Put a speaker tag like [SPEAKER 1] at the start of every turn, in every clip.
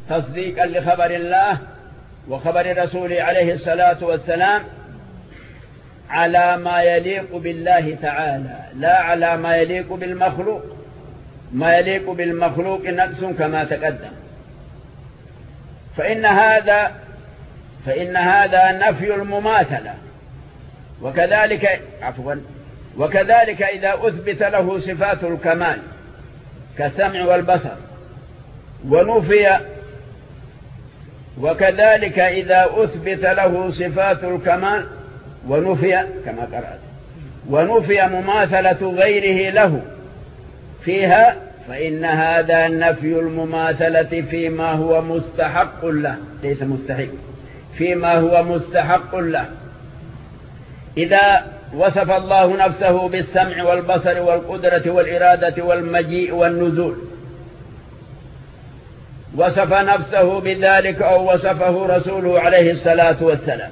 [SPEAKER 1] تصديقا لخبر الله وخبر رسوله عليه الصلاة والسلام على ما يليق بالله تعالى، لا على ما يليق بالمخلوق. ما يليق بالمخلوق نقص كما تقدم. فإن هذا نفي المماثلة. وكذلك إذا أثبت له صفات الكمال كالسمع والبصر ونفي، وكذلك إذا أثبت له صفات الكمال ونفي كما قرأت ونفي مماثلة غيره له فيها، فإن هذا نفي المماثلة فيما هو مستحق له، ليس مستحق، فيما هو مستحق له. إذا وصف الله نفسه بالسمع والبصر والقدرة والإرادة والمجيء والنزول، وصف نفسه بذلك أو وصفه رسوله عليه الصلاة والسلام،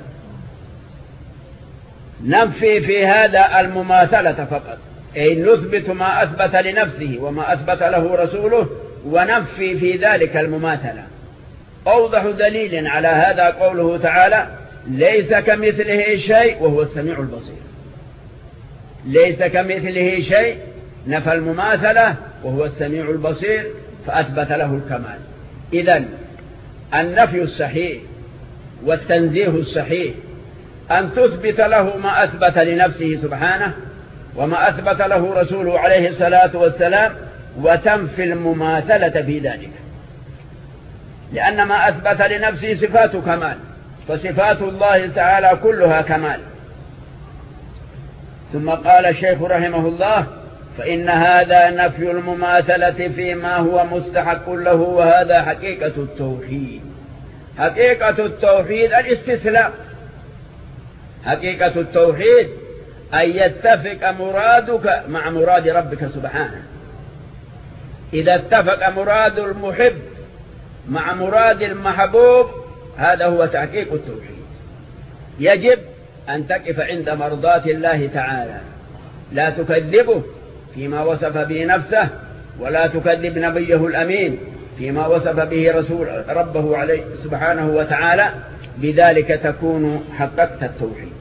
[SPEAKER 1] ننفي في هذا المماثلة فقط، أي نثبت ما أثبت لنفسه وما أثبت له رسوله، وننفي في ذلك المماثلة. أوضح دليل على هذا قوله تعالى: ليس كمثله شيء وهو السميع البصير. ليس كمثله شيء، نفى المماثلة وهو السميع البصير فأثبت له الكمال. إذن النفي الصحيح والتنزيه الصحيح أن تثبت له ما أثبت لنفسه سبحانه وما أثبت له رسوله عليه الصلاة والسلام، وتنفي المماثلة في ذلك، لأن ما أثبت لنفسه صفات كمال، فصفات الله تعالى كلها كمال. ثم قال الشيخ رحمه الله: فإن هذا نفي المماثلة فيما هو مستحق له، وهذا حقيقة التوحيد. حقيقة التوحيد الاستسلام. حقيقة التوحيد أن يتفق مرادك مع مراد ربك سبحانه. إذا اتفق مراد المحب مع مراد المحبوب، هذا هو تحقيق التوحيد. يجب أن تقف عند مرضاة الله تعالى، لا تكذبه فيما وصف به نفسه، ولا تكذب نبيه الأمين فيما وصف به رسول ربه عليه سبحانه وتعالى. بذلك تكون حققت التوحيد.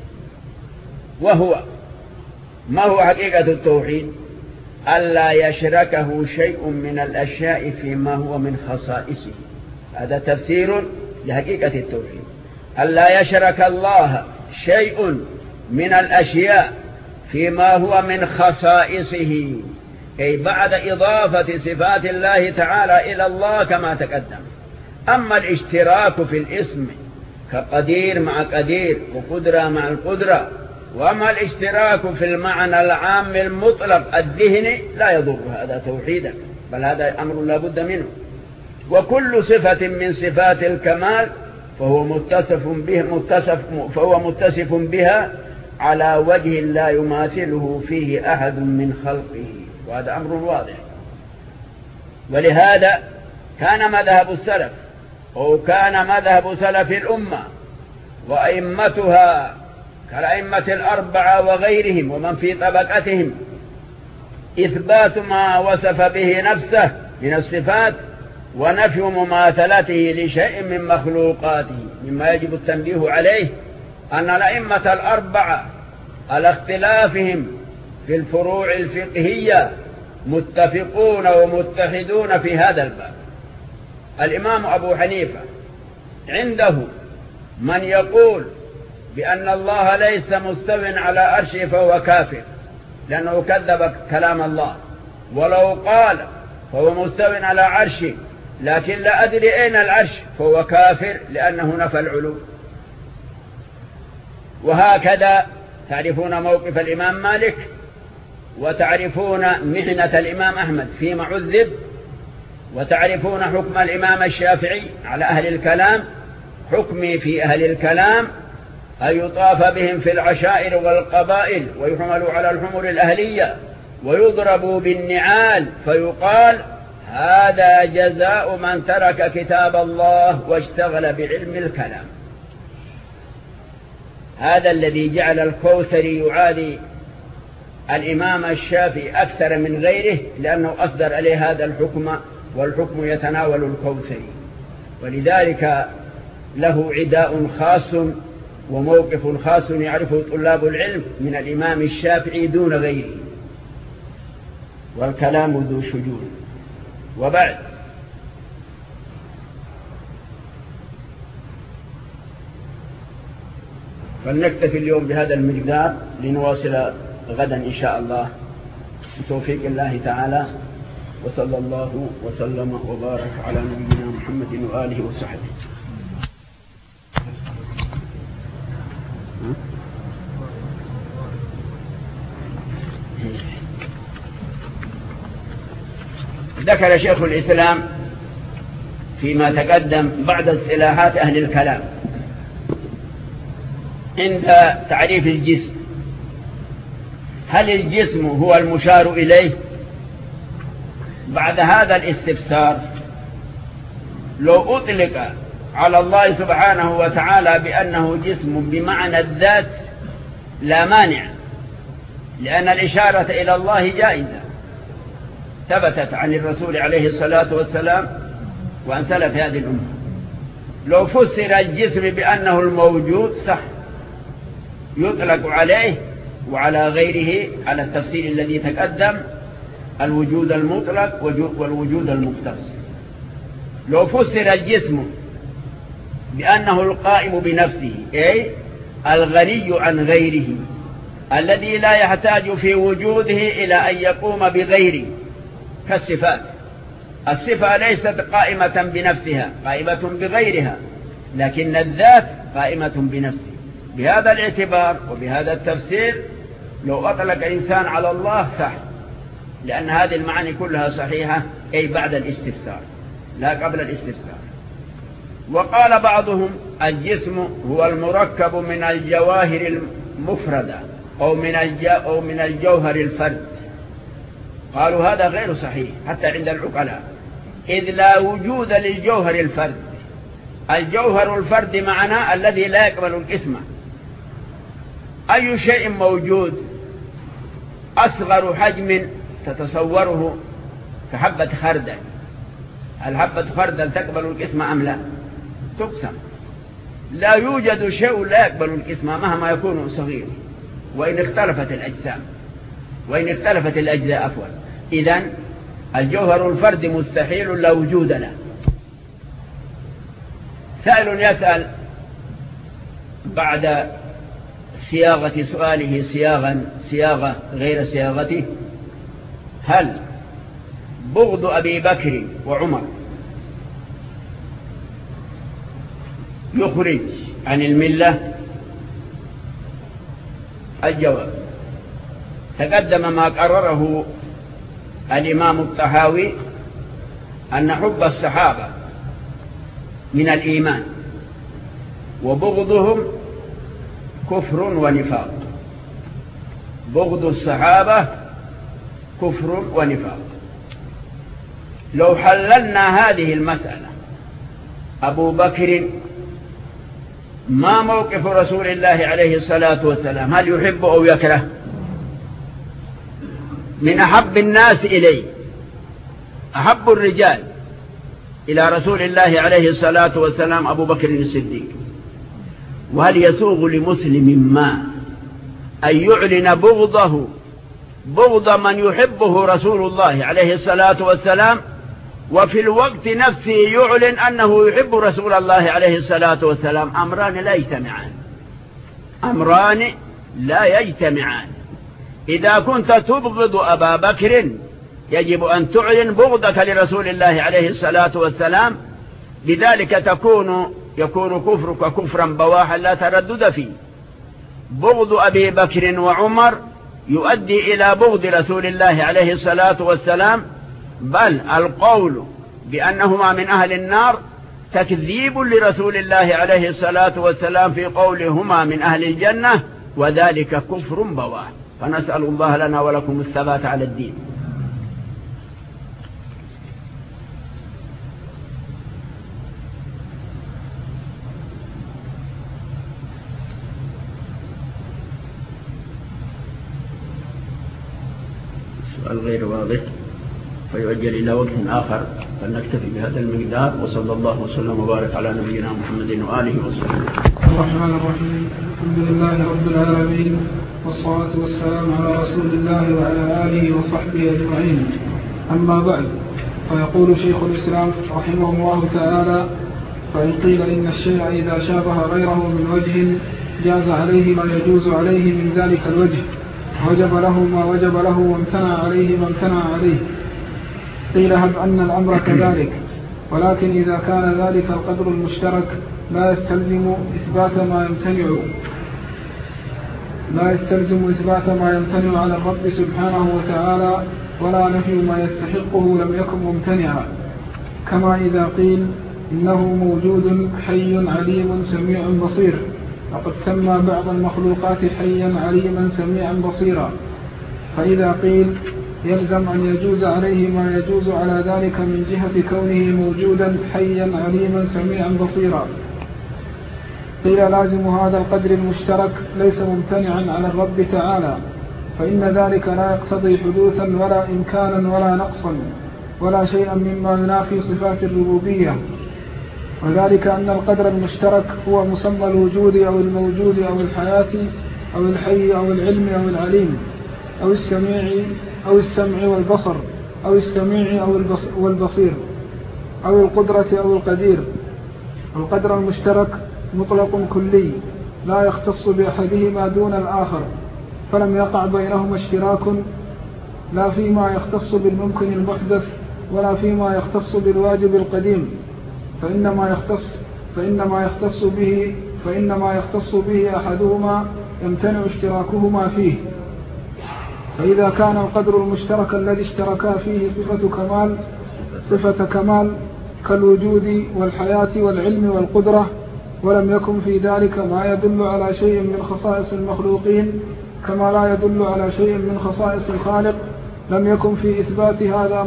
[SPEAKER 1] ما هو حقيقة التوحيد؟ ألا يشركه شيء من الأشياء فيما هو من خصائصه. هذا تفسير لحقيقة التوحيد. ألا يشرك الله شيء من الأشياء فيما هو من خصائصه، أي بعد إضافة صفات الله تعالى إلى الله كما تقدم. أما الاشتراك في الاسم كقدير مع قدير وقدرة مع القدرة، وأما الاشتراك في المعنى العام المطلق الذهني لا يضر هذا توحيدا، بل هذا أمر لا بد منه. وكل صفة من صفات الكمال فهو متصف بها على وجه لا يماثله فيه أحد من خلقه، وهذا أمر واضح. ولهذا كان مذهب السلف، أو كان مذهب سلف الأمة وأئمتها كالأئمة الأربعة وغيرهم ومن في طبقتهم، إثبات ما وصف به نفسه من الصفات ونفي مماثلته لشيء من مخلوقاته. مما يجب التنبيه عليه أن الأئمة الأربعة على اختلافهم في الفروع الفقهية متفقون ومتحدون في هذا الباب. الإمام أبو حنيفة عنده من يقول بأن الله ليس مستو على عرشه فهو كافر، لأنه كذب كلام الله. ولو قال فهو مستو على عرشه لكن لا أدري أين العرش فهو كافر، لأنه نفى العلو. وهكذا تعرفون موقف الإمام مالك، وتعرفون محنة الإمام أحمد فيما عذب، وتعرفون حكم الإمام الشافعي على أهل الكلام. حكمي في أهل الكلام أن يطاف بهم في العشائر والقبائل، ويحملوا على الحمر الأهلية، ويضربوا بالنعال، فيقال: هذا جزاء من ترك كتاب الله واشتغل بعلم الكلام. هذا الذي جعل الكوثري يعادي الإمام الشافعي أكثر من غيره، لأنه أصدر عليه هذا الحكم، والحكم يتناول الكوثري. ولذلك له عداء خاص وموقف خاص يعرفه طلاب العلم من الإمام الشافعي دون غيره، والكلام ذو شجون. وبعد، فلنكتفي اليوم بهذا المقدار لنواصل غدا إن شاء الله بتوفيق الله تعالى، وصلى الله وسلم وبارك على نبينا محمد وآله وصحبه. ذكر شيخ الإسلام فيما تقدم بعد اصطلاحات أهل الكلام عند تعريف الجسم. هل الجسم هو المشار إليه؟ بعد هذا الاستفسار، لو أطلق على الله سبحانه وتعالى بأنه جسم بمعنى الذات لا مانع، لأن الإشارة إلى الله جائزة ثبتت عن الرسول عليه الصلاة والسلام وعن سلف هذه الأمة. لو فسر الجسم بأنه الموجود صح، يطلق عليه وعلى غيره على التفسير الذي تقدم، الوجود المطلق والوجود المختص. لو فسر الجسم بأنه القائم بنفسه، أي الغني عن غيره، الذي لا يحتاج في وجوده إلى أن يقوم بغيره، كالصفات. الصفة ليست قائمة بنفسها، قائمة بغيرها، لكن الذات قائمة بنفسه. بهذا الاعتبار وبهذا التفسير لو أطلق إنسان على الله صح، لأن هذه المعاني كلها صحيحة، أي بعد الاستفسار لا قبل الاستفسار. وقال بعضهم الجسم هو المركب من الجواهر المفردة أو من الجوهر الفرد. قالوا هذا غير صحيح حتى عند العقلاء، إذ لا وجود للجوهر الفرد. الجوهر الفرد معناه الذي لا يقبل القسمة. أي شيء موجود أصغر حجم تتصوره كحبة خردل، هل حبة خردل تقبل القسمة أم لا؟ تقسم. لا يوجد شيء لا يقبل القسمة مهما يكون صغير، وإن اختلفت الأجزاء عفوا. إذن الجوهر الفرد مستحيل لا وجود له. سائل يسأل بعد صياغة سؤاله صياغة غير صياغته: هل بغض أبي بكر وعمر يخرج عن الملة؟ الجواب: تقدم ما قرره الإمام الطحاوي أن حب الصحابة من الإيمان، وبغضهم كفر ونفاق. بغض الصحابة كفر ونفاق. لو حللنا هذه المسألة، أبو بكر ما موقف رسول الله عليه الصلاة والسلام؟ هل يحب أو يكره؟ من أحب الناس إليه، أحب الرجال إلى رسول الله عليه الصلاة والسلام أبو بكر الصديق. وهل يسوغ لمسلم ما أن يعلن بغض من يحبه رسول الله عليه الصلاة والسلام، وفي الوقت نفسه يعلن أنه يحب رسول الله عليه الصلاة والسلام؟ أمران لا يجتمعان. إذا كنت تبغض أبا بكر يجب أن تعلن بغضك لرسول الله عليه الصلاة والسلام، بذلك يكون كفرك كفرا بواحا لا تردد فيه. بغض أبي بكر وعمر يؤدي إلى بغض رسول الله عليه الصلاة والسلام، بل القول بأنهما من أهل النار تكذيب لرسول الله عليه الصلاة والسلام في قولهما من أهل الجنة، وذلك كفر بواح. فنسأل الله لنا ولكم الثبات على الدين. السؤال غير واضح فيؤجل إلى وقت آخر. فلنكتفي بهذا المقدار، وصلى الله وسلم وبارك على نبينا محمد وآله وصحبه.
[SPEAKER 2] الرحمن الرحيم. الحمد لله رب العالمين، والصلاة والسلام على رسول الله وعلى آله وصحبه أجمعين. أما بعد، فيقول شيخ الإسلام رحمه الله تعالى: فإن قيل إن الشيء إذا شابه غيره من وجه جاز عليه ما يجوز عليه من ذلك الوجه، وجب له ما وجب له وامتنع عليه ما امتنع عليه، قيل هب أن الأمر كذلك، ولكن إذا كان ذلك القدر المشترك لا يستلزم إثبات ما يمتنع على الرب سبحانه وتعالى، ولا نفي ما يستحقه لم يكن ممتنعا، كما إذا قيل إنه موجود حي عليم سميع بصير، وقد سمى بعض المخلوقات حيا عليما سميعا بصيرا. فإذا قيل يلزم أن يجوز عليه ما يجوز على ذلك من جهة كونه موجودا حيا عليما سميعا بصيرا، قيل لازم هذا القدر المشترك ليس ممتنعا على الرب تعالى، فإن ذلك لا يقتضي حدوثا ولا إمكانا ولا نقصا ولا شيئا مما ينافي صفات الربوبية، وذلك أن القدر المشترك هو مسمى الوجود أو الموجود أو الحياة أو الحي أو العلم أو العليم أو السمع والبصر أو السميع أو والبصير أو القدرة أو القدير. القدر المشترك مطلق كلي لا يختص بأحدهما دون الآخر، فلم يقع بينهما اشتراك لا فيما يختص بالممكن المحدث ولا فيما يختص بالواجب القديم، فإنما يختص به أحدهما يمتنع اشتراكهما فيه. فإذا كان القدر المشترك الذي اشتركا فيه صفة كمال كالوجود والحياة والعلم والقدرة، ولم يكن في ذلك ما يدل على شيء من خصائص المخلوقين كما لا يدل على شيء من خصائص الخالق، لم يكن في إثبات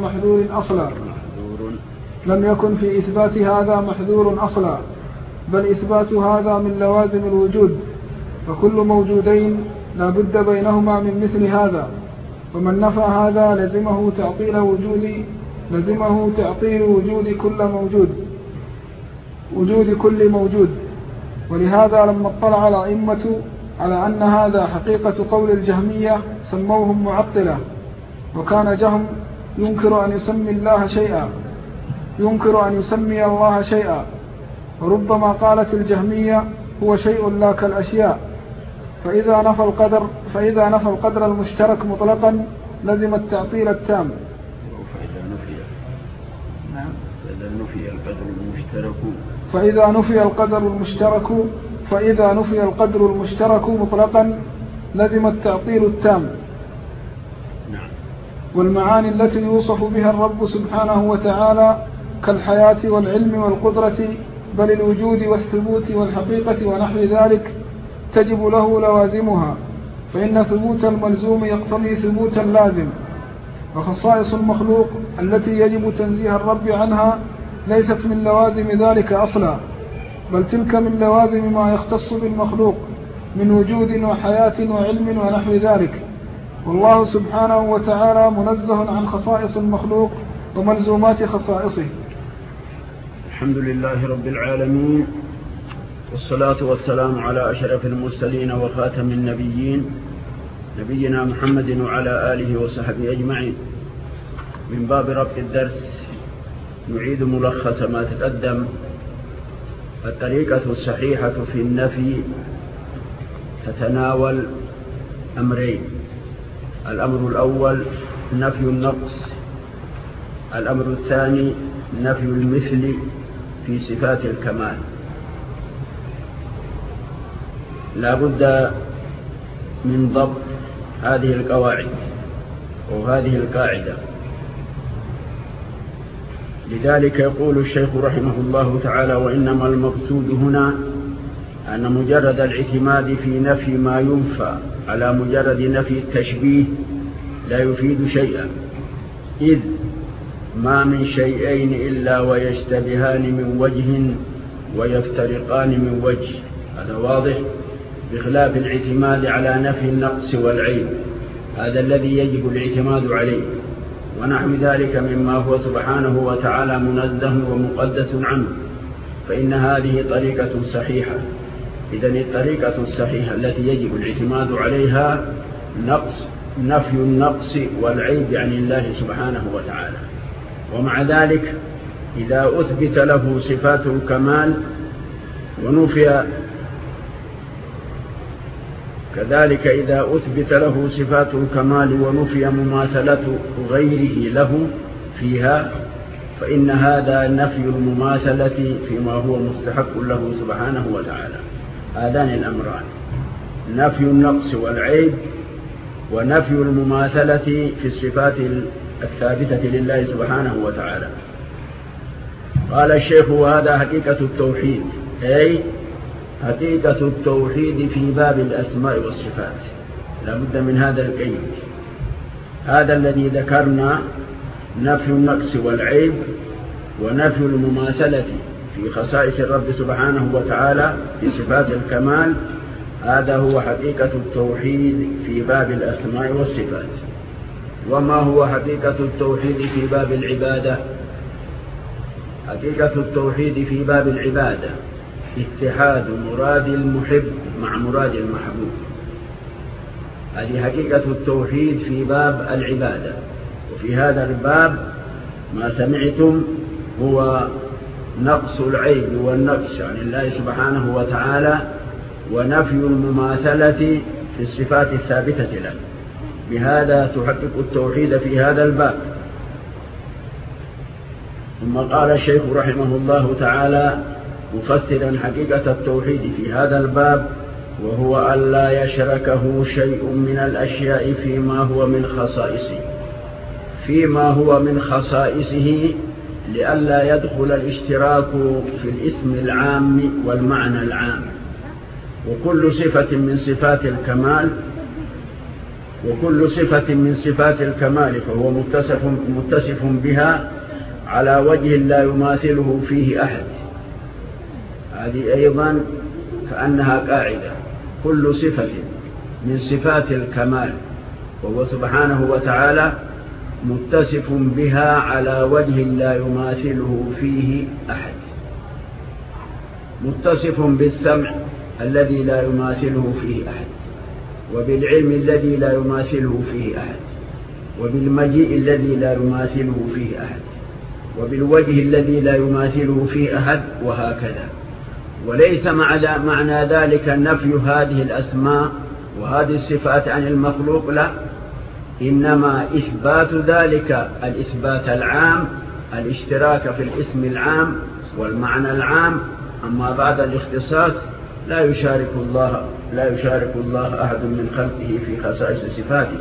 [SPEAKER 2] هذا محذور أصلا، بل إثبات هذا من لوازم الوجود، فكل موجودين لا بد بينهما من مثل هذا، ومن نفى هذا لزمه تعطيل وجود كل موجود. ولهذا لما اطلع الأئمة على أن هذا حقيقة قول الجهمية سموهم معطلة، وكان جهم ينكر أن يسمي الله شيئا، وربما قالت الجهمية هو شيء لا كالأشياء. فإذا نفى القدر المشترك مطلقا لزم التعطيل التام. فإذا نفي القدر المشترك مطلقا لزم التعطيل التام. والمعاني التي يوصف بها الرب سبحانه وتعالى كالحياة والعلم والقدرة بل الوجود والثبوت والحقيقة ونحو ذلك تجب له لوازمها، فإن ثبوت الملزوم يقتضي ثبوت اللازم. وخصائص المخلوق التي يجب تنزيه الرب عنها ليست من لوازم ذلك أصلا، بل تلك من لوازم ما يختص بالمخلوق من وجود وحياة وعلم ونحو ذلك. والله سبحانه وتعالى منزه عن خصائص المخلوق وملزومات خصائصه.
[SPEAKER 1] الحمد لله رب العالمين، والصلاة والسلام على أشرف المرسلين وخاتم النبيين نبينا محمد وعلى آله وصحبه أجمعين. من باب ربط الدرس نعيد ملخص ما تقدم. الطريقة الصحيحة في النفي تتناول أمرين: الأمر الأول نفي النقص، الأمر الثاني نفي المثل في صفات الكمال. لا بد من ضبط هذه القواعد وهذه القاعدة. لذلك يقول الشيخ رحمه الله تعالى: وإنما المقصود هنا أن مجرد الاعتماد في نفي ما ينفى على مجرد نفي التشبيه لا يفيد شيئا، إذ ما من شيئين إلا ويشتبهان من وجه ويفترقان من وجه. هذا واضح، بخلاف الاعتماد على نفي النقص والعيب، هذا الذي يجب الاعتماد عليه. ونحو ذلك مما هو سبحانه وتعالى منزه ومقدس عنه، فإن هذه طريقة صحيحة. إذن الطريقة الصحيحة التي يجب الاعتماد عليها نفي النقص والعيب عن الله سبحانه وتعالى. ومع ذلك إذا أثبت له صفات الكمال ونفي كذلك إذا أثبت له صفات الكمال ونفي مماثلة غيره له فيها، فإن هذا نفي المماثلة فيما هو مستحق له سبحانه وتعالى. هذان الأمران، نفي النقص والعيب ونفي المماثلة في الصفات الثابتة لله سبحانه وتعالى. قال الشيخ: وهذا حقيقة التوحيد، أي حقيقة التوحيد في باب الأسماء والصفات. لا بد من هذا القيد، هذا الذي ذكرنا، نفي النقص والعيب ونفي المماثلة في خصائص الرب سبحانه وتعالى في صفات الكمال، هذا هو حقيقة التوحيد في باب الأسماء والصفات. وما هو حقيقة التوحيد في باب العبادة؟ حقيقة التوحيد في باب العبادة اتحاد مراد المحب مع مراد المحبوب. هذه حقيقة التوحيد في باب العبادة. وفي هذا الباب ما سمعتم هو نقص العيب والنقص عن الله سبحانه وتعالى، ونفي المماثلة في الصفات الثابتة له. بهذا تحقق التوحيد في هذا الباب. ثم قال الشيخ رحمه الله تعالى مفسرا حقيقة التوحيد في هذا الباب: وهو ألا يشركه شيء من الأشياء فيما هو من خصائصه لئلا يدخل الاشتراك في الاسم العام والمعنى العام. وكل صفة من صفات الكمال فهو متصف بها على وجه لا يماثله فيه أحد. هذه أيضا كأنها قاعدة: كل صفة من صفات الكمال وهو سبحانه وتعالى متصف بها على وجه لا يماثله فيه أحد. متصف بالسمع الذي لا يماثله فيه أحد، وبالعلم الذي لا يماثله فيه أحد، وبالمجيء الذي لا يماثله فيه أحد، وبالوجه الذي لا يماثله فيه أحد، وهكذا. وليس معنى ذلك نفي هذه الأسماء وهذه الصفات عن المخلوق، لا، إنما إثبات ذلك الإثبات العام، الاشتراك في الاسم العام والمعنى العام. أما بعد الاختصاص لا يشارك الله أحد من خلقه في خصائص صفاته.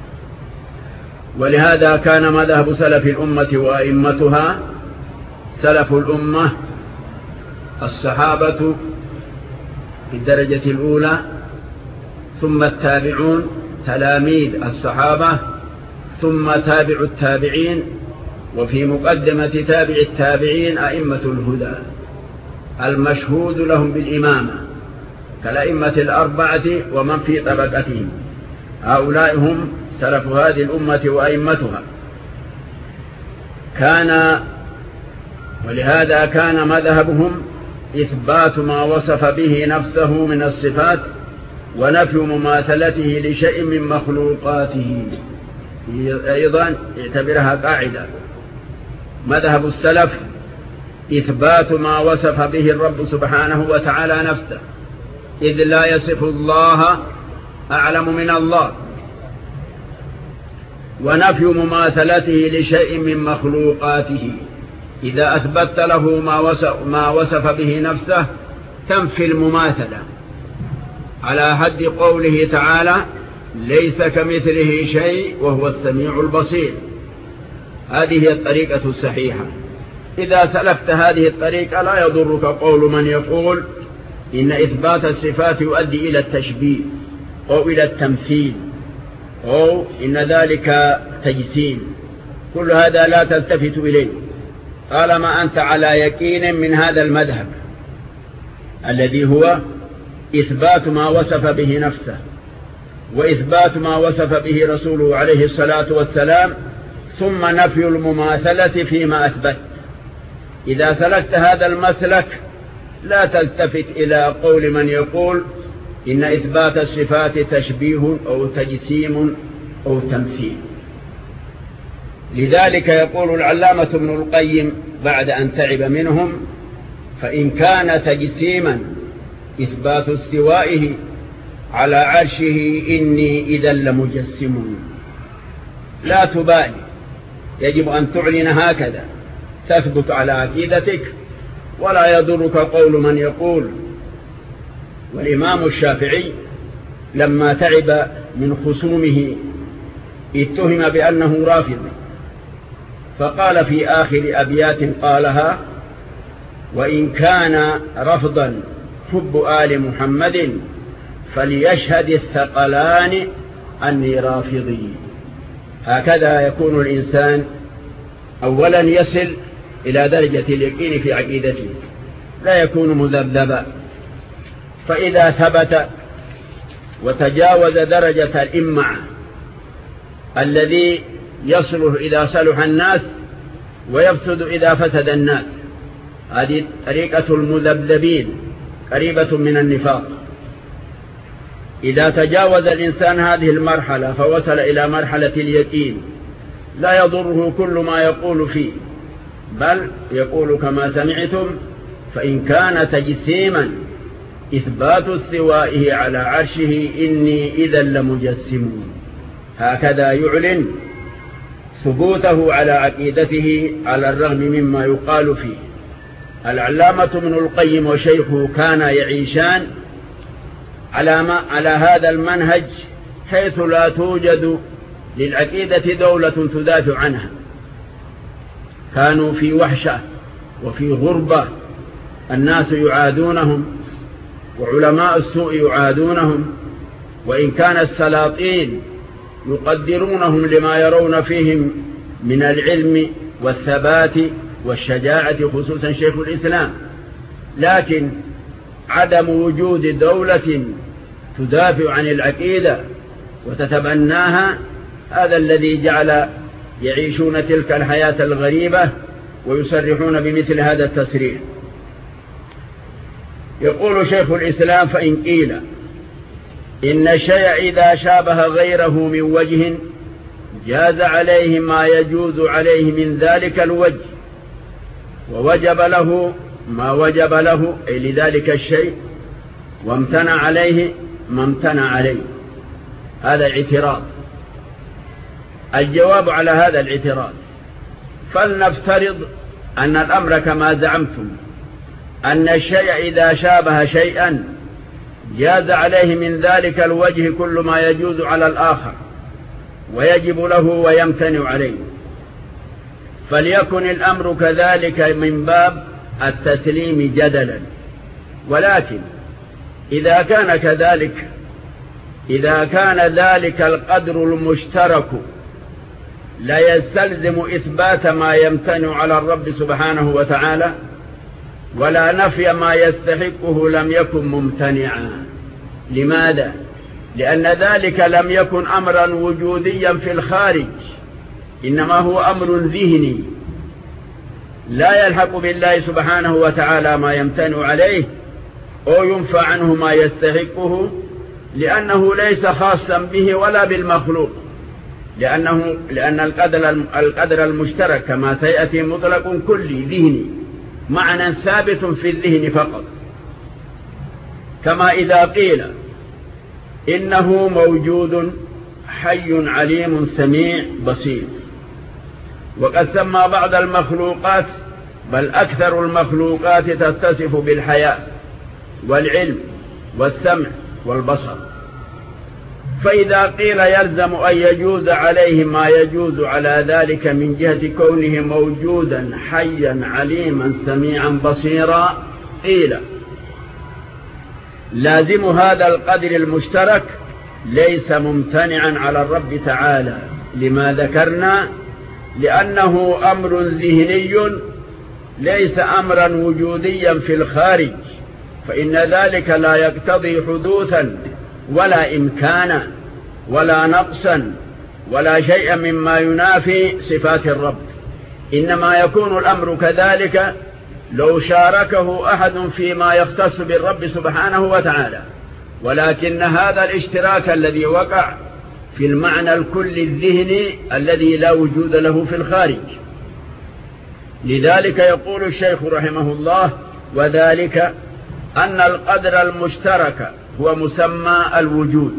[SPEAKER 1] ولهذا كان مذهب سلف الأمة وأئمتها: سلف الأمة الصحابة في الدرجة الأولى، ثم التابعون تلاميذ الصحابة، ثم تابع التابعين، وفي مقدمة تابع التابعين أئمة الهدى المشهود لهم بالإمامة كالأئمة الأربعة ومن في طبقتهم. هؤلاء هم سلف هذه الأمة وأئمتها. ولهذا كان مذهبهم إثبات ما وصف به نفسه من الصفات ونفي مماثلته لشيء من مخلوقاته. أيضا اعتبرها قاعدة: مذهب السلف إثبات ما وصف به الرب سبحانه وتعالى نفسه، إذ لا يصف الله أعلم من الله، ونفي مماثلته لشيء من مخلوقاته. إذا أثبت له ما وصف به نفسه تنفي المماثلة، على حد قوله تعالى: ليس كمثله شيء وهو السميع البصير. هذه هي الطريقة الصحيحة. إذا سلفت هذه الطريقة لا يضرك قول من يقول إن إثبات الصفات يؤدي إلى التشبيه أو إلى التمثيل أو إن ذلك تجسيم. كل هذا لا تلتفت إليه طالما أنت على يقين من هذا المذهب الذي هو إثبات ما وصف به نفسه وإثبات ما وصف به رسوله عليه الصلاة والسلام ثم نفي المماثلة فيما أثبت. إذا سلكت هذا المسلك لا تلتفت إلى قول من يقول إن إثبات الصفات تشبيه أو تجسيم أو تمثيل. لذلك يقول العلامة ابن القيم بعد أن تعب منهم: فإن كان تجسيما إثبات استوائه على عرشه إني إذا لمجسم. لا تبالي، يجب أن تعلن هكذا، تثبت على عقيدتك ولا يضرك قول من يقول. والإمام الشافعي لما تعب من خصومه اتهم بأنه رافضي، فقال في آخر أبيات قالها: وإن كان رفضا حب آل محمد فليشهد الثقلان أني رافضي. هكذا يكون الإنسان أولا يصل إلى درجة اليقين في عقيدته، لا يكون مذبذبا. فإذا ثبت وتجاوز درجة الإمعة الذي يصلح إذا صلح الناس ويفسد إذا فسد الناس، هذه طريقة المذبذبين قريبة من النفاق. إذا تجاوز الإنسان هذه المرحلة فوصل إلى مرحلة اليقين لا يضره كل ما يقول فيه، بل يقول كما سمعتم: فإن كان تجسيما إثبات استوائه على عرشه إني إذا لمجسم. هكذا يعلن ثبوته على عقيدته على الرغم مما يقال فيه. العلامة ابن القيم وشيخه كانا يعيشان على هذا المنهج، حيث لا توجد للعقيدة دولة تدافع عنها. كانوا في وحشة وفي غربة، الناس يعادونهم وعلماء السوء يعادونهم، وإن كان السلاطين يقدرونهم لما يرون فيهم من العلم والثبات والشجاعة، خصوصا شيخ الإسلام. لكن عدم وجود دولة تدافع عن العقيدة وتتبناها هذا الذي جعل يعيشون تلك الحياة الغريبة ويصرحون بمثل هذا التصريح. يقول شيخ الإسلام: فإن قيل إن الشيء إذا شابه غيره من وجه جاز عليه ما يجوز عليه من ذلك الوجه، ووجب له ما وجب له أي لذلك الشيء، وامتنع عليه ما امتنع عليه. هذا اعتراض. الجواب على هذا الاعتراض: فلنفترض أن الأمر كما زعمتم، أن الشيء إذا شابه شيئا جاز عليه من ذلك الوجه كل ما يجوز على الآخر ويجب له ويمتنع عليه، فليكن الأمر كذلك من باب التسليم جدلا. ولكن إذا كان كذلك، إذا كان ذلك القدر المشترك لا يستلزم إثبات ما يمتنع على الرب سبحانه وتعالى ولا نفي ما يستحقه لم يكن ممتنعا. لماذا؟ لأن ذلك لم يكن أمرا وجوديا في الخارج، إنما هو أمر ذهني لا يلحق بالله سبحانه وتعالى ما يمتنع عليه أو ينفى عنه ما يستحقه، لأنه ليس خاصا به ولا بالمخلوق، لأن القدر المشترك كما سيأتي مطلق كلي ذهني، معنى ثابت في الذهن فقط. كما إذا قيل إنه موجود حي عليم سميع بصير، وقد سمى بعض المخلوقات بل أكثر المخلوقات تتصف بالحياة والعلم والسمع والبصر. فإذا قيل يلزم أن يجوز عليه ما يجوز على ذلك من جهة كونه موجودا حيا عليما سميعا بصيرا، قيل لازم هذا القدر المشترك ليس ممتنعا على الرب تعالى لما ذكرنا، لأنه أمر ذهني ليس أمرا وجوديا في الخارج، فإن ذلك لا يقتضي حدوثا ولا إمكانا ولا نقصا ولا شيء مما ينافي صفات الرب، إنما يكون الأمر كذلك لو شاركه أحد فيما يختص بالرب سبحانه وتعالى، ولكن هذا الاشتراك الذي وقع في المعنى الكلي الذهني الذي لا وجود له في الخارج. لذلك يقول الشيخ رحمه الله: وذلك أن القدر المشترك هو مسمى الوجود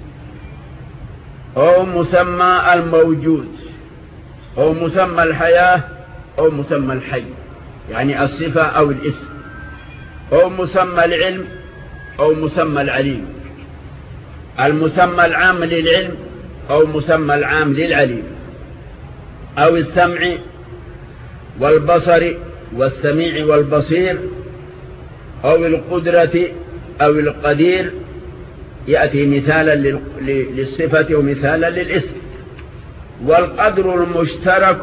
[SPEAKER 1] أو مسمى الموجود أو مسمى الحياة أو مسمى الحي، يعني الصفة أو الاسم، أو مسمى العلم أو مسمى العليم، المسمى العام للعلم أو مسمى العام للعليم، أو السمع والبصر والسميع والبصير، أو القدرة أو القدير، يأتي مثالا للصفة ومثالا للاسم. والقدر المشترك،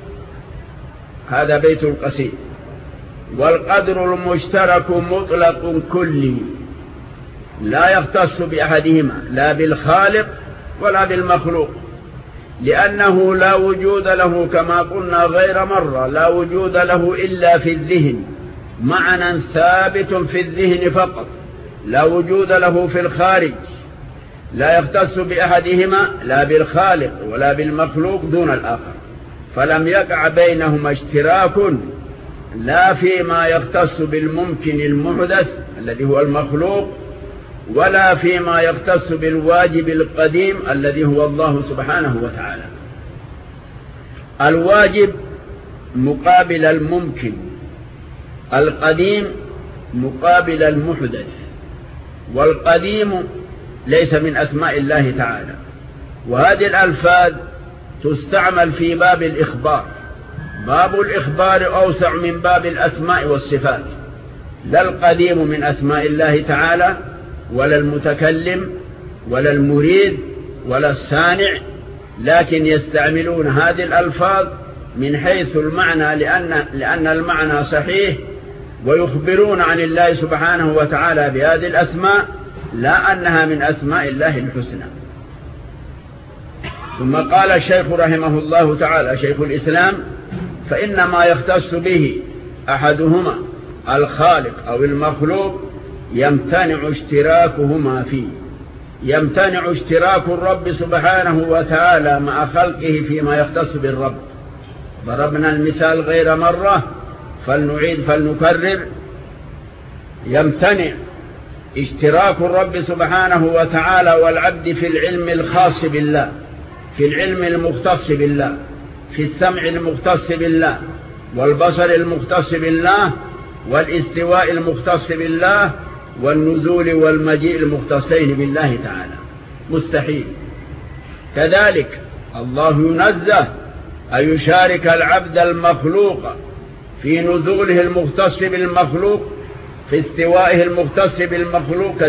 [SPEAKER 1] هذا بيت القصيد، والقدر المشترك مطلق كلي لا يختص بأحدهما لا بالخالق ولا بالمخلوق، لأنه لا وجود له كما قلنا غير مرة، لا وجود له إلا في الذهن، معنى ثابت في الذهن فقط، لا وجود له في الخارج، لا يختص بأحدهما لا بالخالق ولا بالمخلوق دون الآخر، فلم يقع بينهما اشتراك لا فيما يختص بالممكن المحدث الذي هو المخلوق، ولا فيما يختص بالواجب القديم الذي هو الله سبحانه وتعالى. الواجب مقابل الممكن، القديم مقابل المحدث، والقديم ليس من أسماء الله تعالى. وهذه الألفاظ تستعمل في باب الإخبار، باب الإخبار أوسع من باب الأسماء والصفات. لا القديم من أسماء الله تعالى ولا المتكلم ولا المريد ولا الصانع، لكن يستعملون هذه الألفاظ من حيث المعنى لأن المعنى صحيح، ويخبرون عن الله سبحانه وتعالى بهذه الأسماء لا أنها من أسماء الله الحسنى. ثم قال الشيخ رحمه الله تعالى شيخ الإسلام: فإنما يختص به أحدهما الخالق أو المخلوق يمتنع اشتراكهما فيه، يمتنع اشتراك الرب سبحانه وتعالى مع خلقه فيما يختص بالرب. ضربنا المثال غير مرة فلنعيد فلنكرر: يمتنع اشتراك الرب سبحانه وتعالى والعبد في العلم الخاص بالله، في العلم المختص بالله، في السمع المختص بالله، والبصر المختص بالله، والاستواء المختص بالله، والنزول والمجيء المختصين بالله تعالى، مستحيل. كذلك الله ينزه أن يشارك العبد المخلوق في نزوله المختص بالمخلوق، في استوائه المختص بالمخلوق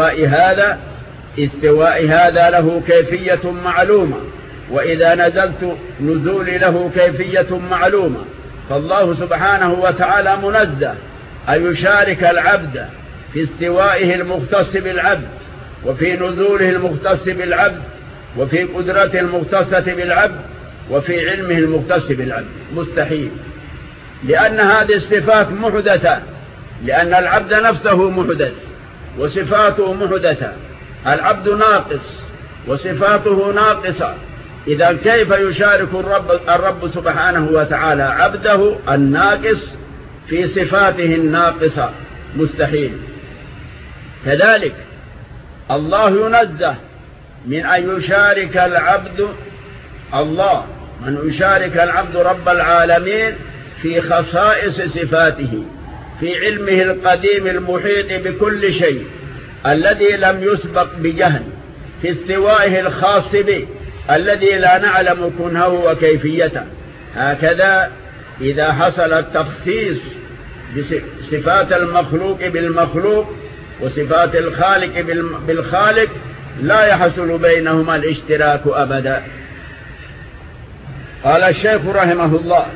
[SPEAKER 1] استواء هذا له كيفية معلومة، وإذا نزلت نزولي له كيفية معلومة. فالله سبحانه وتعالى منزه أن يشارك العبد في استوائه المختص بالعبد، وفي نزوله المختص بالعبد، وفي قدرته المختصة بالعبد، وفي علمه المختص بالعبد، مستحيل، لأن هذه الصفات محدثة، لأن العبد نفسه محدث وصفاته محدثة، العبد ناقص وصفاته ناقصة، إذا كيف يشارك الرب سبحانه وتعالى عبده الناقص في صفاته الناقصة؟ مستحيل. كذلك الله ينزه من أن يشارك العبد رب العالمين في خصائص صفاته، في علمه القديم المحيط بكل شيء الذي لم يسبق بجهل، في استوائه الخاص به الذي لا نعلم كنهه وكيفيته. هكذا إذا حصل التخصيص بصفات المخلوق بالمخلوق وصفات الخالق بالخالق لا يحصل بينهما الاشتراك أبدا. قال الشيخ رحمه الله: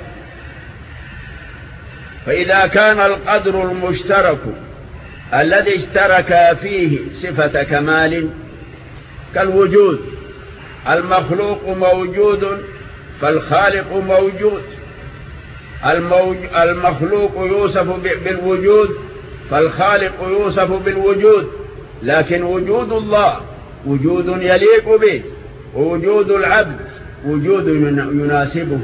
[SPEAKER 1] فإذا كان القدر المشترك الذي اشترك فيه صفة كمال كالوجود المخلوق موجود فالخالق موجود، المخلوق يوصف بالوجود فالخالق يوصف بالوجود، لكن وجود الله وجود يليق به، ووجود العبد وجود يناسبه.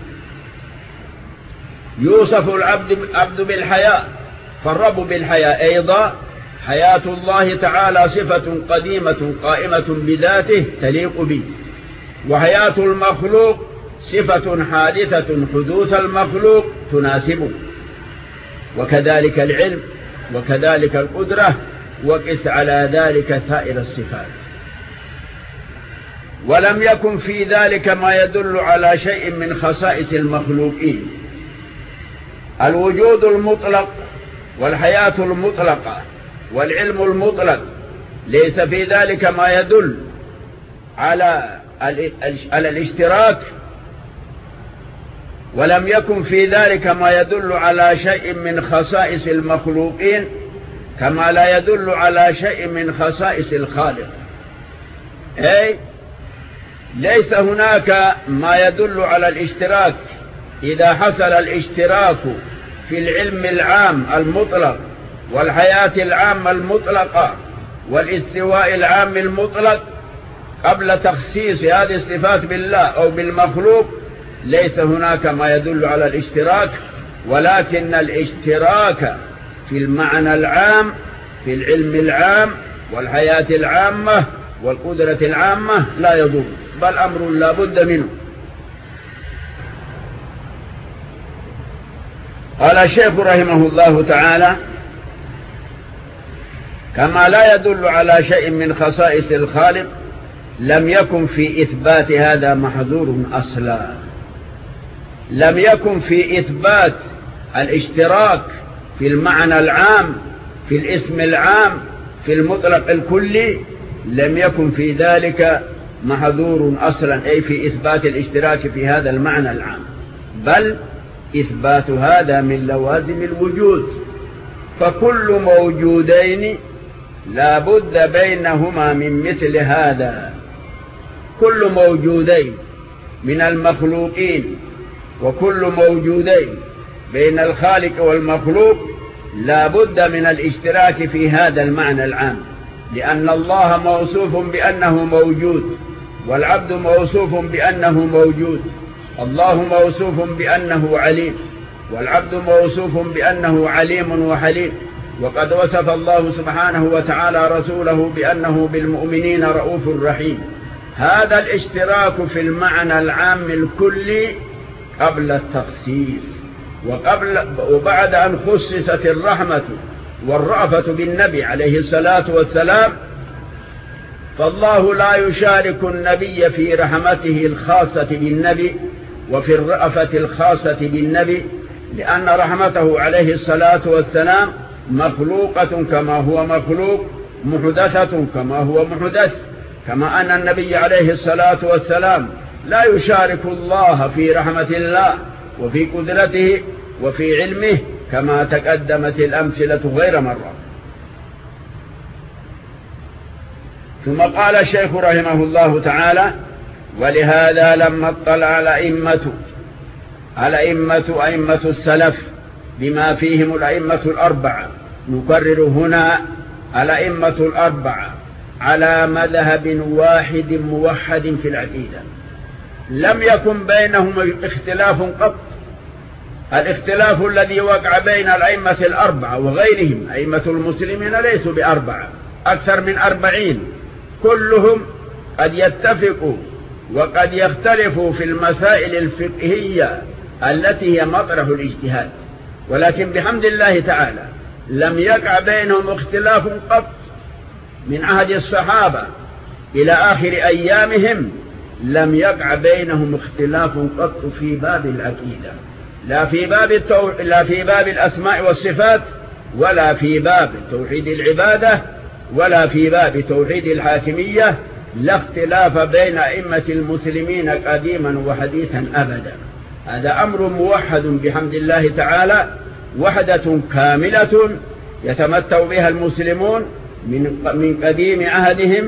[SPEAKER 1] يوصف العبد بالحياة، فالرب بالحياة أيضا. حياة الله تعالى صفة قديمة قائمة بذاته تليق به، وحياة المخلوق صفة حادثة حدوث المخلوق تناسبه، وكذلك العلم وكذلك القدرة، وقس على ذلك سائر الصفات. ولم يكن في ذلك ما يدل على شيء من خصائص المخلوقين. الوجود المطلق والحياة المطلقة والعلم المطلق ليس في ذلك ما يدل على الاشتراك، ولم يكن في ذلك ما يدل على شيء من خصائص المخلوقين، كما لا يدل على شيء من خصائص الخالق. أي ليس هناك ما يدل على الاشتراك. إذا حصل الاشتراك في العلم العام المطلق والحياة العامة المطلقة والاستواء العام المطلق قبل تخصيص هذه الصفات بالله أو بالمخلوق، ليس هناك ما يدل على الاشتراك، ولكن الاشتراك في المعنى العام في العلم العام والحياة العامة والقدرة العامة لا يضر، بل أمر لا بد منه. قال الشيخ رحمه الله تعالى: كما لا يدل على شيء من خصائص الخالق لم يكن في إثبات هذا محظور أصلا. لم يكن في إثبات الاشتراك في المعنى العام في الاسم العام في المطلق الكلي، لم يكن في ذلك محظور أصلا، أي في إثبات الاشتراك في هذا المعنى العام، بل إثبات هذا من لوازم الوجود. فكل موجودين لا بد بينهما من مثل هذا. كل موجودين من المخلوقين وكل موجودين بين الخالق والمخلوق لا بد من الاشتراك في هذا المعنى العام، لأن الله موصوف بأنه موجود، والعبد موصوف بأنه موجود. الله موصوف بأنه عليم، والعبد موصوف بأنه عليم وحليم. وقد وصف الله سبحانه وتعالى رسوله بأنه بالمؤمنين رؤوف رحيم. هذا الاشتراك في المعنى العام الكلي قبل التخصيص، وبعد أن خصصت الرحمة والرأفة بالنبي عليه الصلاة والسلام، فالله لا يشارك النبي في رحمته الخاصة بالنبي وفي الرأفة الخاصة بالنبي، لأن رحمته عليه الصلاة والسلام مخلوقة كما هو مخلوق، محدثة كما هو محدث، كما أن النبي عليه الصلاة والسلام لا يشارك الله في رحمة الله وفي قدرته وفي علمه، كما تقدمت الأمثلة غير مرة. ثم قال الشيخ رحمه الله تعالى: ولهذا لما اطلع أئمة السلف بما فيهم الأئمة الأربعة، نكرر هنا الأئمة الأربعة على مذهب واحد موحد في العقيدة، لم يكن بينهم اختلاف قط. الاختلاف الذي وقع بين الأئمة الأربعة وغيرهم أئمة المسلمين ليسوا بأربعة، أكثر من 40، كلهم قد يتفقوا وقد يختلفوا في المسائل الفقهية التي هي مطرح الاجتهاد، ولكن بحمد الله تعالى لم يقع بينهم اختلاف قط من عهد الصحابة إلى آخر أيامهم. لم يقع بينهم اختلاف قط في باب العقيدة، لا في باب الأسماء والصفات، ولا في باب توحيد العبادة، ولا في باب توحيد الحاكمية. لا اختلاف بين أئمة المسلمين قديما وحديثا أبدا. هذا أمر موحد بحمد الله تعالى، وحدة كاملة يتمتع بها المسلمون من قديم عهدهم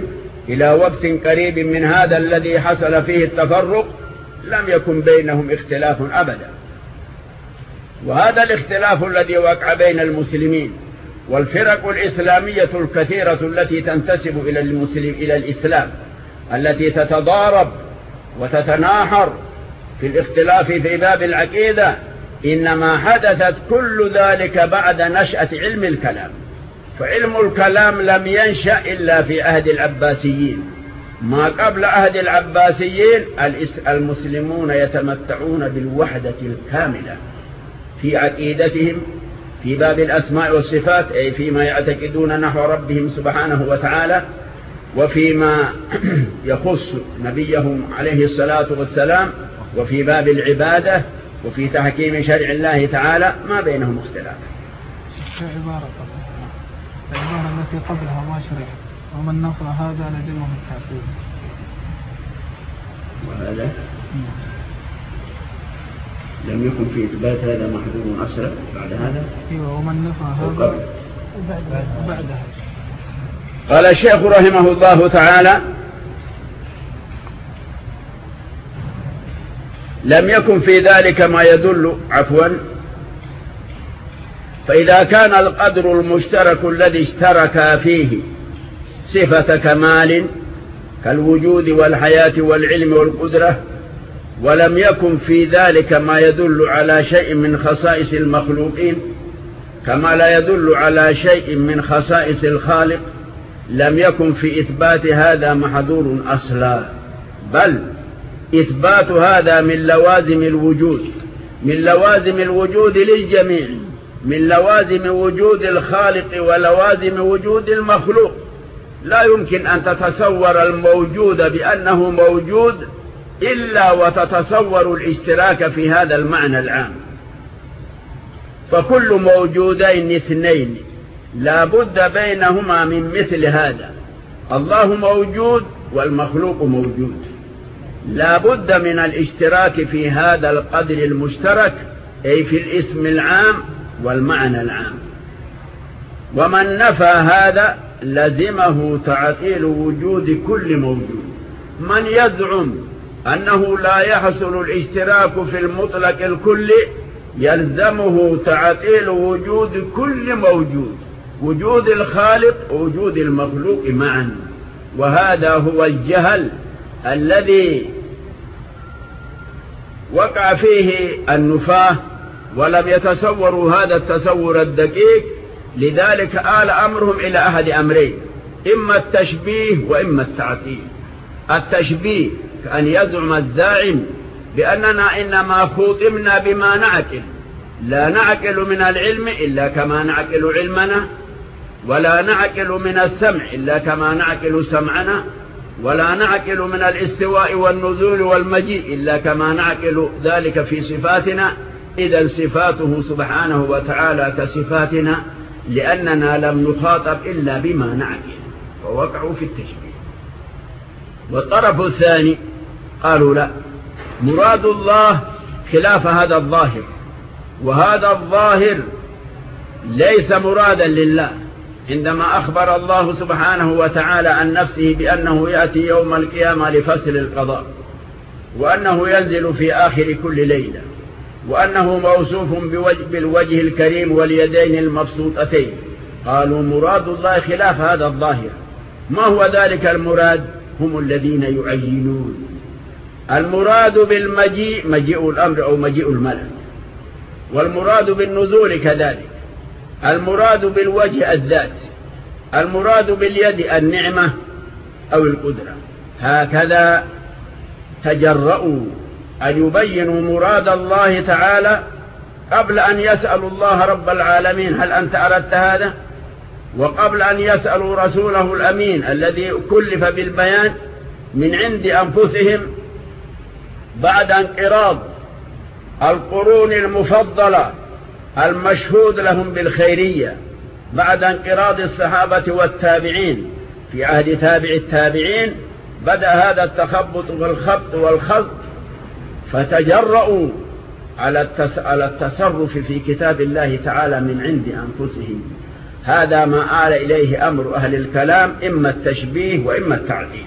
[SPEAKER 1] إلى وقت قريب من هذا الذي حصل فيه التفرق لم يكن بينهم اختلاف أبدا. وهذا الاختلاف الذي وقع بين المسلمين والفرق الإسلامية الكثيرة التي تنتسب إلى الإسلام التي تتضارب وتتناحر في الاختلاف في باب العقيدة، إنما حدثت كل ذلك بعد نشأة علم الكلام. فعلم الكلام لم ينشأ إلا في عهد العباسيين. ما قبل عهد العباسيين المسلمون يتمتعون بالوحدة الكاملة في عقيدتهم في باب الأسماء والصفات، أي فيما يعتقدون نحو ربهم سبحانه وتعالى، وفيما يخص نبيهم عليه الصلاة والسلام، وفي باب العبادة، وفي تحكيم شرع الله تعالى ما بينهم اختلاف.
[SPEAKER 2] العبارة التي قبلها ما شرعت ومن نفى هذا لزمه التعقيد.
[SPEAKER 1] وهذا لم يكن في إثبات هذا محذور أصلا بعد هذا.
[SPEAKER 2] ايوه ومن نفى هذا بعدها.
[SPEAKER 1] قال الشيخ رحمه الله تعالى: لم يكن في ذلك ما يدل فإذا كان القدر المشترك الذي اشترك فيه صفة كمال كالوجود والحياة والعلم والقدرة، ولم يكن في ذلك ما يدل على شيء من خصائص المخلوقين كما لا يدل على شيء من خصائص الخالق، لم يكن في إثبات هذا محظور أصلا، بل إثبات هذا من لوازم الوجود للجميع، من لوازم وجود الخالق ولوازم وجود المخلوق. لا يمكن أن تتصور الموجود بأنه موجود إلا وتتصور الاشتراك في هذا المعنى العام. فكل موجودين اثنين لا بد بينهما من مثل هذا. الله موجود والمخلوق موجود، لا بد من الاشتراك في هذا القدر المشترك، أي في الاسم العام والمعنى العام. ومن نفى هذا لزمه تعطيل وجود كل موجود. من يزعم أنه لا يحصل الاشتراك في المطلق الكلي يلزمه تعطيل وجود كل موجود، وجود الخالق ووجود المخلوق معا. وهذا هو الجهل الذي وقع فيه النفاة ولم يتصوروا هذا التصور الدقيق. لذلك آل أمرهم إلى أحد أمرين: إما التشبيه وإما التعطيل. التشبيه كأن يزعم الزاعم بأننا إنما خوطمنا بما نعقل، لا نعقل من العلم إلا كما نعقل علمنا، ولا نعقل من السمع إلا كما نعقل سمعنا، ولا نعقل من الاستواء والنزول والمجيء إلا كما نعقل ذلك في صفاتنا. إذا صفاته سبحانه وتعالى كصفاتنا، لأننا لم نخاطب إلا بما نعقل، ووقعوا في التشبيه. والطرف الثاني قالوا لا، مراد الله خلاف هذا الظاهر، وهذا الظاهر ليس مرادا لله. عندما أخبر الله سبحانه وتعالى عن نفسه بأنه يأتي يوم القيامة لفصل القضاء، وأنه ينزل في آخر كل ليلة، وأنه موصوف بالوجه الكريم واليدين المبسوطتين، قالوا مراد الله خلاف هذا الظاهر. ما هو ذلك المراد؟ هم الذين يعينون المراد بالمجيء مجيء الأمر أو مجيء الملك، والمراد بالنزول كذلك، المراد بالوجه الذات، المراد باليد النعمة أو القدرة. هكذا تجرؤوا أن يبينوا مراد الله تعالى قبل أن يسألوا الله رب العالمين هل أنت أردت هذا، وقبل أن يسألوا رسوله الأمين الذي كلف بالبيان من عند أنفسهم بعد انقراض القرون المفضلة المشهود لهم بالخيرية، بعد انقراض الصحابة والتابعين في عهد تابع التابعين، بدأ هذا التخبط والخبط والخلط، فتجرؤوا على التصرف في كتاب الله تعالى من عند أنفسهم، هذا ما آل إليه أمر أهل الكلام، إما التشبيه وإما التعديل.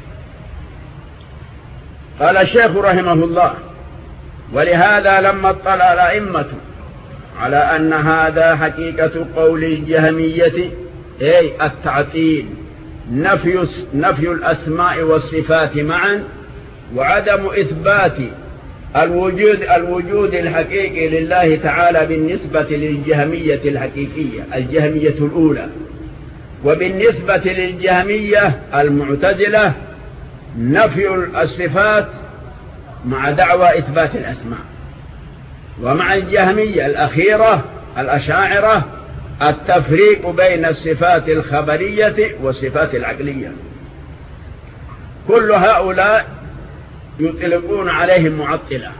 [SPEAKER 1] قال الشيخ رحمه الله: ولهذا لما اطلع الأئمة على أن هذا حقيقة قول الجهمية، أي التعطيل، نفي الأسماء والصفات معا، وعدم إثبات الوجود الحقيقي لله تعالى بالنسبة للجهمية الحقيقية الجهمية الأولى، وبالنسبة للجهمية المعتزلة نفي الصفات مع دعوى إثبات الأسماء، ومع الجهمية الأخيرة الأشاعرة التفريق بين الصفات الخبرية والصفات العقلية. كل هؤلاء يطلقون عليهم معطلة.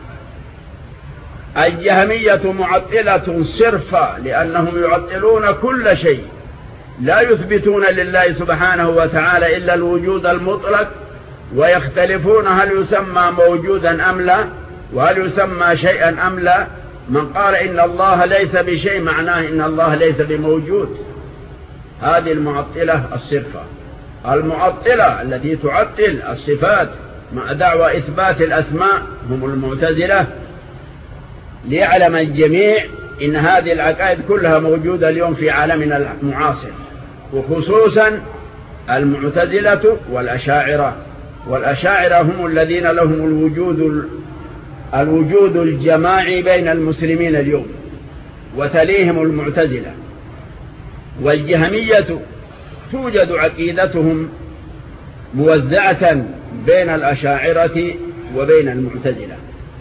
[SPEAKER 1] الجهمية معطلة صرفة، لأنهم يعطلون كل شيء، لا يثبتون لله سبحانه وتعالى إلا الوجود المطلق، ويختلفون هل يسمى موجودا أم لا، وهل يسمى شيئا أم لا. من قال إن الله ليس بشيء معناه إن الله ليس بموجود. هذه المعطلة الصرفة. المعطلة التي تعطل الصفات مع دعوى إثبات الأسماء هم المعتزلة. ليعلم الجميع إن هذه العقائد كلها موجودة اليوم في عالمنا المعاصر، وخصوصا المعتزلة والأشاعرة. والأشاعرة هم الذين لهم الوجود الجماعي بين المسلمين اليوم، وتليهم المعتزلة. والجهمية توجد عقيدتهم موزعة بين الأشاعرة وبين المعتزلة.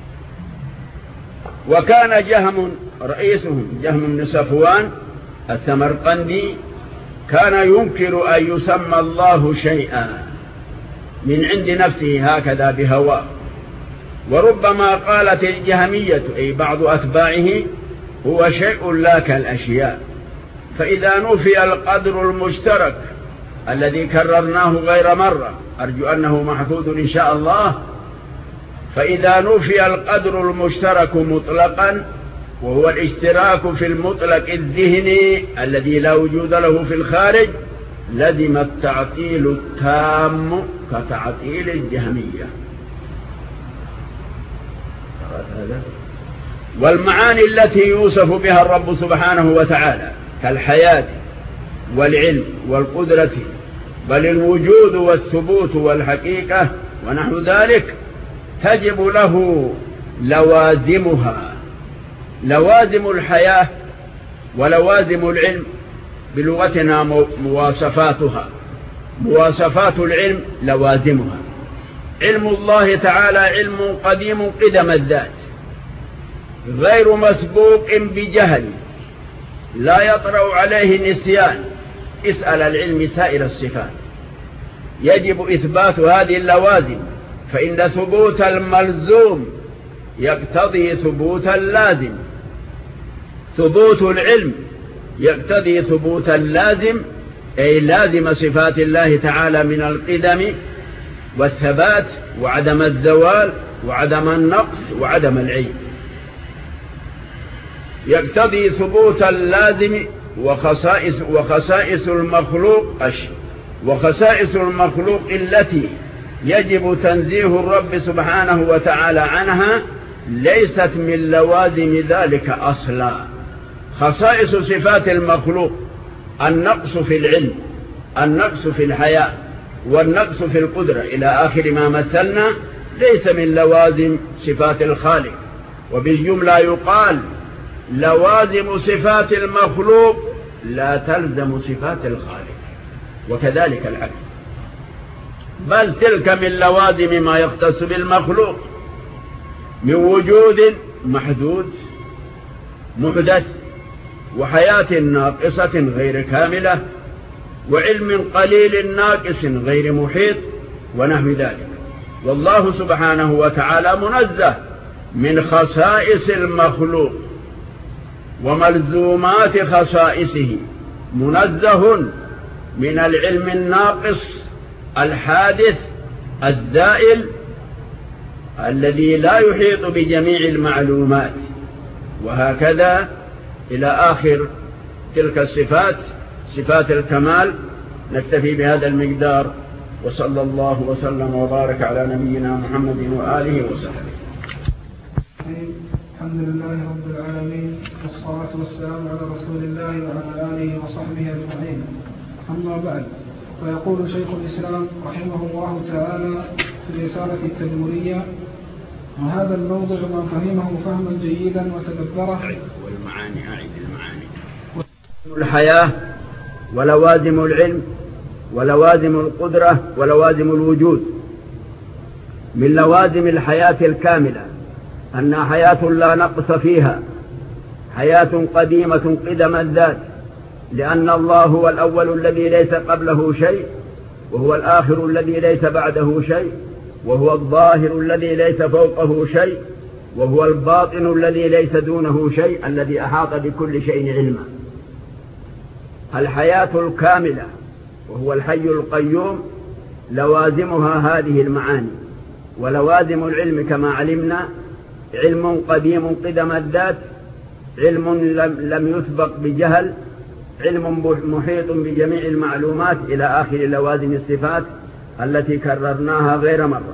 [SPEAKER 1] وكان جهم رئيسهم جهم بن صفوان السمرقندي كان ينكر أن يسمى الله شيئا من عند نفسه هكذا بهواه. وربما قالت الجهمية أي بعض أتباعه هو شيء لا كالأشياء. فإذا نفي القدر المشترك الذي كررناه غير مرة، أرجو أنه محفوظ إن شاء الله، فإذا نفي القدر المشترك مطلقا، وهو الاشتراك في المطلق الذهني الذي لا وجود له في الخارج، لزم التعطيل التام كتعطيل الجهمية. والمعاني التي يوصف بها الرب سبحانه وتعالى كالحياة والعلم والقدرة، بل الوجود والثبوت والحقيقة ونحو ذلك، تجب له لوازمها. لوازم الحياة ولوازم العلم بلغتنا مواصفاتها. مواصفات العلم لوازمها. علم الله تعالى علم قديم قدم الذات، غير مسبوق بجهل، لا يطرأ عليه نسيان. اسأل العلم سائر الصفات. يجب إثبات هذه اللوازم، فإن ثبوت الملزوم يقتضي ثبوت اللازم. ثبوت العلم يقتضي ثبوت اللازم، أي لازم صفات الله تعالى من القدم والثبات وعدم الزوال وعدم النقص وعدم العيب. يقتضي ثبوت اللازم وخصائص المخلوق التي يجب تنزيه الرب سبحانه وتعالى عنها ليست من لوازم ذلك أصلا. خصائص صفات المخلوق النقص في العلم، النقص في الحياة، والنقص في القدرة إلى آخر ما مثلنا، ليس من لوازم صفات الخالق. وبالجملة يقال لوازم صفات المخلوق لا تلزم صفات الخالق، وكذلك العكس. بل تلك من لوازم ما يختص بالمخلوق من وجود محدود محدث، وحياة ناقصة غير كاملة، وعلم قليل ناقص غير محيط، ونحو ذلك. والله سبحانه وتعالى منزه من خصائص المخلوق وملزومات خصائصه، منزه من العلم الناقص الحادث الزائل الذي لا يحيط بجميع المعلومات، وهكذا إلى آخر تلك الصفات صفات الكمال. نكتفي بهذا المقدار، وصلى الله وسلم وبارك على نبينا محمد وآله وصحبه.
[SPEAKER 2] الحمد لله رب العالمين، والصلاة والسلام على رسول الله وعلى آله وصحبه أجمعين. أما بعد، فيقول شيخ الإسلام رحمه الله تعالى في الرسالة التدمرية: وهذا الموضع من فهمه فهما جيدا وتدبره.
[SPEAKER 1] والمعاني أعد المعاني. الحياة ولوازم العلم ولوازم القدرة ولوازم الوجود. من لوازم الحياة الكاملة أنها حياة لا نقص فيها، حياة قديمة قدم الذات، لأن الله هو الأول الذي ليس قبله شيء، وهو الآخر الذي ليس بعده شيء، وهو الظاهر الذي ليس فوقه شيء، وهو الباطن الذي ليس دونه شيء، الذي أحاط بكل شيء علما. الحياة الكاملة وهو الحي القيوم لوازمها هذه المعاني. ولوازم العلم كما علمنا: علم قديم قدم الذات، علم لم يسبق بجهل، علم محيط بجميع المعلومات، إلى آخر لوازم الصفات التي كررناها غير مرة.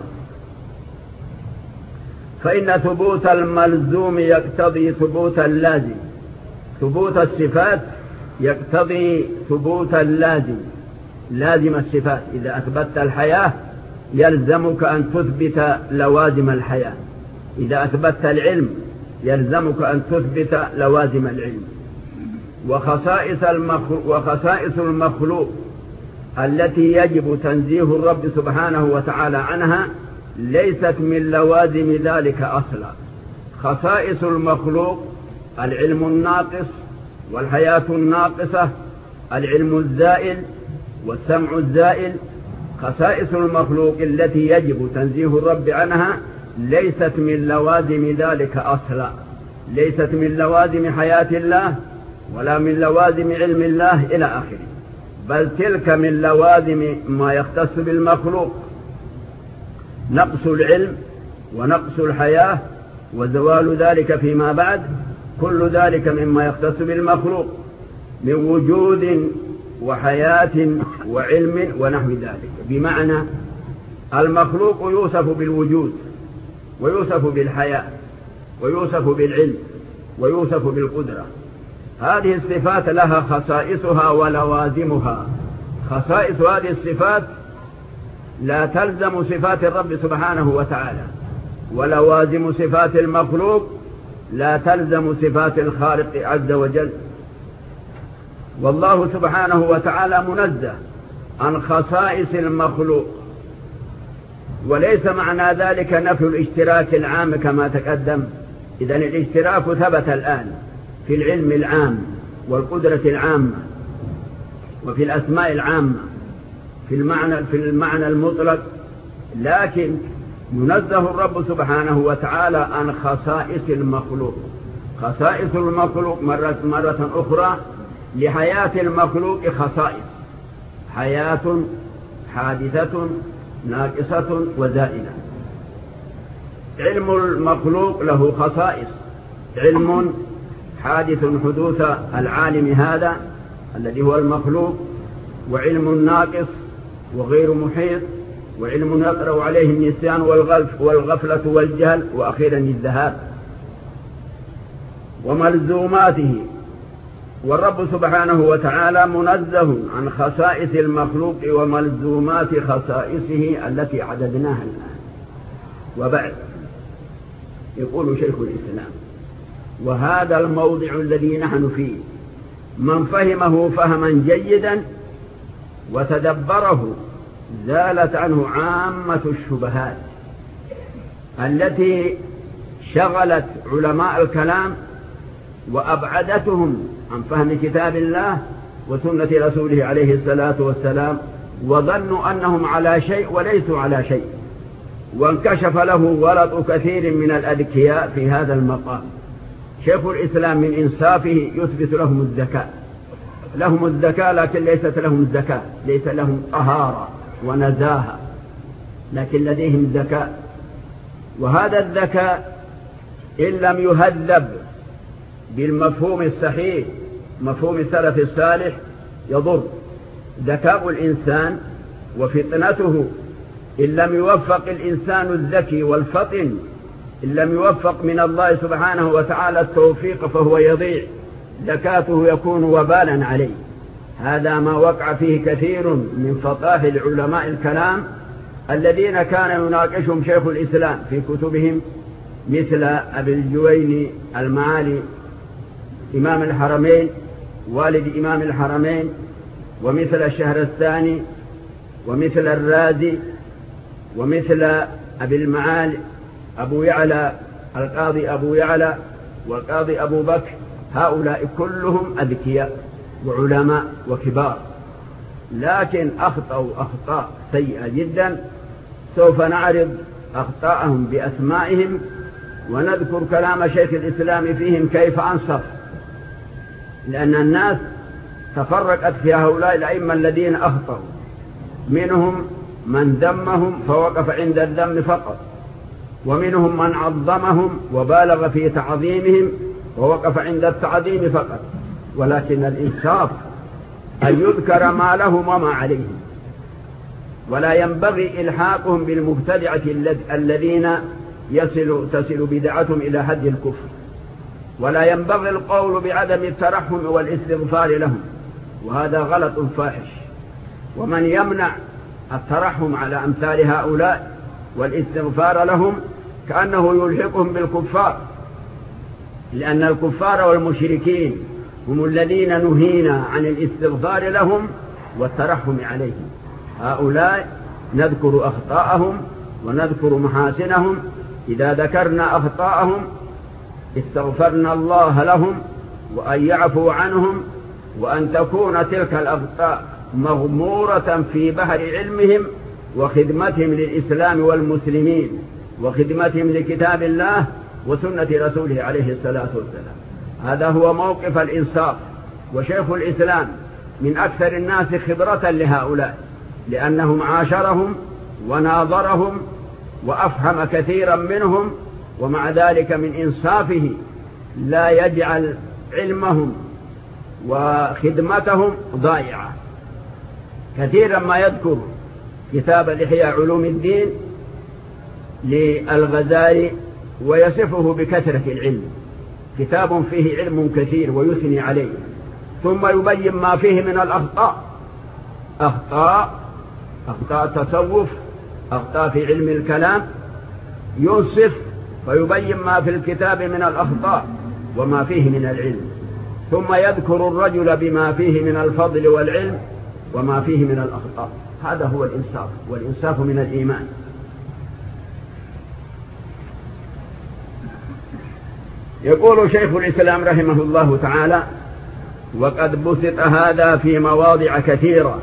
[SPEAKER 1] فإن ثبوت الملزوم يقتضي ثبوت اللازم. ثبوت الصفات يقتضي ثبوت اللازم، لازم الصفات. إذا أثبتت الحياة يلزمك أن تثبت لوازم الحياة، إذا أثبتت العلم يلزمك أن تثبت لوازم العلم. وخصائص المخلوق التي يجب تنزيه الرب سبحانه وتعالى عنها ليست من لوازم ذلك أصلا. خصائص المخلوق: العلم الناقص والحياة الناقصة، العلم الزائل والسمع الزائل. خصائص المخلوق التي يجب تنزيه الرب عنها ليست من لوازم ذلك أصلا، ليست من لوازم حياة الله ولا من لوازم علم الله إلى آخره، بل تلك من لوازم ما يختص بالمخلوق: نقص العلم ونقص الحياة وزوال ذلك فيما بعد، كل ذلك مما يختص بالمخلوق من وجود وحياة وعلم ونحو ذلك. بمعنى المخلوق يوصف بالوجود، ويوصف بالحياة، ويوصف بالعلم، ويوصف بالقدرة. هذه الصفات لها خصائصها ولوازمها. خصائص هذه الصفات لا تلزم صفات الرب سبحانه وتعالى، ولوازم صفات المخلوق لا تلزم صفات الخالق عز وجل. والله سبحانه وتعالى منزه عن خصائص المخلوق، وليس معنى ذلك نفي الاشتراك العام كما تقدم. إذن الاشتراك ثبت الآن في العلم العام والقدرة العامة وفي الأسماء العامة في المعنى المطلق، لكن ينزه الرب سبحانه وتعالى عن خصائص المخلوق. خصائص المخلوق مرة أخرى: لحياة المخلوق خصائص: حياة حادثة ناقصة وزائلة. علم المخلوق له خصائص: علم حادث حدوث العالم هذا الذي هو المخلوق، وعلم ناقص وغير محيط، وعلم يطرأ عليه النسيان والغفلة والجهل، وأخيرا الذهاب. وملزوماته: والرب سبحانه وتعالى منزه عن خصائص المخلوق وملزومات خصائصه التي عددناها الآن. وبعد، يقول شيخ الإسلام: وهذا الموضع الذي نحن فيه من فهمه فهما جيدا وتدبره زالت عنه عامة الشبهات التي شغلت علماء الكلام وأبعدتهم عن فهم كتاب الله وسنة رسوله عليه الصلاة والسلام، وظنوا أنهم على شيء وليسوا على شيء. وانكشف له غلط كثير من الأذكياء في هذا المقام. شيخ الإسلام من إنصافه يثبت لهم الذكاء، لهم الذكاء لكن ليست لهم الذكاء، ليس لهم طهارة ونزاهة، لكن لديهم ذكاء. وهذا الذكاء إن لم يهذب بالمفهوم الصحيح، مفهوم السلف الصالح، يضر. ذكاء الإنسان وفطنته إن لم يوفق الإنسان الذكي والفطن، إن لم يوفق من الله سبحانه وتعالى التوفيق فهو يضيع، ذكاته يكون وبالا عليه. هذا ما وقع فيه كثير من فطاحل علماء الكلام الذين كان يناقشهم شيخ الإسلام في كتبهم، مثل أبي الجويني المعالي إمام الحرمين والد إمام الحرمين، ومثل الشهرستاني، ومثل الرازي، ومثل أبي المعالي أبو يعلى القاضي أبو يعلى والقاضي أبو بكر. هؤلاء كلهم أذكياء وعلماء وكبار، لكن أخطأوا أخطاء سيئة جدا. سوف نعرض أخطاءهم بأسمائهم ونذكر كلام شيخ الإسلام فيهم كيف أنصف، لأن الناس تفرقت في هؤلاء الأئمة الذين أخطأوا. منهم من ذمهم فوقف عند الذم فقط، ومنهم من عظمهم وبالغ في تعظيمهم ووقف عند التعظيم فقط. ولكن الإنصاف أن يذكر ما لهم وما عليهم، ولا ينبغي إلحاقهم بالمبتدعة الذين تصل بدعتهم إلى حد الكفر، ولا ينبغي القول بعدم الترحم والاستغفار لهم، وهذا غلط فاحش. ومن يمنع الترحم على أمثال هؤلاء والاستغفار لهم كأنه يلحقهم بالكفار، لأن الكفار والمشركين هم الذين نهينا عن الاستغفار لهم والترحم عليهم. هؤلاء نذكر أخطاءهم ونذكر محاسنهم. إذا ذكرنا أخطاءهم استغفرنا الله لهم وأن يعفو عنهم، وأن تكون تلك الأخطاء مغمورة في بحر علمهم وخدمتهم للإسلام والمسلمين وخدمتهم لكتاب الله وسنة رسوله عليه الصلاة والسلام. هذا هو موقف الإنصاف. وشيخ الإسلام من أكثر الناس خبرة لهؤلاء، لأنهم عاشرهم وناظرهم وأفهم كثيرا منهم، ومع ذلك من إنصافه لا يجعل علمهم وخدمتهم ضائعة. كثيرا ما يذكر كتاب الإحياء علوم الدين للغزالي ويصفه بكثرة العلم، كتاب فيه علم كثير ويثني عليه، ثم يبين ما فيه من الأخطاء، أخطاء تصوف، أخطاء في علم الكلام، ينصف فيبين ما في الكتاب من الأخطاء وما فيه من العلم، ثم يذكر الرجل بما فيه من الفضل والعلم وما فيه من الأخطاء. هذا هو الإنصاف، والإنصاف من الإيمان. يقول شيخ الإسلام رحمه الله تعالى: وقد بسط هذا في مواضع كثيرة.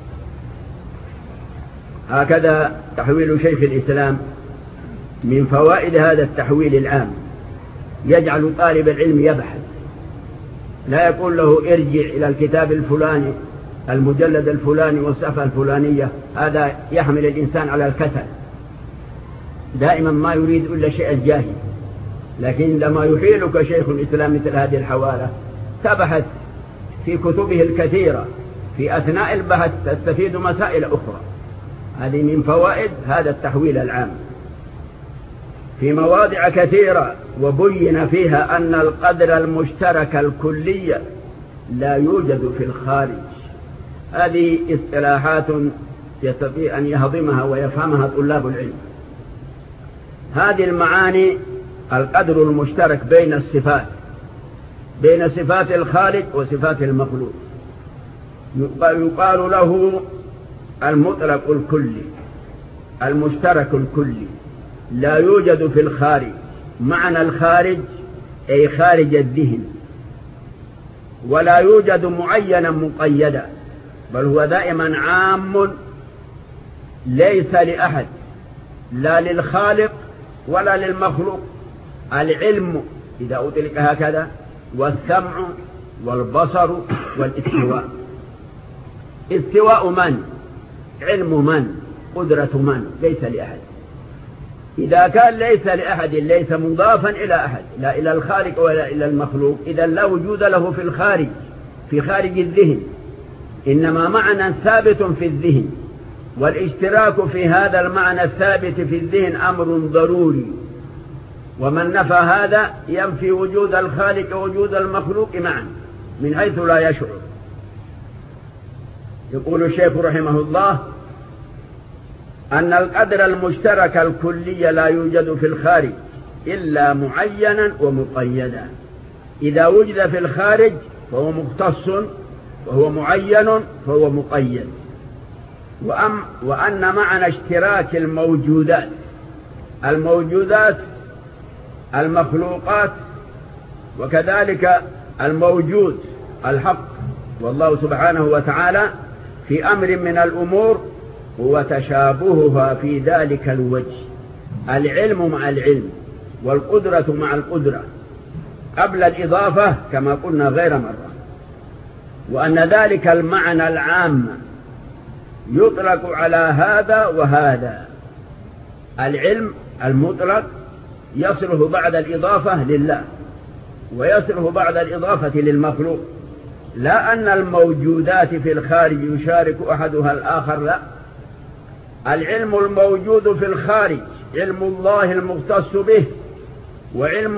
[SPEAKER 1] هكذا تحويل شيخ الإسلام. من فوائد هذا التحويل العام يجعل طالب العلم يبحث، لا يقول له ارجع إلى الكتاب الفلاني المجلد الفلاني والصفحة الفلانية. هذا يحمل الإنسان على الكسل، دائما ما يريد إلا شيء الجاهل. لكن لما يحيلك شيخ الإسلام مثل هذه الحوالة تبحث في كتبه الكثيرة، في أثناء البحث تستفيد مسائل أخرى. هذه من فوائد هذا التحويل العام في مواضع كثيرة، وبين فيها أن القدر المشترك الكلي لا يوجد في الخارج. هذه اصطلاحات يستطيع أن يهضمها ويفهمها طلاب العلم. هذه المعاني: القدر المشترك بين الصفات، بين صفات الخالق وصفات المخلوق، يقال له المطلق الكلي، المشترك الكلي، لا يوجد في الخارج. معنى الخارج أي خارج الذهن، ولا يوجد معينا مقيدا، بل هو دائما عام ليس لأحد، لا للخالق ولا للمخلوق. العلم إذا أطلق هكذا، والسمع والبصر والاستواء. استواء من؟ علم من؟ قدرة من؟ ليس لأحد. إذا كان ليس لأحد ليس مضافا إلى أحد، لا إلى الخالق ولا إلى المخلوق، إذا لا وجود له في الخارج، في خارج الذهن. إنما معنى ثابت في الذهن، والاشتراك في هذا المعنى الثابت في الذهن أمر ضروري، ومن نفى هذا ينفي وجود الخالق ووجود المخلوق معا من حيث لا يشعر. يقول الشيخ رحمه الله أن القدر المشترك الكلي لا يوجد في الخارج إلا معينا ومقيدا. إذا وجد في الخارج فهو مختص وهو معين فهو مقيد. وأن معنى اشتراك الموجودات المخلوقات وكذلك الموجود الحق والله سبحانه وتعالى في أمر من الأمور هو تشابهها في ذلك الوجه، العلم مع العلم والقدرة مع القدرة قبل الإضافة كما قلنا غير مرة. وأن ذلك المعنى العام يطلق على هذا وهذا. العلم المطلق يصله بعد الإضافة لله ويصله بعد الإضافة للمخلوق، لا أن الموجودات في الخارج يشارك أحدها الآخر، لا. العلم الموجود في الخارج علم الله المختص به، وعلم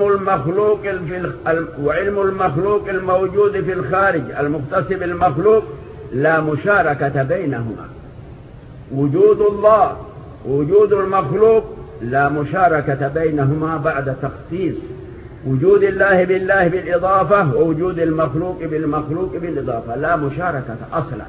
[SPEAKER 1] المخلوق الموجود في الخارج المختص بالمخلوق لا مشاركة بينهما. وجود الله ووجود المخلوق لا مشاركة بينهما بعد تخصيص وجود الله بالله بالإضافة ووجود المخلوق بالمخلوق بالإضافة، لا مشاركة أصلا.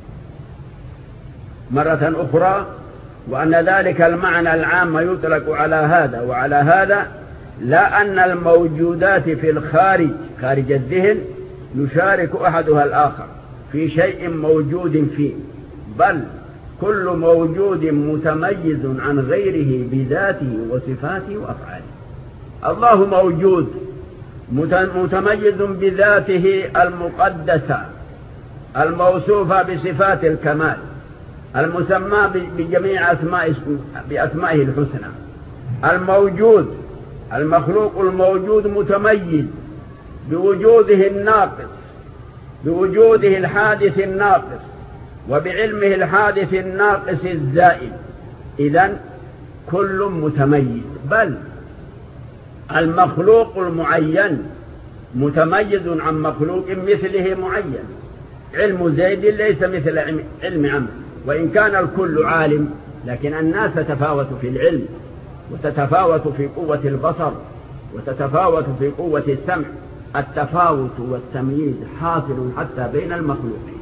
[SPEAKER 1] مرة أخرى، وأن ذلك المعنى العام يطلق على هذا وعلى هذا، لا أن الموجودات في الخارج خارج الذهن يشارك أحدها الآخر في شيء موجود فيه، بل كل موجود متميز عن غيره بذاته وصفاته وأفعاله. الله موجود متميز بذاته المقدسة الموصوفة بصفات الكمال المسمى بجميع بأسمائه الحسنى. الموجود المخلوق الموجود متميز بوجوده الناقص، بوجوده الحادث الناقص، وبعلمه الحادث الناقص الزائد. إذن كل متميز، بل المخلوق المعين متميز عن مخلوق مثله معين. علم زيد ليس مثل علم عمرو، وإن كان الكل عالم، لكن الناس تتفاوت في العلم وتتفاوت في قوة البصر وتتفاوت في قوة السمع. التفاوت والتمييز حاصل حتى بين المخلوقين.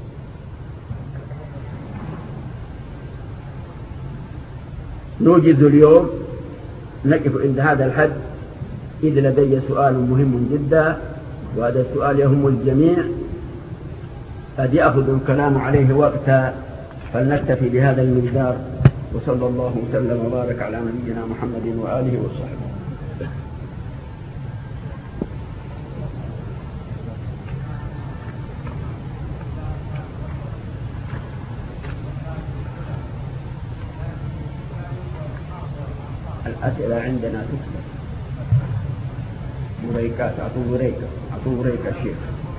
[SPEAKER 1] نوجز اليوم، نقف عند هذا الحد، إذ لدي سؤال مهم جدا، وهذا السؤال يهم الجميع، قد يأخذ الكلام عليه وقتا، فلنكتفي بهذا المقدار. وصلى الله وسلم وبارك على نبينا محمد وآله وصحبه. الأسئلة عندنا تكتب بريكات، أعطوا بريكة الشيخ.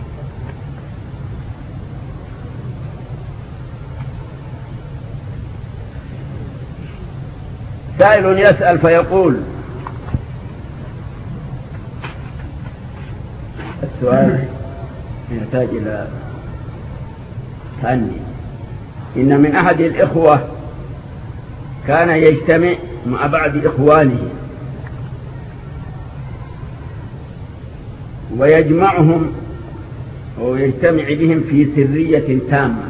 [SPEAKER 1] سائل يسأل فيقول: السؤال يحتاج إلى تأني. إن من أحد الإخوة كان يجتمع مع بعض إخوانه ويجمعهم ويجتمع بهم في سرية تامة،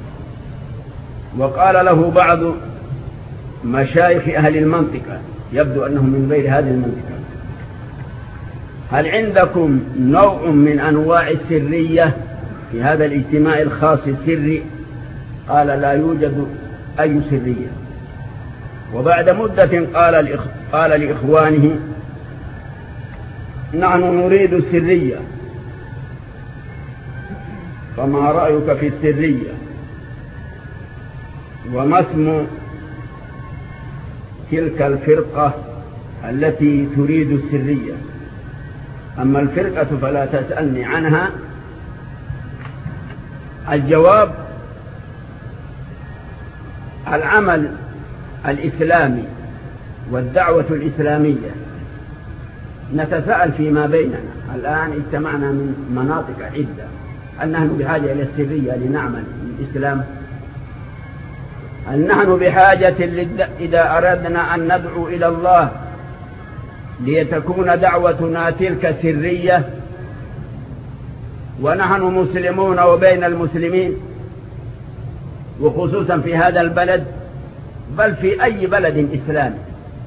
[SPEAKER 1] وقال له بعض مشايخ أهل المنطقة، يبدو أنهم من غير هذه المنطقة: هل عندكم نوع من أنواع السرية في هذا الاجتماع الخاص السري؟ قال: لا يوجد أي سرية. وبعد مدة قال لإخوانه: نحن نريد السرية، فما رأيك في السرية؟ وما اسم تلك الفرقة التي تريد السرية؟ أما الفرقة فلا تسألني عنها. الجواب: العمل الإسلامي والدعوة الإسلامية نتساءل فيما بيننا. الآن اجتمعنا من مناطق عدة، هل نحن بحاجة إلى السرية لنعمل الإسلام؟ هل نحن بحاجة إذا أردنا أن ندعو إلى الله لتكون دعوتنا تلك سرية ونحن مسلمون وبين المسلمين، وخصوصا في هذا البلد بل في أي بلد إسلامي؟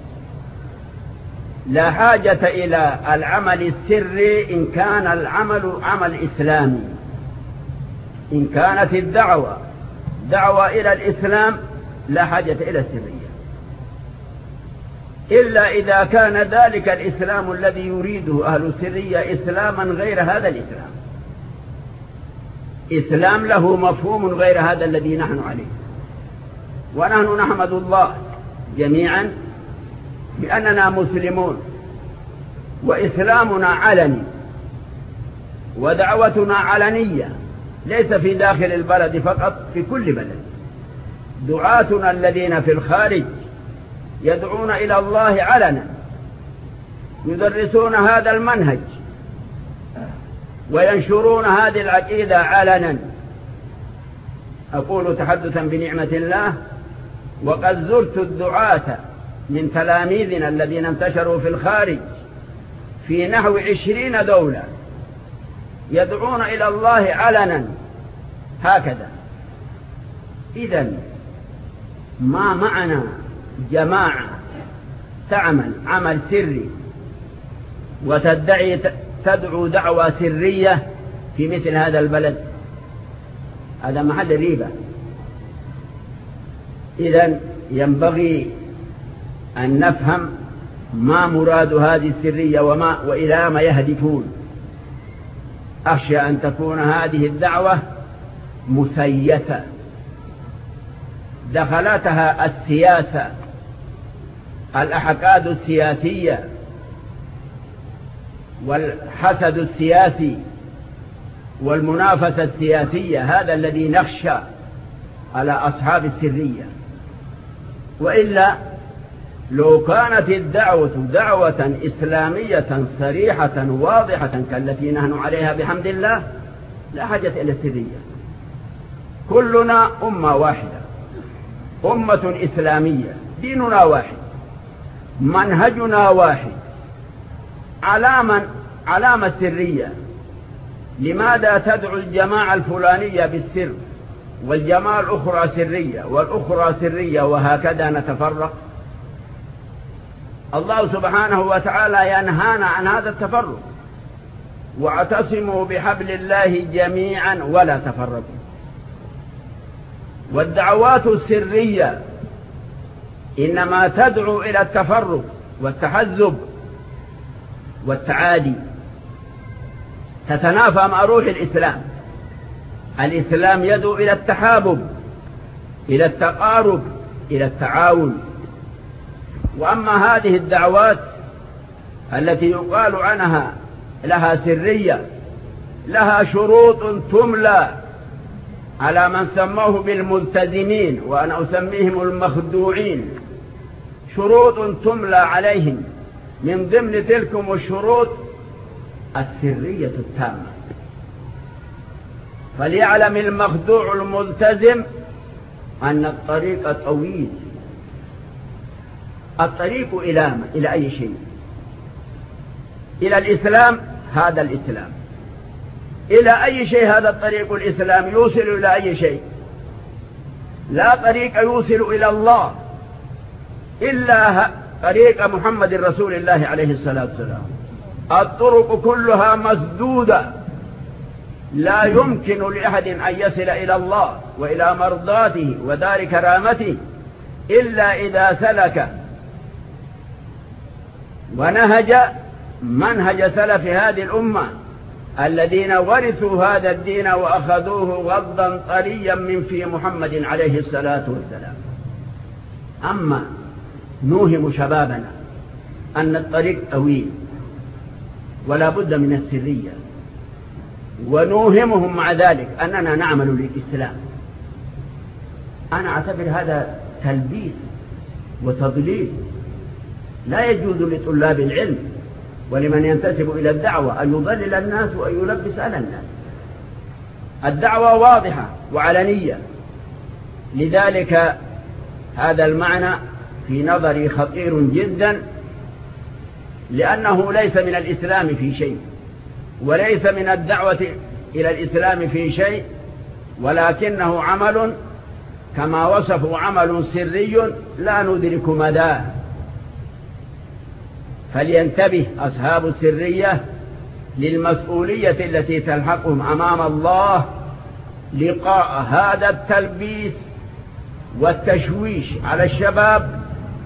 [SPEAKER 1] لا حاجة إلى العمل السري إن كان العمل عمل إسلامي. إن كانت الدعوة دعوة إلى الإسلام لا حاجة إلى السرية، إلا إذا كان ذلك الإسلام الذي يريده أهل السرية إسلاما غير هذا الإسلام، إسلام له مفهوم غير هذا الذي نحن عليه. ونحن نحمد الله جميعا بأننا مسلمون، وإسلامنا علني ودعوتنا علنية، ليس في داخل البلد فقط، في كل بلد. دعاتنا الذين في الخارج يدعون إلى الله علنا، يدرسون هذا المنهج وينشرون هذه العقيدة علنا. أقول تحدثا بنعمة الله، وقد زرت الدعاة من تلاميذنا الذين انتشروا في الخارج في نحو 20 دولة يدعون إلى الله علنا هكذا. إذن ما معنا جماعة تعمل عمل سري وتدعي تدعو دعوة سرية في مثل هذا البلد؟ هذا محل ريبة. إذن ينبغي أن نفهم ما مراد هذه السرية وإلى ما يهدفون. أخشى أن تكون هذه الدعوة مسيسة دخلتها السياسة، الأحقاد السياسية والحسد السياسي والمنافسة السياسية، هذا الذي نخشى على أصحاب السرية. وإلا لو كانت الدعوة دعوة إسلامية صريحة واضحة كالتي نحن عليها بحمد الله لا حاجة إلى السرية. كلنا أمة واحدة، أمة إسلامية، ديننا واحد، منهجنا واحد. علامة سرية. لماذا تدعو الجماعة الفلانية بالسر والجماعة الأخرى سرية والأخرى سرية وهكذا نتفرق؟ الله سبحانه وتعالى ينهانا عن هذا التفرق، واعتصموا بحبل الله جميعا ولا تفرقوا. والدعوات السرية إنما تدعو إلى التفرق والتحزب والتعادي، تتنافى مع روح الإسلام. الإسلام يدعو إلى التحابب، إلى التقارب، إلى التعاون. وأما هذه الدعوات التي يقال عنها لها سرية لها شروط تملى على من سموه بالملتزمين، وأنا أسميهم المخدوعين. شروط تملى عليهم، من ضمن تلكم الشروط السرية التامة. فليعلم المخدوع الملتزم أن الطريق طويل. الطريق إلى أي شيء؟ إلى الإسلام، هذا الإسلام. إلى أي شيء هذا الطريق الإسلام؟ يوصل إلى أي شيء؟ لا طريق يوصل إلى الله إلا طريق محمد رسول الله عليه الصلاة والسلام. الطرق كلها مسدودة، لا يمكن لأحد أن يصل إلى الله وإلى مرضاته ودار كرامته إلا إذا سلك ونهج منهج سلف هذه الأمة الذين ورثوا هذا الدين وأخذوه غضا طريا من في محمد عليه الصلاة والسلام. أما نوهم شبابنا أن الطريق طويل ولا بد من السرية، ونوهمهم مع ذلك أننا نعمل للإسلام. أنا أعتبر هذا تلبيس وتضليل. لا يجوز لطلاب العلم ولمن ينتسب إلى الدعوة أن يضلل الناس وأن يلبس على الناس. الدعوة واضحة وعلنية، لذلك هذا المعنى في نظري خطير جدا، لأنه ليس من الإسلام في شيء، وليس من الدعوة إلى الإسلام في شيء، ولكنه عمل كما وصفوا عمل سري لا ندرك مداه. فلينتبه أصحاب السرية للمسؤولية التي تلحقهم أمام الله لقاء هذا التلبيس والتشويش على الشباب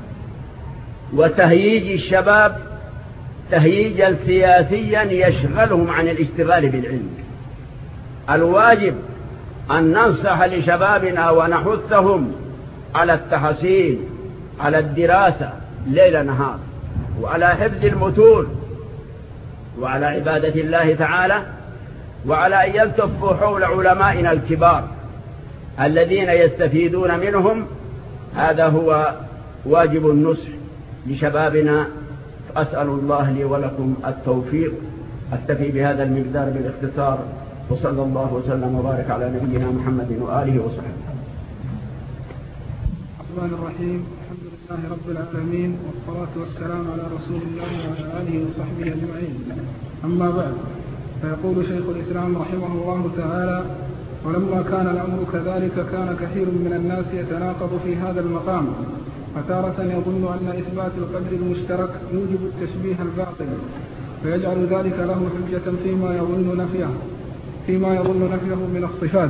[SPEAKER 1] وتهييج الشباب تهييجا سياسيا يشغلهم عن الاشتغال بالعلم. الواجب أن ننصح لشبابنا ونحثهم على التحصيل، على الدراسة ليل نهار، وعلى حفظ المتون، وعلى عبادة الله تعالى، وعلى أن يلتفوا حول علمائنا الكبار الذين يستفيدون منهم. هذا هو واجب النصح لشبابنا. أسأل الله لي ولكم التوفيق. أكتفي بهذا المقدار بالاختصار، وصلى الله وسلم وبارك على نبينا محمد وآله وصحبه.
[SPEAKER 2] الرحمن الرحيم. الحمد لله رب العالمين، والصلاة والسلام على رسول الله وعلى آله وصحبه أجمعين. أما بعد، فيقول شيخ الإسلام رحمه الله تعالى: ولما كان الأمر كذلك كان كثير من الناس يتناقض في هذا المقام، فتارة يظن أن إثبات القدر المشترك يوجب التشبيه الباطل، فيجعل ذلك له حجة فيما يظن نفيه من الصفات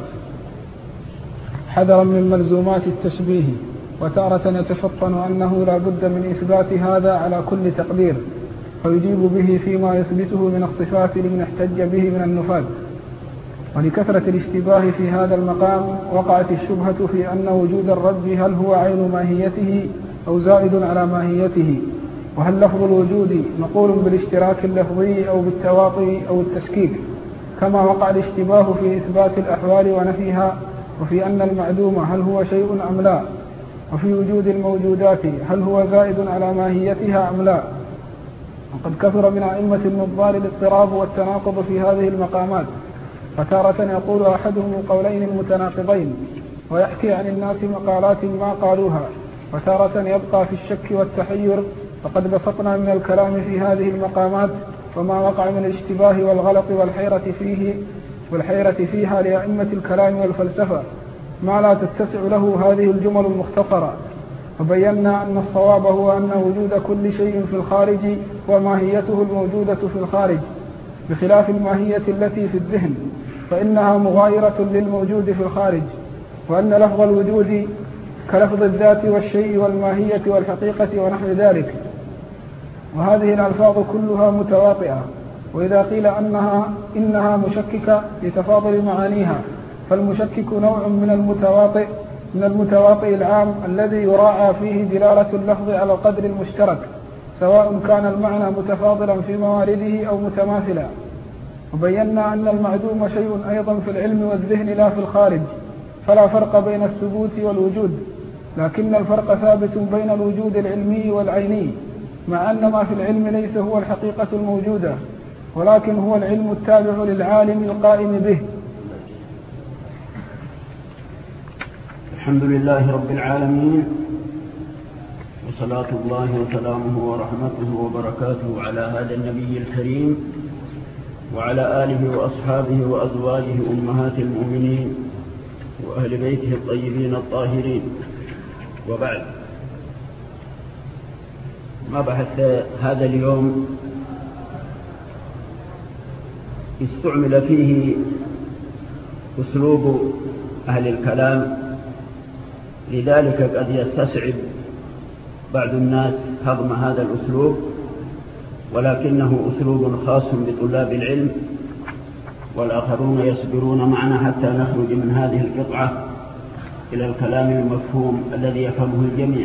[SPEAKER 2] حذرا من ملزومات التشبيه، وتارة يتفطن أنه لا بد من إثبات هذا على كل تقدير، فيجيب به فيما يثبته من الصفات لمن احتج به من النفاذ. ولكثرة الاشتباه في هذا المقام وقعت الشبهة في أن وجود الرب هل هو عين ماهيته أو زائد على ماهيته، وهل لفظ الوجود مقول بالاشتراك اللفظي أو بالتواطي أو التشكيك، كما وقع الاشتباه في إثبات الأحوال ونفيها، وفي أن المعدوم هل هو شيء أم لا، وفي وجود الموجودات هل هو زائد على ماهيتها أم لا. وقد كثر من أئمة النظار الاضطراب والتناقض في هذه المقامات، فتارة يقول أحدهم القولين المتناقضين ويحكي عن الناس مقالات ما قالوها، وتارة يبقى في الشك والتحير. فقد بسطنا من الكلام في هذه المقامات وما وقع من الاشتباه والغلط والحيرة فيها لأئمة الكلام والفلسفة ما لا تتسع له هذه الجمل المختصرة، وبينا أن الصواب هو أن وجود كل شيء في الخارج وماهيته الموجودة في الخارج، بخلاف الماهية التي في الذهن فإنها مغايرة للموجود في الخارج، وأن لفظ الوجود كلفظ الذات والشيء والماهية والحقيقة ونحو ذلك، وهذه الألفاظ كلها متواطئة. وإذا قيل إنها مشككة لتفاضل معانيها، فالمشكك نوع من المتواطئ العام الذي يراعى فيه دلالة اللفظ على القدر المشترك، سواء كان المعنى متفاضلا في موارده أو متماثلا. وبينا أن المعدوم شيء أيضا في العلم والذهن لا في الخارج، فلا فرق بين الثبوت والوجود، لكن الفرق ثابت بين الوجود العلمي والعيني، مع أن ما في العلم ليس هو الحقيقة الموجودة، ولكن هو العلم التابع للعالم القائم به.
[SPEAKER 1] الحمد لله رب العالمين، وصلاة الله وسلامه ورحمته وبركاته على هذا النبي الكريم وعلى آله وأصحابه وأزواجه أمهات المؤمنين وأهل بيته الطيبين الطاهرين. وبعد، ما بحث هذا اليوم استعمل فيه أسلوب أهل الكلام، لذلك قد يستصعب بعض الناس هضم هذا الأسلوب، ولكنه أسلوب خاص بطلاب العلم، والآخرون يصبرون معنا حتى نخرج من هذه القطعة إلى الكلام المفهوم الذي يفهمه الجميع.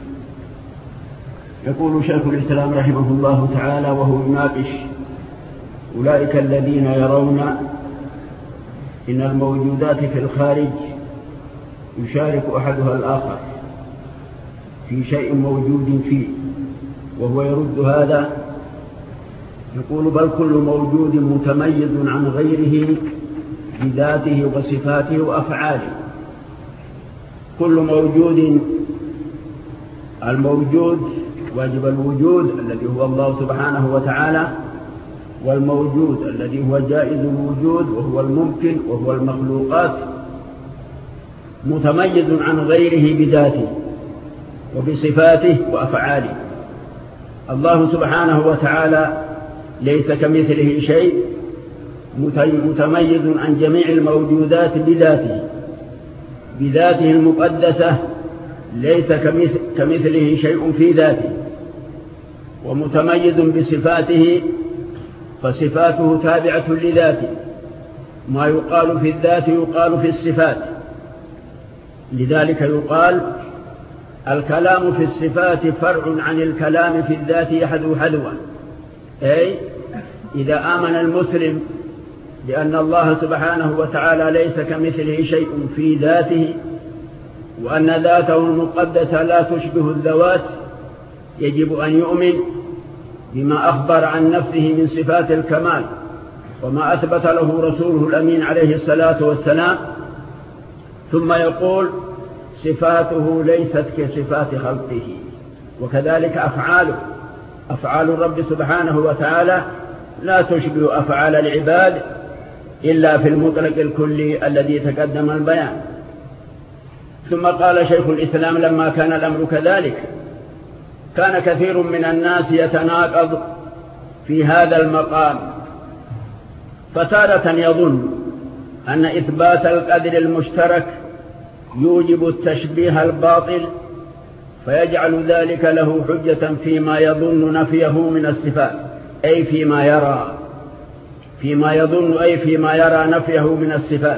[SPEAKER 1] يقول شيخ الإسلام رحمه الله تعالى وهو يناقش: أولئك الذين يرون إن الموجودات في الخارج يشارك أحدها الآخر في شيء موجود فيه، وهو يرد هذا يقول بل كل موجود متميز عن غيره بذاته وصفاته وأفعاله. كل موجود، الموجود واجب الوجود الذي هو الله سبحانه وتعالى، والموجود الذي هو جائز الوجود وهو الممكن وهو المخلوقات، متميز عن غيره بذاته وبصفاته وأفعاله. الله سبحانه وتعالى ليس كمثله شيء، متميز عن جميع الموجودات بذاته المقدسة، ليس كمثله شيء في ذاته، ومتميز بصفاته، فصفاته تابعة لذاته، ما يقال في الذات يقال في الصفات. لذلك يقال الكلام في الصفات فرع عن الكلام في الذات يحذو حذوه، أي إذا آمن المسلم بأن الله سبحانه وتعالى ليس كمثله شيء في ذاته، وأن ذاته المقدسة لا تشبه الذوات، يجب أن يؤمن بما أخبر عن نفسه من صفات الكمال وما أثبت له رسوله الأمين عليه الصلاة والسلام. ثم يقول صفاته ليست كصفات خلقه، وكذلك أفعال الرب سبحانه وتعالى لا تشبه أفعال العباد إلا في المطلق الكلي الذي تقدم البيان. ثم قال شيخ الإسلام لما كان الأمر كذلك كان كثير من الناس يتناقض في هذا المقام، فتارة يظن أن إثبات القدر المشترك يوجب التشبيه الباطل، فيجعل ذلك له حجة فيما يظن نفيه من الصفات، أي فيما يظن أي فيما يرى نفيه من الصفات،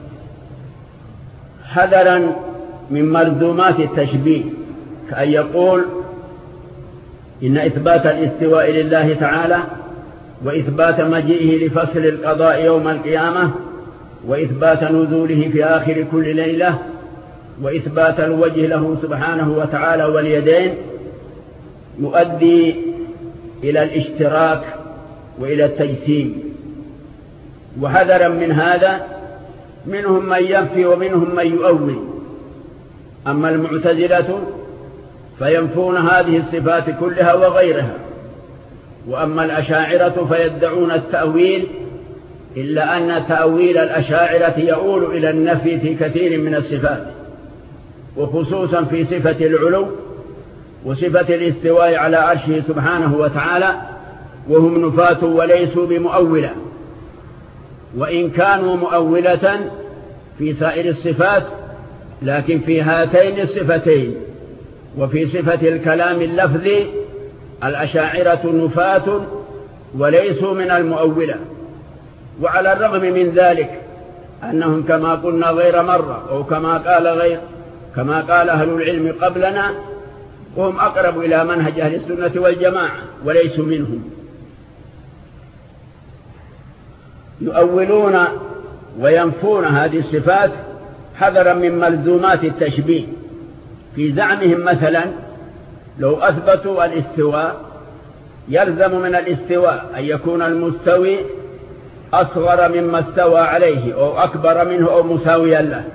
[SPEAKER 1] حذرا من مرذومات التشبيه، كأن يقول إن إثبات الاستواء لله تعالى، وإثبات مجيئه لفصل القضاء يوم القيامة، وإثبات نزوله في آخر كل ليلة، وإثبات الوجه له سبحانه وتعالى واليدين، يؤدي إلى الاشتراك وإلى التجسيم. وحذرا من هذا منهم من ينفي ومنهم من يؤول. أما المعتزلة فينفون هذه الصفات كلها وغيرها، وأما الأشاعرة فيدعون التأويل، إلا أن تأويل الأشاعرة يؤول إلى النفي في كثير من الصفات، وخصوصا في صفة العلو وصفة الاستواء على عرشه سبحانه وتعالى، وهم نفاة وليسوا بمؤولة، وإن كانوا مؤولة في سائر الصفات، لكن في هاتين الصفتين وفي صفة الكلام اللفظي الأشاعرة نفاة وليسوا من المؤولة. وعلى الرغم من ذلك أنهم كما قلنا غير مرة، أو كما قال أهل العلم قبلنا، وهم أقرب إلى منهج أهل السنة والجماعة وليسوا منهم، يؤولون وينفون هذه الصفات حذرا من ملزومات التشبيه. في زعمهم مثلا لو أثبتوا الاستواء يلزم من الاستواء أن يكون المستوي أصغر مما استوى عليه أو أكبر منه أو مساويا له،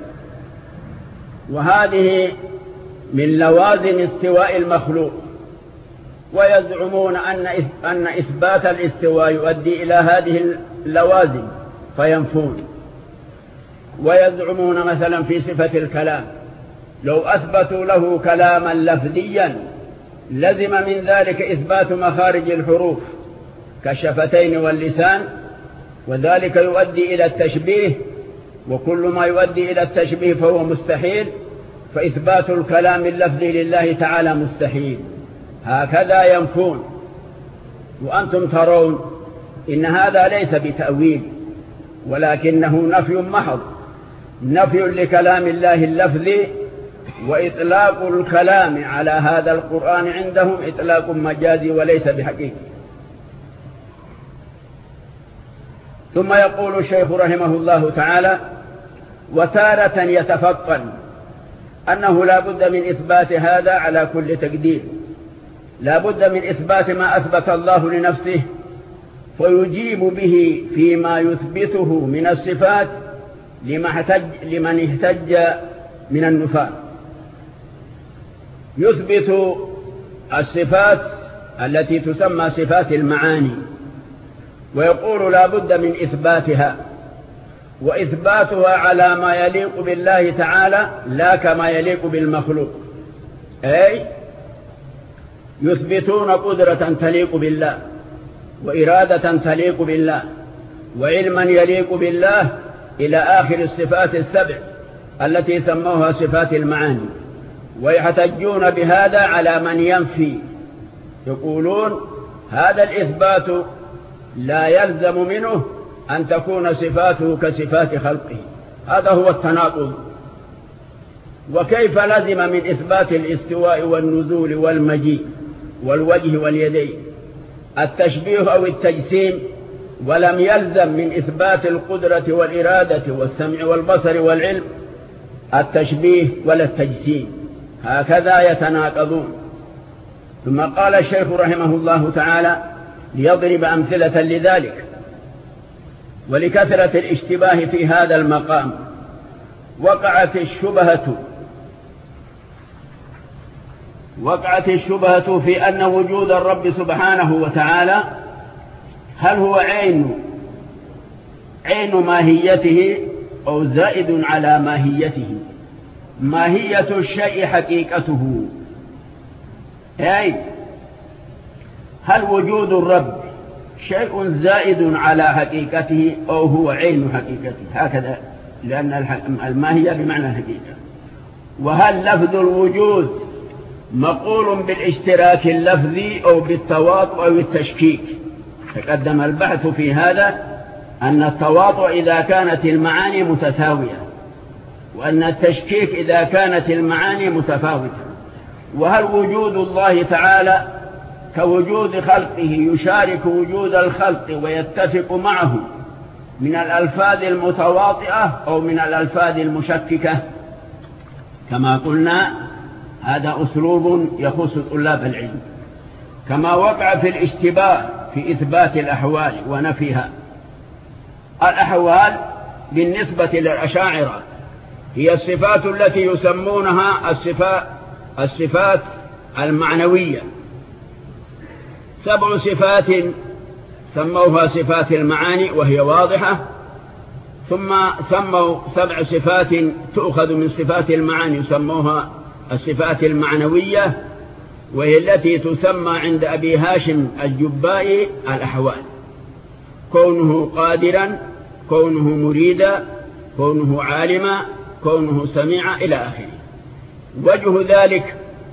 [SPEAKER 1] وهذه من لوازم استواء المخلوق. ويزعمون أن إثبات الاستواء يؤدي إلى هذه اللوازم فينفون. ويزعمون مثلا في صفة الكلام لو أثبتوا له كلاما لفظيا لزم من ذلك إثبات مخارج الحروف كالشفتين واللسان، وذلك يؤدي إلى التشبيه، وكل ما يؤدي إلى التشبيه فهو مستحيل، فإثبات الكلام اللفظي لله تعالى مستحيل. هكذا ينفون، وأنتم ترون إن هذا ليس بتأويل، ولكنه نفي محض، نفي لكلام الله اللفظي، وإطلاق الكلام على هذا القرآن عندهم إطلاق مجازي وليس بحقيقي. ثم يقول الشيخ رحمه الله تعالى: وتارة يتفطن أنه لا بد من إثبات هذا على كل تقدير، لا بد من إثبات ما أثبت الله لنفسه فيجيب به فيما يثبته من الصفات لمن احتج من النفاة. يثبت الصفات التي تسمى صفات المعاني ويقول لا بد من إثباتها، وإثباتها على ما يليق بالله تعالى لا كما يليق بالمخلوق، أي يثبتون قدرة تليق بالله وإرادة تليق بالله وعلما يليق بالله إلى آخر الصفات السبع التي سموها صفات المعاني، ويحتجون بهذا على من ينفي، يقولون هذا الإثبات لا يلزم منه أن تكون صفاته كصفات خلقه، هذا هو التناقض. وكيف لزم من إثبات الاستواء والنزول والمجيء والوجه واليدين التشبيه أو التجسيم، ولم يلزم من إثبات القدرة والإرادة والسمع والبصر والعلم التشبيه ولا التجسيم؟ هكذا يتناقضون. ثم قال الشيخ رحمه الله تعالى ليضرب أمثلة لذلك ولكثرة الاشتباه في هذا المقام: وقعت الشبهة في أن وجود الرب سبحانه وتعالى هل هو عين ماهيته أو زائد على ماهيته؟ ماهية الشيء حقيقته، أي هل وجود الرب شيء زائد على حقيقته أو هو عين حقيقته؟ هكذا، لأن الماهية بمعنى الحقيقة. وهل لفظ الوجود مقول بالاشتراك اللفظي أو بالتواطؤ أو التشكيك؟ تقدم البحث في هذا أن التواطؤ إذا كانت المعاني متساوية، وأن التشكيك إذا كانت المعاني متفاوتة. وهل وجود الله تعالى كوجود خلقه يشارك وجود الخلق ويتفق معه من الألفاظ المتواطئة أو من الألفاظ المشككة؟ كما قلنا هذا أسلوب يخص طلاب العلم. كما وقع في الاشتباه في إثبات الأحوال ونفيها. الأحوال بالنسبة للأشاعرة هي الصفات التي يسمونها الصفات المعنوية، 7 صفات سموها صفات المعاني وهي واضحة، ثم سموا 7 صفات تؤخذ من صفات المعاني يسموها الصفات المعنوية، وهي التي تسمى عند أبي هاشم الجبائي الأحوال: كونه قادرا، كونه مريدا، كونه عالما، كونه سميعا، إلى آخره. وجه ذلك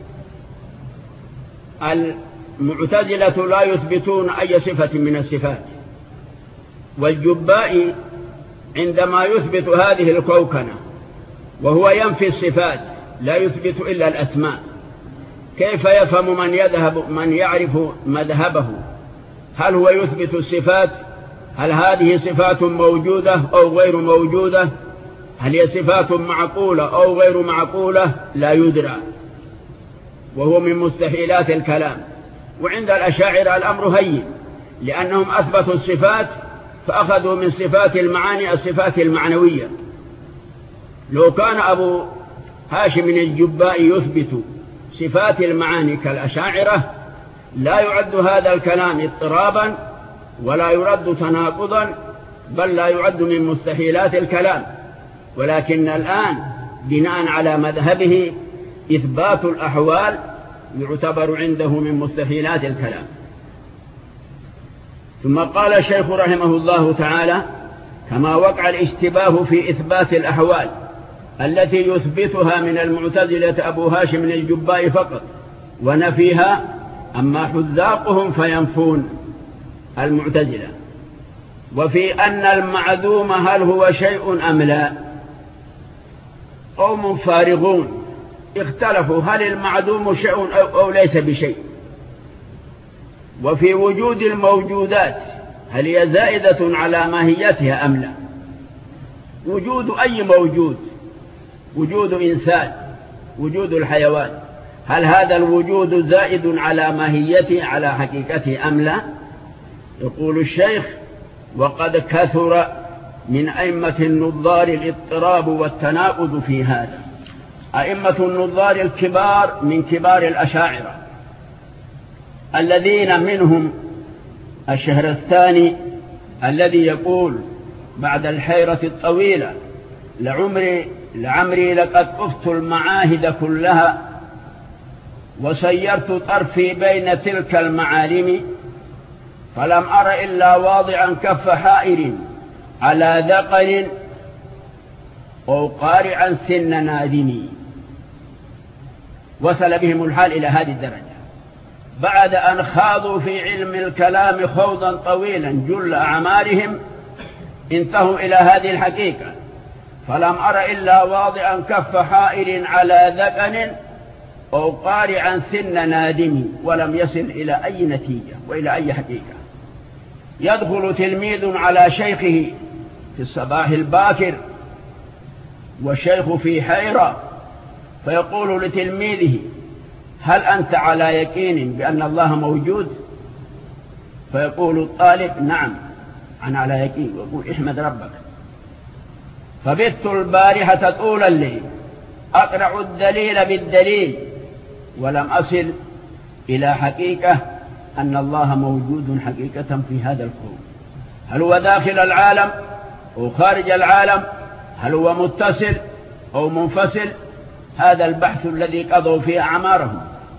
[SPEAKER 1] المعتزلة لا يثبتون أي صفة من الصفات، والجبائي عندما يثبت هذه الكوكنة وهو ينفي الصفات لا يثبت إلا الأسماء، كيف يفهم من يعرف مذهبه؟ هل هو يثبت الصفات؟ هل هذه صفات موجودة أو غير موجودة؟ هل هي صفات معقولة أو غير معقولة؟ لا يدرى، وهو من مستحيلات الكلام. وعند الأشاعرة الأمر هين، لأنهم أثبتوا الصفات فأخذوا من صفات المعاني الصفات المعنوية. لو كان أبو هاشم الجبائي يثبت صفات المعاني كالأشاعرة لا يعد هذا الكلام اضطرابا ولا يرد تناقضا، بل لا يعد من مستحيلات الكلام. ولكن الآن بناء على مذهبه إثبات الأحوال يعتبر عنده من مستحيلات الكلام. ثم قال الشيخ رحمه الله تعالى: كما وقع الاشتباه في إثبات الأحوال التي يثبتها من المعتزلة أبو هاشم الجبائي فقط ونفيها، أما حذاقهم فينفون المعتزلة. وفي أن المعدوم هل هو شيء أم لا؟ قوم فارغون اختلفوا هل المعدوم شيء أو ليس بشيء. وفي وجود الموجودات هل هي زائدة على ماهيتها أم لا؟ وجود أي موجود، وجود إنسان وجود الحيوان، هل هذا الوجود زائد على ماهيته على حقيقته أم لا؟ يقول الشيخ: وقد كثر من أئمة النظار الاضطراب والتناقض في هذا. أئمة النظار الكبار من كبار الأشاعرة، الذين منهم الشهرستاني الذي يقول بعد الحيرة الطويلة: لعمري لقد طفت المعاهد كلها وسيرت طرفي بين تلك المعالم، فلم أر إلا واضعا كف حائر على ذقن أو قارعا سن نادم. وصل بهم الحال إلى هذه الدرجة بعد أن خاضوا في علم الكلام خوضا طويلا جل أعمارهم، انتهوا إلى هذه الحقيقة: فلم أر إلا واضعا كف حائر على ذقن أو قارعا سن نادم، ولم يصل إلى أي نتيجة وإلى أي حقيقة. يدخل تلميذ على شيخه في الصباح الباكر والشيخ في حيرة، فيقول لتلميذه: هل أنت على يقين بأن الله موجود؟ فيقول الطالب: نعم أنا على يقين. ويقول: احمد ربك. فبت البارحة طول الليل أقرع الدليل بالدليل ولم أصل إلى حقيقة أن الله موجود حقيقة في هذا الكون. هل هو داخل العالم أو خارج العالم؟ هل هو متصل أو منفصل؟ هذا البحث الذي قضوا فيه أعمارهم.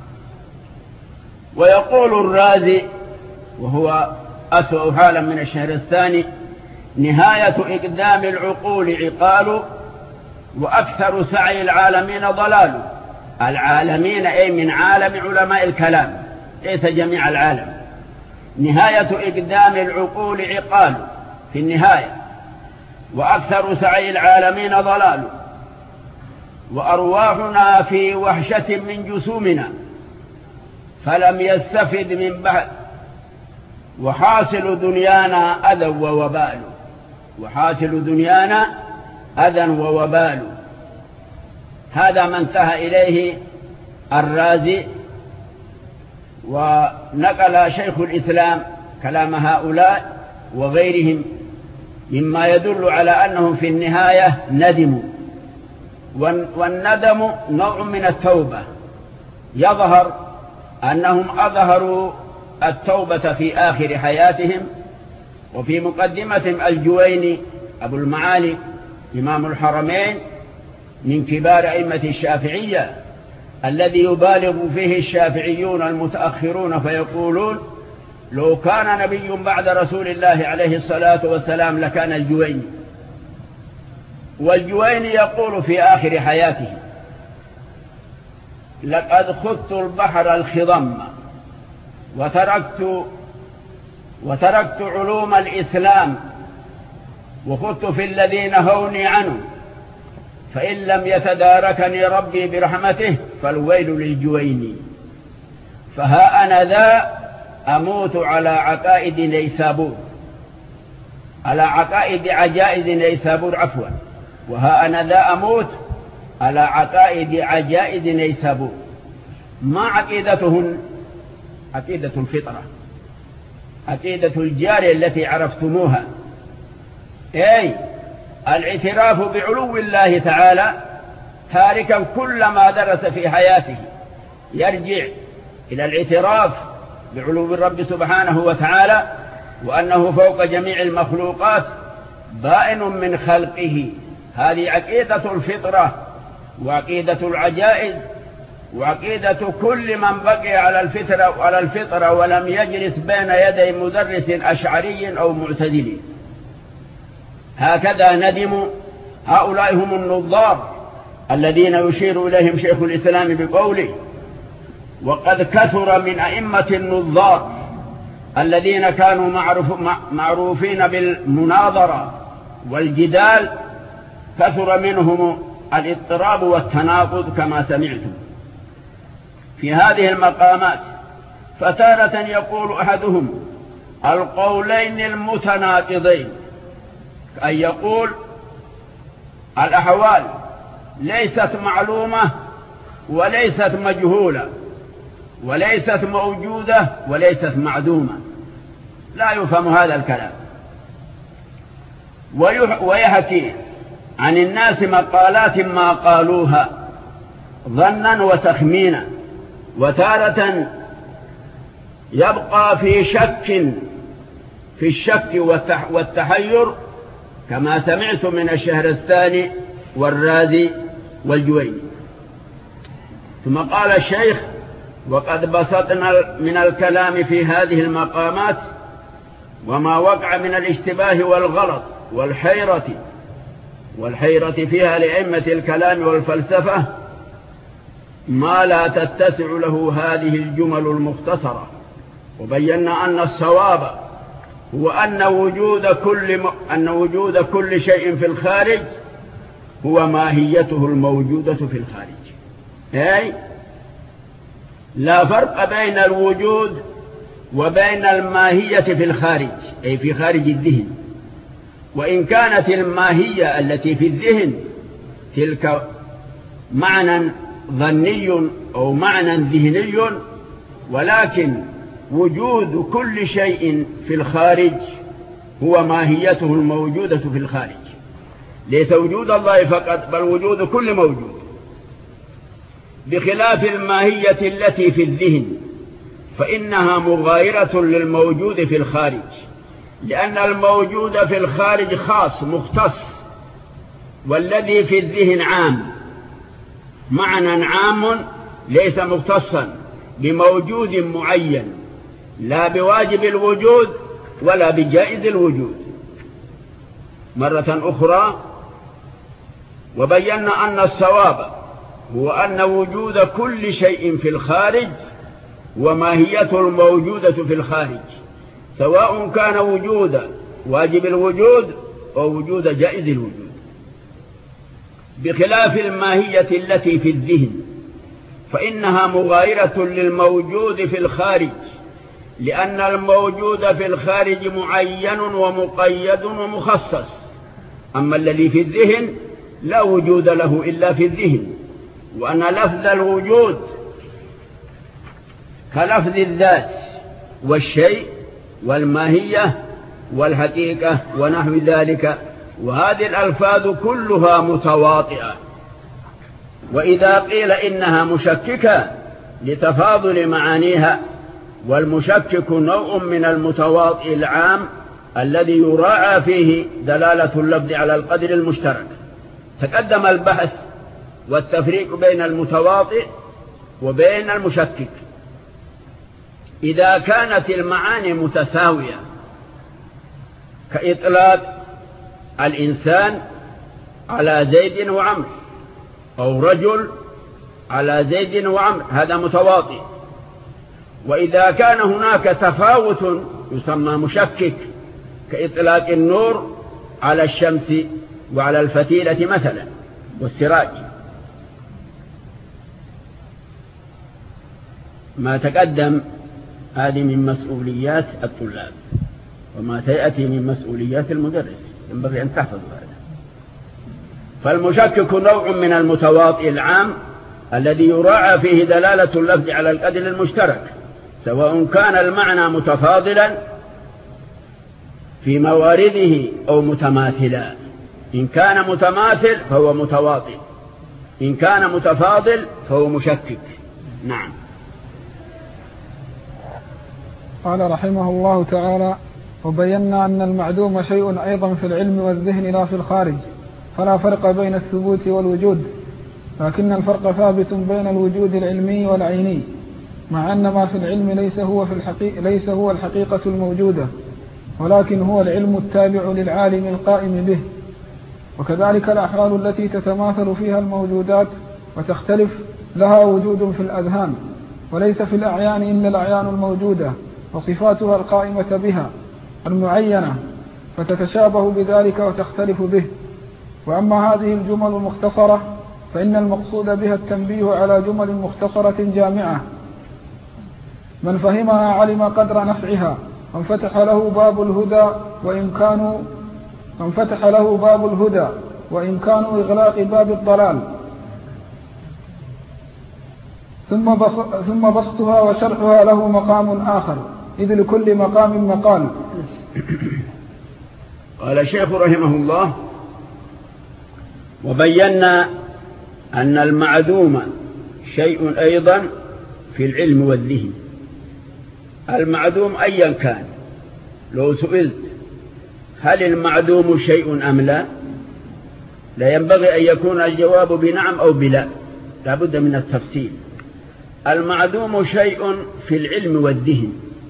[SPEAKER 1] ويقول الرازي وهو أسوأ حالا من الشهرستاني: نهاية إقدام العقول عقال وأكثر سعي العالمين ضلال. العالمين أي من عالم علماء الكلام، ليس جميع العالم. نهاية إقدام العقول عقال في النهاية، وأكثر سعي العالمين ضلال. وأرواحنا في وحشة من جسومنا فلم يستفد من بعد، وحاصل دنيانا أذى ووبال. وحاصل دنيانا أذى ووبال. هذا ما انتهى إليه الرازي. ونقل شيخ الإسلام كلام هؤلاء وغيرهم مما يدل على أنهم في النهاية ندموا. والندم نوع من التوبة، يظهر أنهم أظهروا التوبة في آخر حياتهم. وفي مقدمتهم الجويني أبو المعالي إمام الحرمين من كبار أئمة الشافعية، الذي يبالغ فيه الشافعيون المتأخرون فيقولون: لو كان نبي بعد رسول الله عليه الصلاة والسلام لكان الجويني. والجويني يقول في آخر حياته: لقد خضت البحر الخضم وتركت علوم الإسلام وخضت في الذين هوني عنه، فإن لم يتداركني ربي برحمته فالويل للجويني. فها أنا ذا أموت على عقائد نيسابور، على عقائد عجائز نيسابور عفوا. وها أنا ذا أموت على عقائد عجائز نيسابور. ما عقيدتهن؟ عقيدة الفطرة، عقيدة الجارية التي عرفتموها، أي الاعتراف بعلو الله تعالى، تاركا كل ما درس في حياته يرجع إلى الاعتراف بعلو الرب سبحانه وتعالى، وأنه فوق جميع المخلوقات بائن من خلقه. هذه عقيدة الفطرة وعقيدة العجائز وعقيدة كل من بقي على الفطرة ولم يجلس بين يدي مدرس أشعري أو معتدل. هكذا ندموا. هؤلاء هم النظار الذين يشير إليهم شيخ الإسلام بقوله: وقد كثر من أئمة النظار الذين كانوا معروفين بالمناظرة والجدال، كثر منهم الاضطراب والتناقض كما سمعتم في هذه المقامات. فتارة يقول أحدهم القولين المتناقضين، أن يقول الأحوال ليست معلومة وليست مجهولة وليست موجودة وليست معدومة، لا يفهم هذا الكلام. ويحكي عن الناس مقالات ما قالوها ظنا وتخمينا، وتارة يبقى في الشك والتحير، كما سمعت من الشهرستاني والرازي والجويني. ثم قال الشيخ: وقد بسطنا من الكلام في هذه المقامات وما وقع من الاشتباه والغلط والحيرة فيها لأئمة الكلام والفلسفة ما لا تتسع له هذه الجمل المختصرة، وبينا أن الصواب هو أن وجود كل شيء في الخارج هو ماهيته الموجودة في الخارج، أي لا فرق بين الوجود وبين الماهية في الخارج، أي في خارج الذهن. وإن كانت الماهية التي في الذهن تلك معنى ظني أو معنى ذهني، ولكن وجود كل شيء في الخارج هو ماهيته الموجودة في الخارج، ليس وجود الله فقط بل وجود كل موجود، بخلاف الماهية التي في الذهن فإنها مغايرة للموجود في الخارج، لأن الموجود في الخارج خاص مختص، والذي في الذهن عام، معنى عام ليس مختصا بموجود معين، لا بواجب الوجود ولا بجائز الوجود. مرة أخرى، وبينا أن الصواب هو أن وجود كل شيء في الخارج وماهيته الموجودة في الخارج، سواء كان وجود واجب الوجود أو وجود جائز الوجود، بخلاف الماهية التي في الذهن فإنها مغايرة للموجود في الخارج، لأن الموجود في الخارج معين ومقيد ومخصص، أما الذي في الذهن لا وجود له إلا في الذهن. وأن لفظ الوجود كلفظ الذات والشيء والماهية والحقيقة ونحو ذلك، وهذه الألفاظ كلها متواطئة. وإذا قيل إنها مشككة لتفاضل معانيها، والمشكك نوع من المتواطئ العام الذي يراعى فيه دلالة اللفظ على القدر المشترك. تقدم البحث والتفريق بين المتواطئ وبين المشكك. إذا كانت المعاني متساوية كإطلاق الإنسان على زيد وعمر، أو رجل على زيد وعمر، هذا متواطئ. وإذا كان هناك تفاوت يسمى مشكك، كإطلاق النور على الشمس وعلى الفتيلة مثلا والسراج. ما تقدم هذه من مسؤوليات الطلاب، وما سيأتي من مسؤوليات المدرس، ينبغي أن تحفظوا هذا. فالمشكك نوع من المتواطئ العام الذي يراعى فيه دلالة اللفظ على القدر المشترك، سواء كان المعنى متفاضلا في موارده أو متماثلا. إن كان متماثل فهو متواطئ، إن كان متفاضل فهو مشكك. نعم.
[SPEAKER 2] قال رحمه الله تعالى: وبينا أن المعدوم شيء أيضا في العلم والذهن لا في الخارج، فلا فرق بين الثبوت والوجود، لكن الفرق ثابت بين الوجود العلمي والعيني، مع أن ما في العلم ليس هو الحقيقة الموجودة، ولكن هو العلم التابع للعالم القائم به. وكذلك الأحوال التي تتماثل فيها الموجودات وتختلف لها وجود في الأذهان، وليس في الأعيان إلا الأعيان الموجودة وصفاتها القائمة بها المعينة، فتتشابه بذلك وتختلف به. وأما هذه الجمل المختصرة فإن المقصود بها التنبيه على جمل مختصرة جامعة، من فهمها علم قدر نفعها، وانفتح له باب الهدى وإمكان إغلاق باب الضلال. ثم بسطها وشرحها له مقام آخر، إذ لكل مقام مقال.
[SPEAKER 1] قال الشيخ رحمه الله: وبينا أن المعدوم شيء أيضا في العلم والذهن. المعدوم أيا كان، لو سئلت هل المعدوم شيء أم لا، لا ينبغي أن يكون الجواب بنعم أو بلا، لا بد من التفصيل. المعدوم شيء في العلم والذهن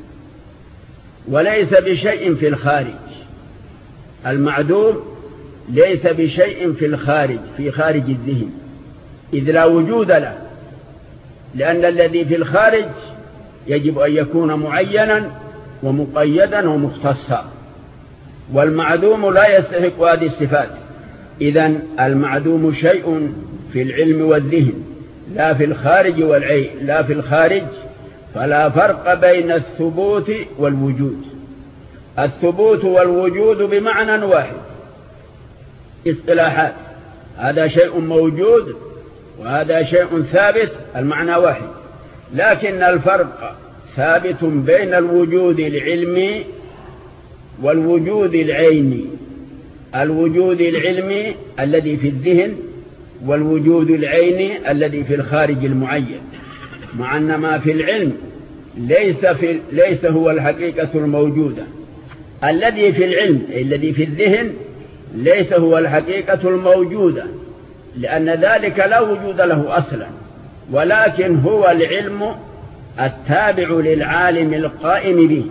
[SPEAKER 1] وليس بشيء في الخارج. المعدوم ليس بشيء في الخارج، في خارج الذهن، إذ لا وجود له، لأن الذي في الخارج يجب أن يكون معينا ومقيدا ومختصا، والمعدوم لا يستحق هذه الصفات. إذن المعدوم شيء في العلم والذهن لا في الخارج والعين، لا في الخارج، فلا فرق بين الثبوت والوجود. الثبوت والوجود بمعنى واحد، اصطلاحات، هذا شيء موجود وهذا شيء ثابت، المعنى واحد، لكن الفرق ثابت بين الوجود العلمي والوجود العيني. الوجود العلمي الذي في الذهن، والوجود العيني الذي في الخارج المعين، مع أن ما في العلم ليس هو الحقيقة الموجودة. الذي في العلم الذي في الذهن ليس هو الحقيقة الموجودة، لأن ذلك لا وجود له أصلا، ولكن هو العلم التابع للعالم القائم به.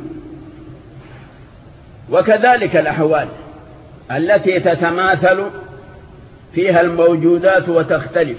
[SPEAKER 1] وكذلك الأحوال التي تتماثل فيها الموجودات وتختلف.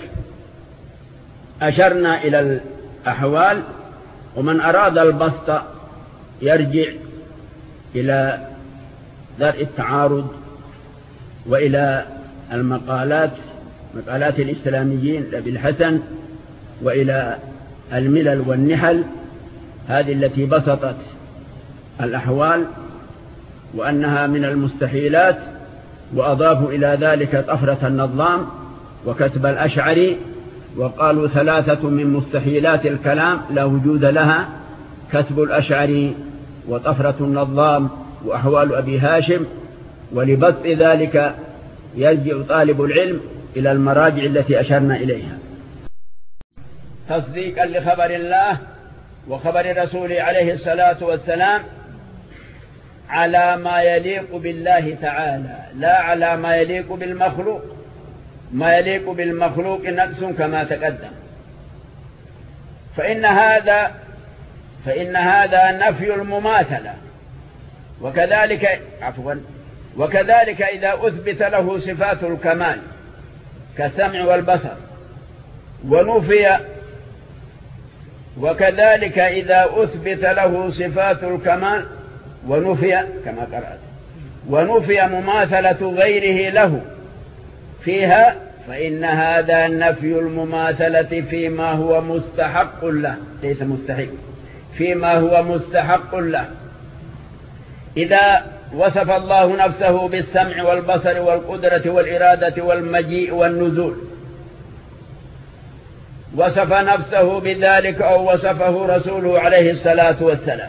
[SPEAKER 1] أشرنا إلى الأحوال، ومن أراد البسط يرجع إلى درء التعارض وإلى مقالات الإسلاميين لأبي الحسن، وإلى الملل والنحل، هذه التي بسطت الأحوال وأنها من المستحيلات، وأضافوا إلى ذلك طفرة النظام وكتب الأشعري، وقالوا 3 من مستحيلات الكلام لا وجود لها: كتب الأشعري وطفرة النظام وأحوال أبي هاشم. ولبسط ذلك يرجع طالب العلم إلى المراجع التي أشرنا إليها. تصديقا لخبر الله وخبر رسوله عليه الصلاة والسلام على ما يليق بالله تعالى، لا على ما يليق بالمخلوق. ما يليق بالمخلوق نقص كما تقدم، فإن هذا نفي المماثلة. وكذلك إذا أثبت له صفات الكمال كالسمع والبصر ونفي، وكذلك إذا أثبت له صفات الكمال ونفي كما قرأت، ونفي مماثلة غيره له فيها، فإن هذا نفي المماثلة فيما هو مستحق له، ليس مستحق، فيما هو مستحق له. إذا وصف الله نفسه بالسمع والبصر والقدرة والإرادة والمجيء والنزول، وصف نفسه بذلك أو وصفه رسوله عليه الصلاة والسلام،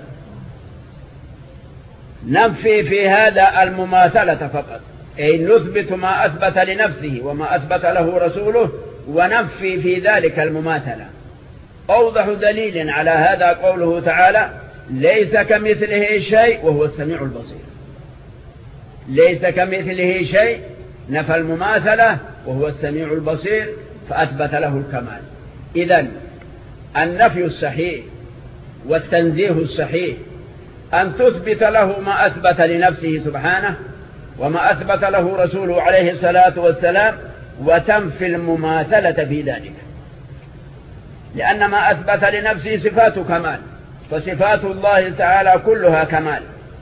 [SPEAKER 1] ننفي في هذا المماثلة فقط، أي نثبت ما أثبت لنفسه وما أثبت له رسوله، وننفي في ذلك المماثلة. أوضح دليل على هذا قوله تعالى: ليس كمثله شيء وهو السميع البصير. ليس كمثله شيء، نفى المماثلة، وهو السميع البصير، فأثبت له الكمال. إذن النفي الصحيح والتنزيه الصحيح أن تثبت له ما أثبت لنفسه سبحانه وما أثبت له رسوله عليه الصلاة والسلام، وتنفي المماثلة في ذلك، لأن ما أثبت لنفسه صفات كمال، فصفات الله تعالى كلها كمال.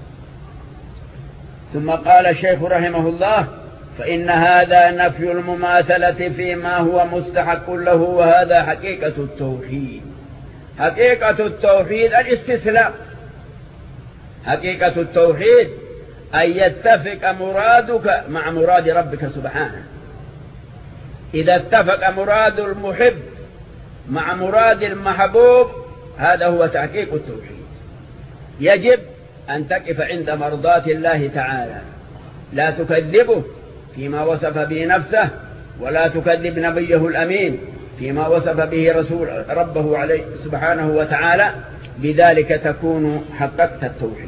[SPEAKER 1] ثم قال الشيخ رحمه الله: فإن هذا نفي المماثلة فيما هو مستحق له، وهذا حقيقة التوحيد. حقيقة التوحيد الاستسلام. حقيقة التوحيد أن يتفق مرادك مع مراد ربك سبحانه. إذا اتفق مراد المحب مع مراد المحبوب، هذا هو تحقيق التوحيد. يجب أن تقف عند مرضاة الله تعالى، لا تكذبه فيما وصف به نفسه، ولا تكذب نبيه الأمين فيما وصف به ربه عليه سبحانه وتعالى. بذلك تكون حققت التوحيد.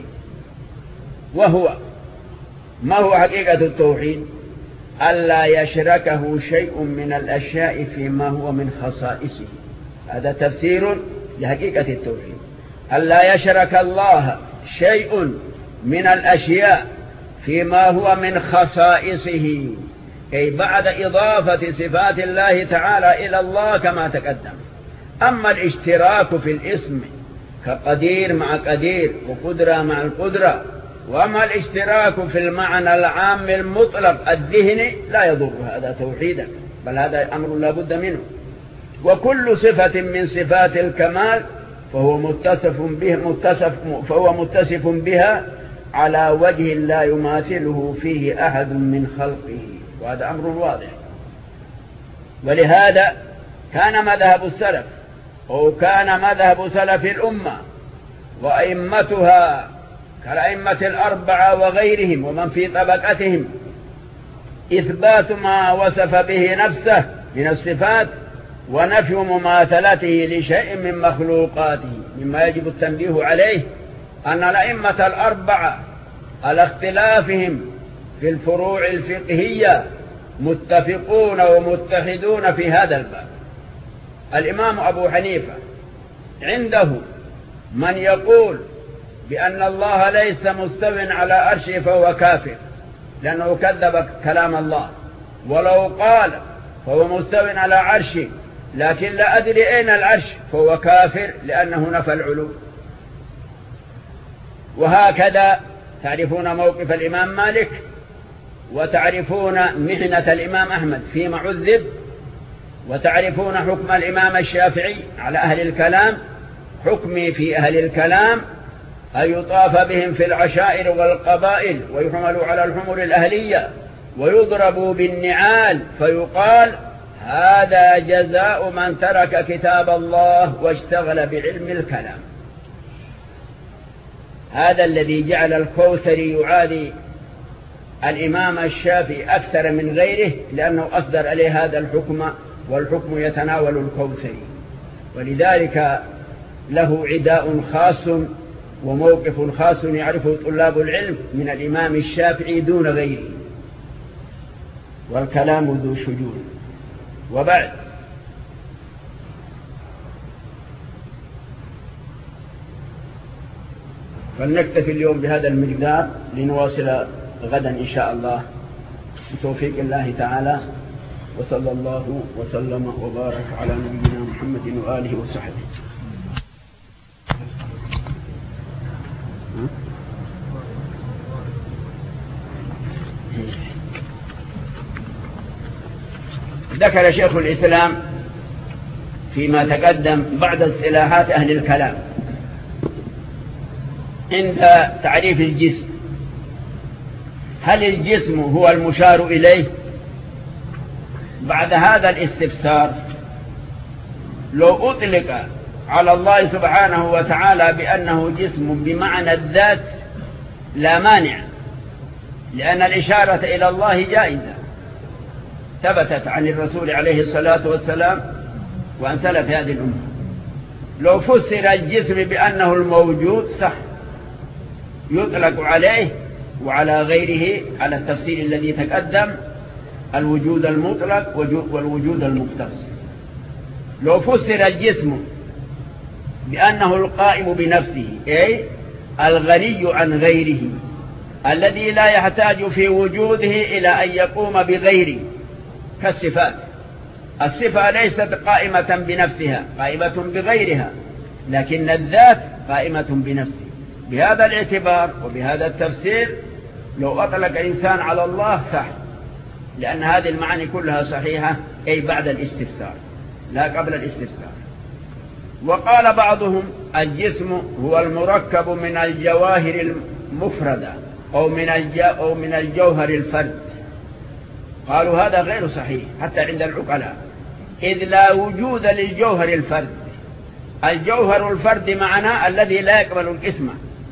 [SPEAKER 1] ما هو حقيقة التوحيد؟ ألا يشركه شيء من الأشياء فيما هو من خصائصه. هذا تفسير لحقيقة التوحيد. ألا يشرك الله شيء من الأشياء فيما هو من خصائصه، أي بعد إضافة صفات الله تعالى إلى الله كما تقدم. أما الاشتراك في الاسم كقدير مع قدير وقدرة مع القدرة، وأما الاشتراك في المعنى العام المطلق الذهني لا يضر هذا توحيدا، بل هذا أمر لا بد منه. وكل صفة من صفات الكمال فهو متصف بها على وجه لا يماثله فيه أحد من خلقه، وهذا أمر واضح. ولهذا كان مذهب السلف، أو كان مذهب سلف الأمة وأئمتها كالأئمة الأربعة وغيرهم ومن في طبقتهم، إثبات ما وصف به نفسه من الصفات ونفي مماثلته لشيء من مخلوقاته. مما يجب التنبيه عليه أن الأئمة الأربعة على اختلافهم في الفروع الفقهية متفقون ومتحدون في هذا الباب. الإمام أبو حنيفة عنده من يقول بأن الله ليس مستو على عرشه فهو كافر لأنه كذب كلام الله، ولو قال فهو مستو على عرشه لكن لا أدري أين العرش فهو كافر لأنه نفى العلو. وهكذا تعرفون موقف الإمام مالك، وتعرفون محنة الإمام أحمد فيما عذب، وتعرفون حكم الإمام الشافعي على أهل الكلام. حكمي في أهل الكلام أن يطاف بهم في العشائر والقبائل ويحملوا على الحمر الأهلية ويضربوا بالنعال، فيقال هذا جزاء من ترك كتاب الله واشتغل بعلم الكلام. هذا الذي جعل الكوثري يعادي الإمام الشافعي أكثر من غيره، لأنه أصدر عليه هذا الحكم، والحكم يتناول الكوثري، ولذلك له عداء خاص وموقف خاص يعرفه طلاب العلم من الإمام الشافعي دون غيره. والكلام ذو شجون. وبعد، فلنكتفي اليوم بهذا المقدار لنواصل غدا إن شاء الله بتوفيق الله تعالى. وصلى الله وسلم وبارك على نبينا محمد وآله وصحبه. ذكر شيخ الإسلام فيما تقدم بعد اصطلاحات أهل الكلام عند تعريف الجسم. هل الجسم هو المشار إليه؟ بعد هذا الاستفسار، لو أطلق على الله سبحانه وتعالى بأنه جسم بمعنى الذات لا مانع، لأن الإشارة إلى الله جائزة ثبتت عن الرسول عليه الصلاة والسلام وعن سلف هذه الأمة. لو فسر الجسم بأنه الموجود صح، يطلق عليه وعلى غيره على التفسير الذي تقدم، الوجود المطلق والوجود المختص. لو فسر الجسم بأنه القائم بنفسه، أي الغني عن غيره الذي لا يحتاج في وجوده إلى أن يقوم بغيره كالصفات. الصفة ليست قائمة بنفسها، قائمة بغيرها، لكن الذات قائمة بنفسه. بهذا الاعتبار وبهذا التفسير لو أطلق إنسان على الله صح، لأن هذه المعاني كلها صحيحة، أي بعد الاستفسار لا قبل الاستفسار. وقال بعضهم الجسم هو المركب من الجواهر المفردة أو من الجوهر الفرد. قالوا هذا غير صحيح حتى عند العقلاء، إذ لا وجود للجوهر الفرد. الجوهر الفرد معناه الذي لا يقبل القسمة.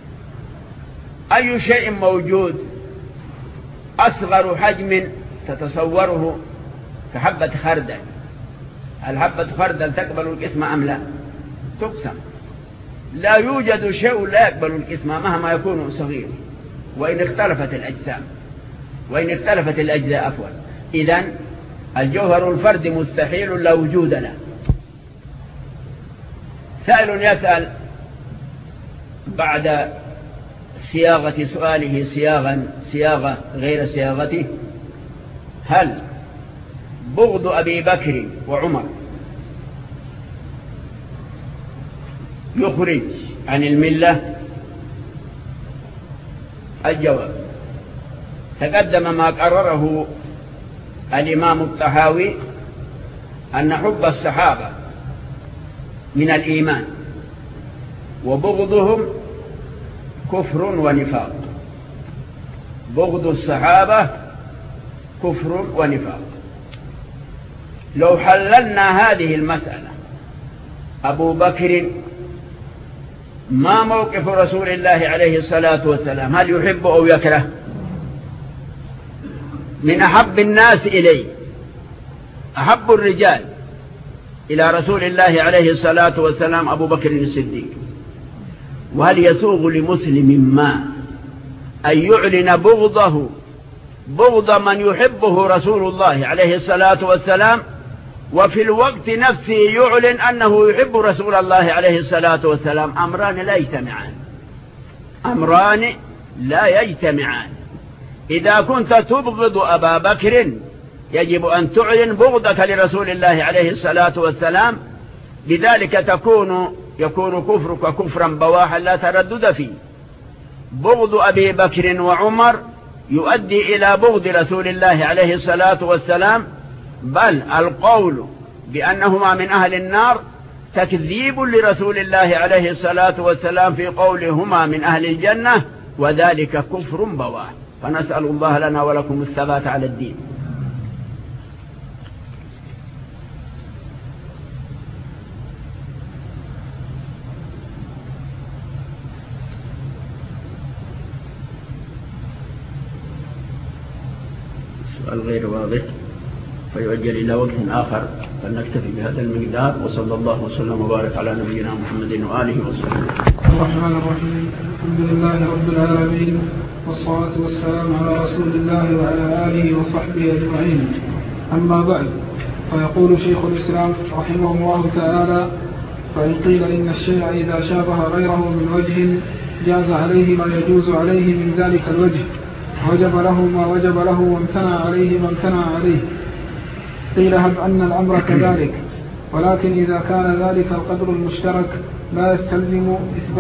[SPEAKER 1] أي شيء موجود أصغر حجم تتصوره كحبة خردل، الحبة خردل تقبل القسمة أم لا؟ تقسم. لا يوجد شيء لا يقبل القسمة مهما يكون صغير وإن اختلفت الأجسام، وإن اختلفت الأجزاء أفضل. إذن الجوهر الفرد مستحيل لا وجود له. سائل يسأل بعد صياغة سؤاله صياغة غير صياغته: هل بغض أبي بكر وعمر يخرج عن الملة؟ الجواب: تقدم ما قرره الإمام الطحاوي أن حب الصحابة من الإيمان وبغضهم كفر ونفاق. بغض الصحابة كفر ونفاق. لو حللنا هذه المسألة: أبو بكر ما موقف رسول الله عليه الصلاة والسلام؟ هل يحب أو يكره؟ من أحب الناس إليه، أحب الرجال إلى رسول الله عليه الصلاة والسلام أبو بكر الصديق. وهل يسوغ لمسلم ما أن يعلن بغض من يحبه رسول الله عليه الصلاة والسلام، وفي الوقت نفسه يعلن أنه يحب رسول الله عليه الصلاة والسلام؟ أمران لا يجتمعان. إذا كنت تبغض أبا بكر يجب أن تعلن بغضك لرسول الله عليه الصلاة والسلام، لذلك يكون كفرك كفرا بواحا لا تردد فيه. بغض أبي بكر وعمر يؤدي إلى بغض رسول الله عليه الصلاة والسلام، بل القول بأنهما من أهل النار تكذيب لرسول الله عليه الصلاة والسلام في قولهما من أهل الجنة، وذلك كفر بواح. فنسأل الله لنا ولكم الثبات على الدين. السؤال غير واضح فيؤجل إلى وقت آخر، فلنكتفي بهذا المقدار. وصلى الله وسلم وبارك على نبينا محمد وآله وسلم.
[SPEAKER 2] الرحمن الرحيم. الحمد لله رب العالمين، والصلاة والسلام على رسول الله وعلى آله وصحبه أجمعين. أما بعد، فيقول شيخ الإسلام رحمه الله تعالى: فإن قيل إن الشيء إذا شابه غيره من وجه جاز عليه ما يجوز عليه من ذلك الوجه، وجب له ما وجب له وامتنع عليه ما امتنع عليه، قيل هب أن الأمر كذلك، ولكن إذا كان ذلك القدر المشترك لا يستلزم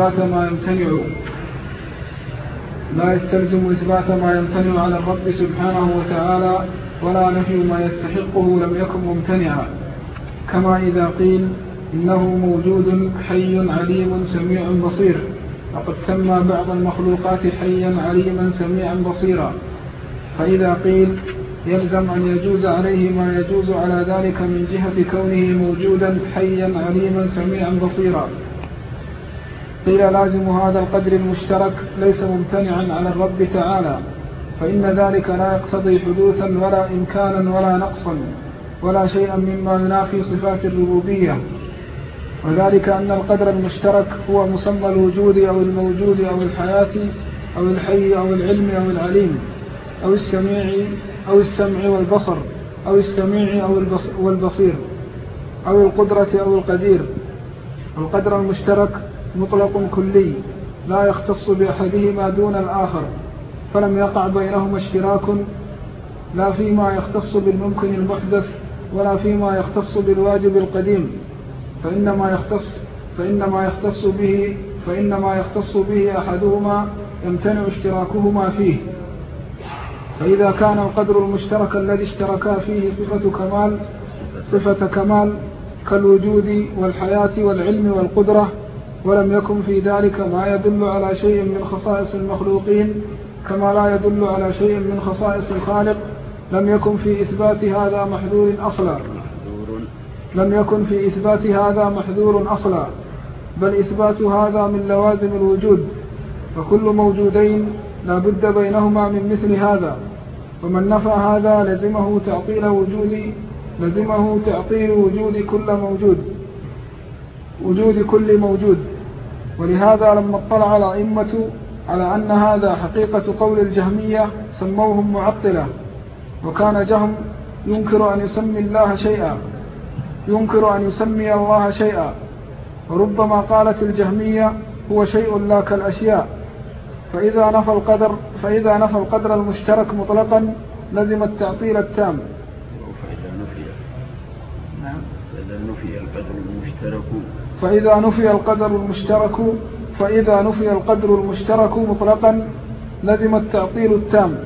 [SPEAKER 2] إثبات ما يمتنع على الرب سبحانه وتعالى، ولا نفي ما يستحقه لم يكن ممتنعا. كما إذا قيل إنه موجود حي عليم سميع بصير، وقد سمى بعض المخلوقات حيا عليما سميعا بصيرا. فإذا قيل يلزم أن يجوز عليه ما يجوز على ذلك من جهة كونه موجودا حيا عليما سميعا بصيرا، قيل لازم هذا القدر المشترك ليس ممتنعا على الرب تعالى، فإن ذلك لا يقتضي حدوثا ولا إمكانا ولا نقصا ولا شيئا مما ينافي صفات الربوبية، وذلك أن القدر المشترك هو مسمى الوجود أو الموجود أو الحياة أو الحي أو العلم أو العليم أو السمع والبصر أو السميع والبصير أو القدرة أو القدير. القدر المشترك مطلق كلي لا يختص بأحدهما دون الآخر، فلم يقع بينهما اشتراك لا فيما يختص بالممكن المحدث ولا فيما يختص بالواجب القديم، فإنما يختص به أحدهما يمتنع اشتراكهما فيه. فإذا كان القدر المشترك الذي اشتركا فيه صفة كمال كالوجود والحياة والعلم والقدرة، ولم يكن في ذلك ما يدل على شيء من خصائص المخلوقين كما لا يدل على شيء من خصائص الخالق، لم يكن في إثبات هذا محذور أصلا. لم يكن في إثبات هذا محذور أصلا، بل إثبات هذا من لوازم الوجود، فكل موجودين لا بد بينهما من مثل هذا، ومن نفى هذا لزمه تعطيل وجود كل موجود. ولهذا لما اطلع الأئمة على أن هذا حقيقة قول الجهمية سموهم معطلة، وكان جهم ينكر أن يسمي الله شيئا، وربما قالت الجهمية هو شيء لا كالأشياء، فإذا نفى القدر المشترك مطلقا لزم التعطيل التام. فإذا نفي القدر المشترك مطلقا لزم التعطيل التام.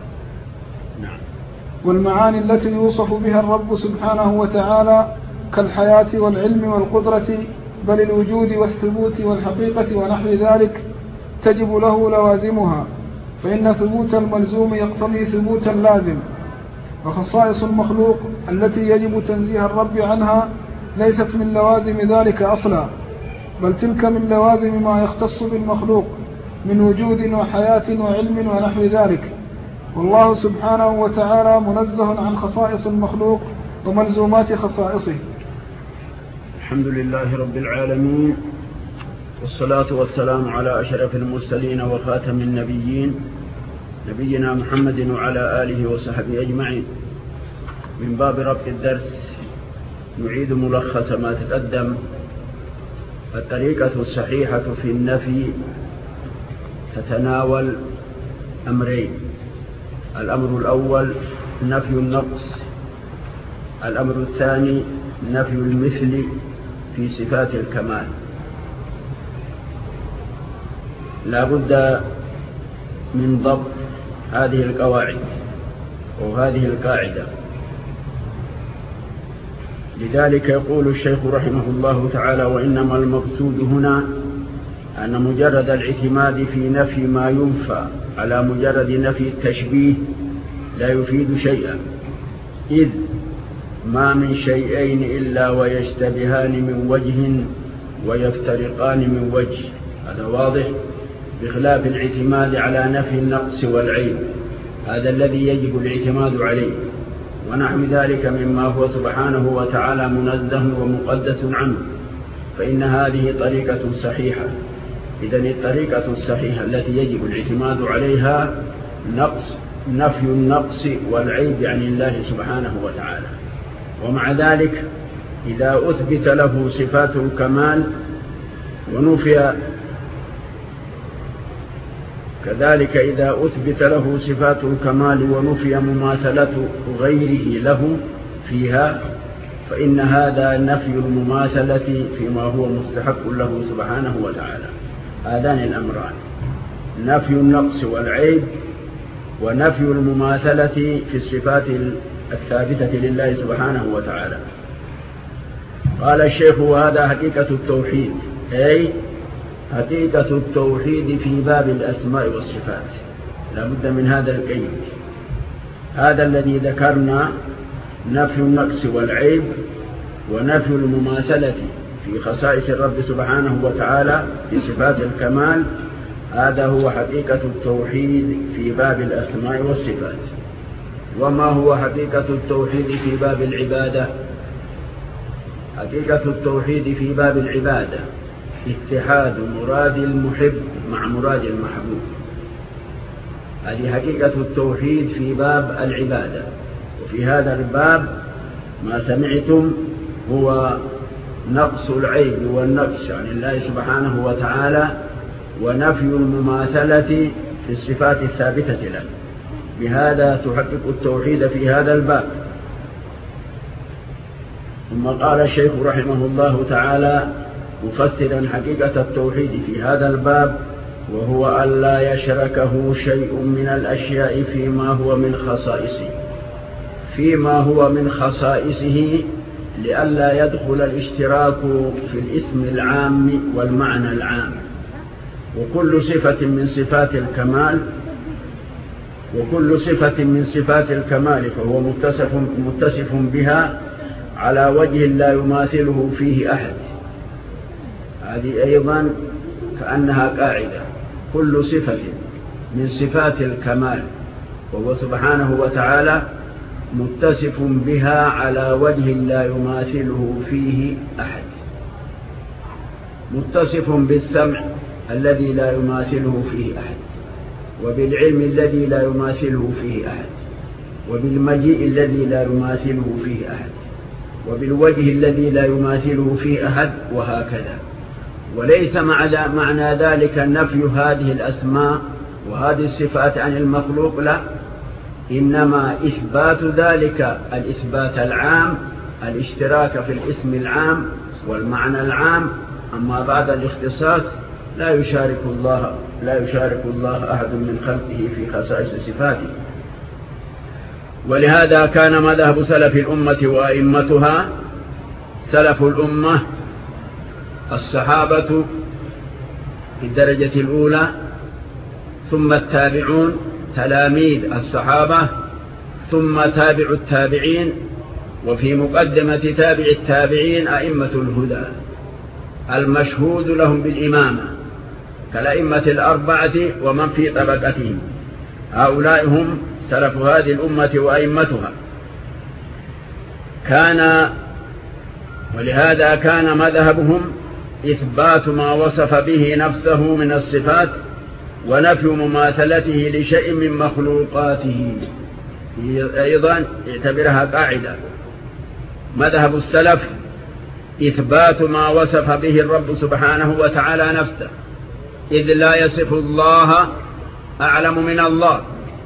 [SPEAKER 2] والمعاني التي يوصف بها الرب سبحانه وتعالى كالحياة والعلم والقدرة بل الوجود والثبوت والحقيقة ونحو ذلك تجب له لوازمها، فإن ثبوت الملزوم يقتضي ثبوت اللازم. وخصائص المخلوق التي يجب تنزيه الرب عنها ليست من لوازم ذلك أصلا، بل تلك من لوازم ما يختص بالمخلوق من وجود وحياة وعلم ونحو ذلك. والله سبحانه وتعالى منزه عن خصائص المخلوق وملزومات خصائصه.
[SPEAKER 1] الحمد لله رب العالمين، والصلاة والسلام على أشرف المرسلين وخاتم النبيين نبينا محمد وعلى آله وصحبه أجمعين. من باب ربط الدرس نعيد ملخص ما تقدم. الطريقة الصحيحة في النفي تتناول أمرين: الأمر الأول نفي النقص، الأمر الثاني نفي المثل في صفات الكمال. لا بد من ضبط هذه القواعد وهذه القاعدة. لذلك يقول الشيخ رحمه الله تعالى: وإنما المقصود هنا أن مجرد الاعتماد في نفي ما ينفى على مجرد نفي التشبيه لا يفيد شيئا، إذ ما من شيئين إلا ويشتبهان من وجه ويفترقان من وجه. هذا واضح، بخلاف الاعتماد على نفي النقص والعيب، هذا الذي يجب الاعتماد عليه، ونحو ذلك مما هو سبحانه وتعالى منزه ومقدس عنه، فإن هذه طريقة صحيحة. إذن الطريقة الصحيحة التي يجب الاعتماد عليها نفي النقص والعيب عن الله سبحانه وتعالى. ومع ذلك إذا أثبت له صفات الكمال ونفي كذلك إذا أثبت له صفات الكمال ونفي مماثلة غيره له فيها، فإن هذا نفي المماثلة فيما هو مستحق له سبحانه وتعالى. هذان الأمران: نفي النقص والعيب، ونفي المماثلة في الصفات الثابتة لله سبحانه وتعالى. قال الشيخ: وهذا حقيقة التوحيد، أي حقيقة التوحيد في باب الأسماء والصفات. لا بد من هذا القيد، هذا الذي ذكرنا: نفي النقص والعيب ونفي المماثلة في خصائص الرب سبحانه وتعالى في صفات الكمال. هذا هو حقيقة التوحيد في باب الأسماء والصفات. وما هو حقيقة التوحيد في باب العبادة؟ حقيقة التوحيد في باب العبادة اتحاد مراد المحب مع مراد المحبوب. هذه حقيقة التوحيد في باب العبادة. وفي هذا الباب ما سمعتم هو نقص العيب والنقص عن الله سبحانه وتعالى، ونفي المماثلة في الصفات الثابتة له. بهذا تحقق التوحيد في هذا الباب. ثم قال الشيخ رحمه الله تعالى مفسرا حقيقة التوحيد في هذا الباب: وهو أن لا يشركه شيء من الأشياء فيما هو من خصائصه لئلا يدخل الاشتراك في الاسم العام والمعنى العام. وكل صفة من صفات الكمال فهو متصف بها على وجه لا يماثله فيه أحد. هذه أيضا كأنها قاعدة، كل صفة من صفات الكمال وهو سبحانه وتعالى متصف بها على وجه لا يماثله فيه أحد، متصف بالسمع الذي لا يماثله فيه أحد، وبالعلم الذي لا يماثله فيه أحد، وبالمجيء الذي لا يماثله فيه أحد، وبالوجه الذي لا يماثله فيه أحد، وهكذا. وليس معنى ذلك نفي هذه الأسماء وهذه الصفات عن المخلوق، لا، إنما إثبات ذلك الإثبات العام، الاشتراك في الاسم العام والمعنى العام. أما بعد الاختصاص لا يشارك الله أحد من خلقه في خصائص صفاته. ولهذا كان مذهب سلف الأمة وأئمتها: سلف الأمة الصحابة في الدرجة الأولى، ثم التابعون تلاميذ الصحابة، ثم تابع التابعين، وفي مقدمة تابع التابعين أئمة الهدى المشهود لهم بالإمامة كالأئمة الأربعة ومن في طبقتهم. هؤلاء هم سلف هذه الأمة وأئمتها. ولهذا كان مذهبهم إثبات ما وصف به نفسه من الصفات ونفي مماثلته لشيء من مخلوقاته. أيضا اعتبرها قاعدة. مذهب السلف إثبات ما وصف به الرب سبحانه وتعالى نفسه، إذ لا يصف الله أعلم من الله،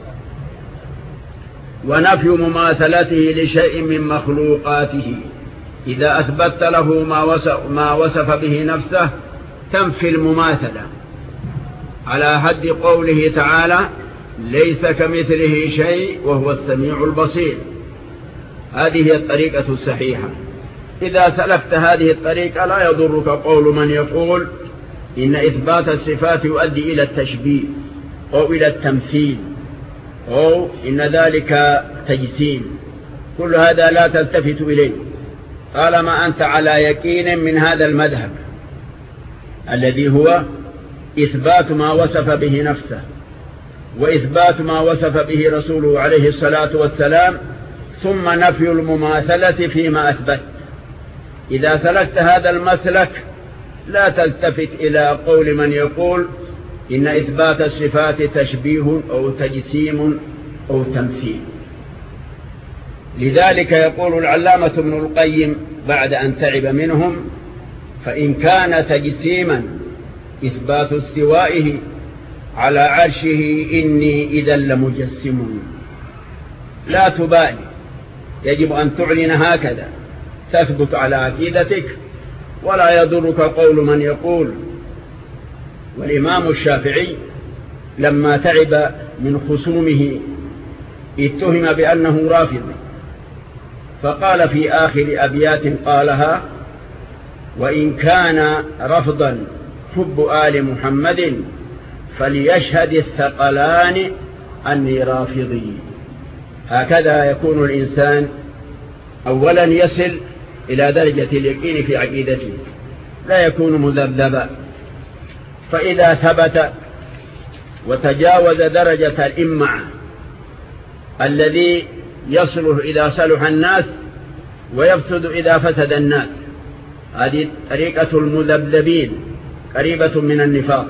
[SPEAKER 1] ونفي مماثلته لشيء من مخلوقاته. إذا أثبت له ما وصف به نفسه تنفي المماثلة، على حد قوله تعالى: ليس كمثله شيء وهو السميع البصير. هذه هي الطريقة الصحيحة. إذا سلكت هذه الطريقة لا يضرك قول من يقول إن إثبات الصفات يؤدي إلى التشبيه أو إلى التمثيل أو إن ذلك تجسيم. كل هذا لا تلتفت إليه طالما أنت على يقين من هذا المذهب الذي هو إثبات ما وصف به نفسه وإثبات ما وصف به رسوله عليه الصلاة والسلام، ثم نفي المماثلة فيما أثبت. إذا سلكت هذا المسلك لا تلتفت إلى قول من يقول إن إثبات الصفات تشبيه أو تجسيم أو تمثيل. لذلك يقول العلامة ابن القيم بعد أن تعب منهم: فإن كان تجسيما إثبات استوائه على عرشه إني إذا لمجسم. لا تبالي، يجب أن تعلن هكذا، تثبت على عقيدتك ولا يضرك قول من يقول. والإمام الشافعي لما تعب من خصومه اتهم بأنه رافضي، فقال في آخر أبيات قالها: وإن كان رفضا حب آل محمد فليشهد الثقلان أني رافضي. هكذا يكون الإنسان أولا يصل إلى درجة اليقين في عقيدته، لا يكون مذبذبا. فإذا ثبت وتجاوز درجة الإمعة الذي يصله إذا صلح الناس ويفسد إذا فسد الناس، هذه طريقة المذبذبين قريبة من النفاق.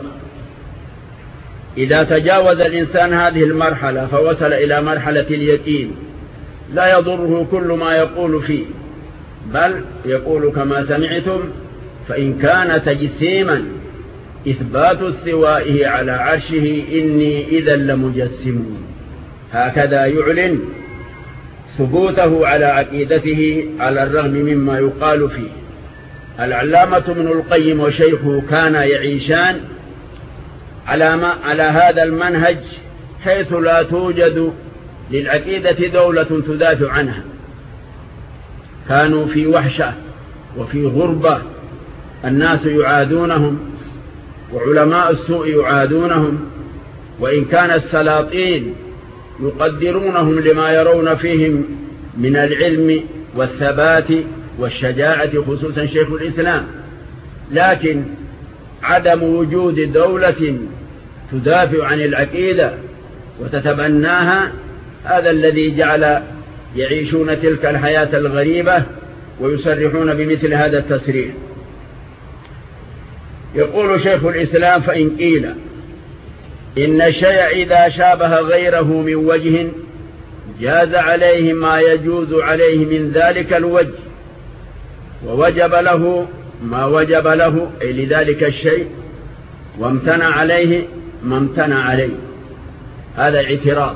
[SPEAKER 1] إذا تجاوز الإنسان هذه المرحلة فوصل إلى مرحلة اليقين لا يضره كل ما يقول فيه، بل يقول كما سمعتم: فإن كان تجسيما إثبات استوائه على عرشه إني إذا لمجسم. هكذا يعلن ثبوته على عقيدته على الرغم مما يقال فيه. العلامة ابن القيم وشيخه كانا يعيشان على هذا المنهج، حيث لا توجد للعقيدة دولة تدافع عنها. كانوا في وحشة وفي غربة، الناس يعادونهم وعلماء السوء يعادونهم، وإن كان السلاطين يقدرونهم لما يرون فيهم من العلم والثبات والشجاعة، خصوصا شيخ الإسلام. لكن عدم وجود دولة تدافع عن العقيدة وتتبناها هذا الذي جعل يعيشون تلك الحياة الغريبة ويصرحون بمثل هذا التصريح. يقول شيخ الإسلام: فإن قيل إن الشيء إذا شابه غيره من وجه جاز عليه ما يجوز عليه من ذلك الوجه، ووجب له ما وجب له أي لذلك الشيء، وامتنع عليه ما امتنع عليه. هذا اعتراض.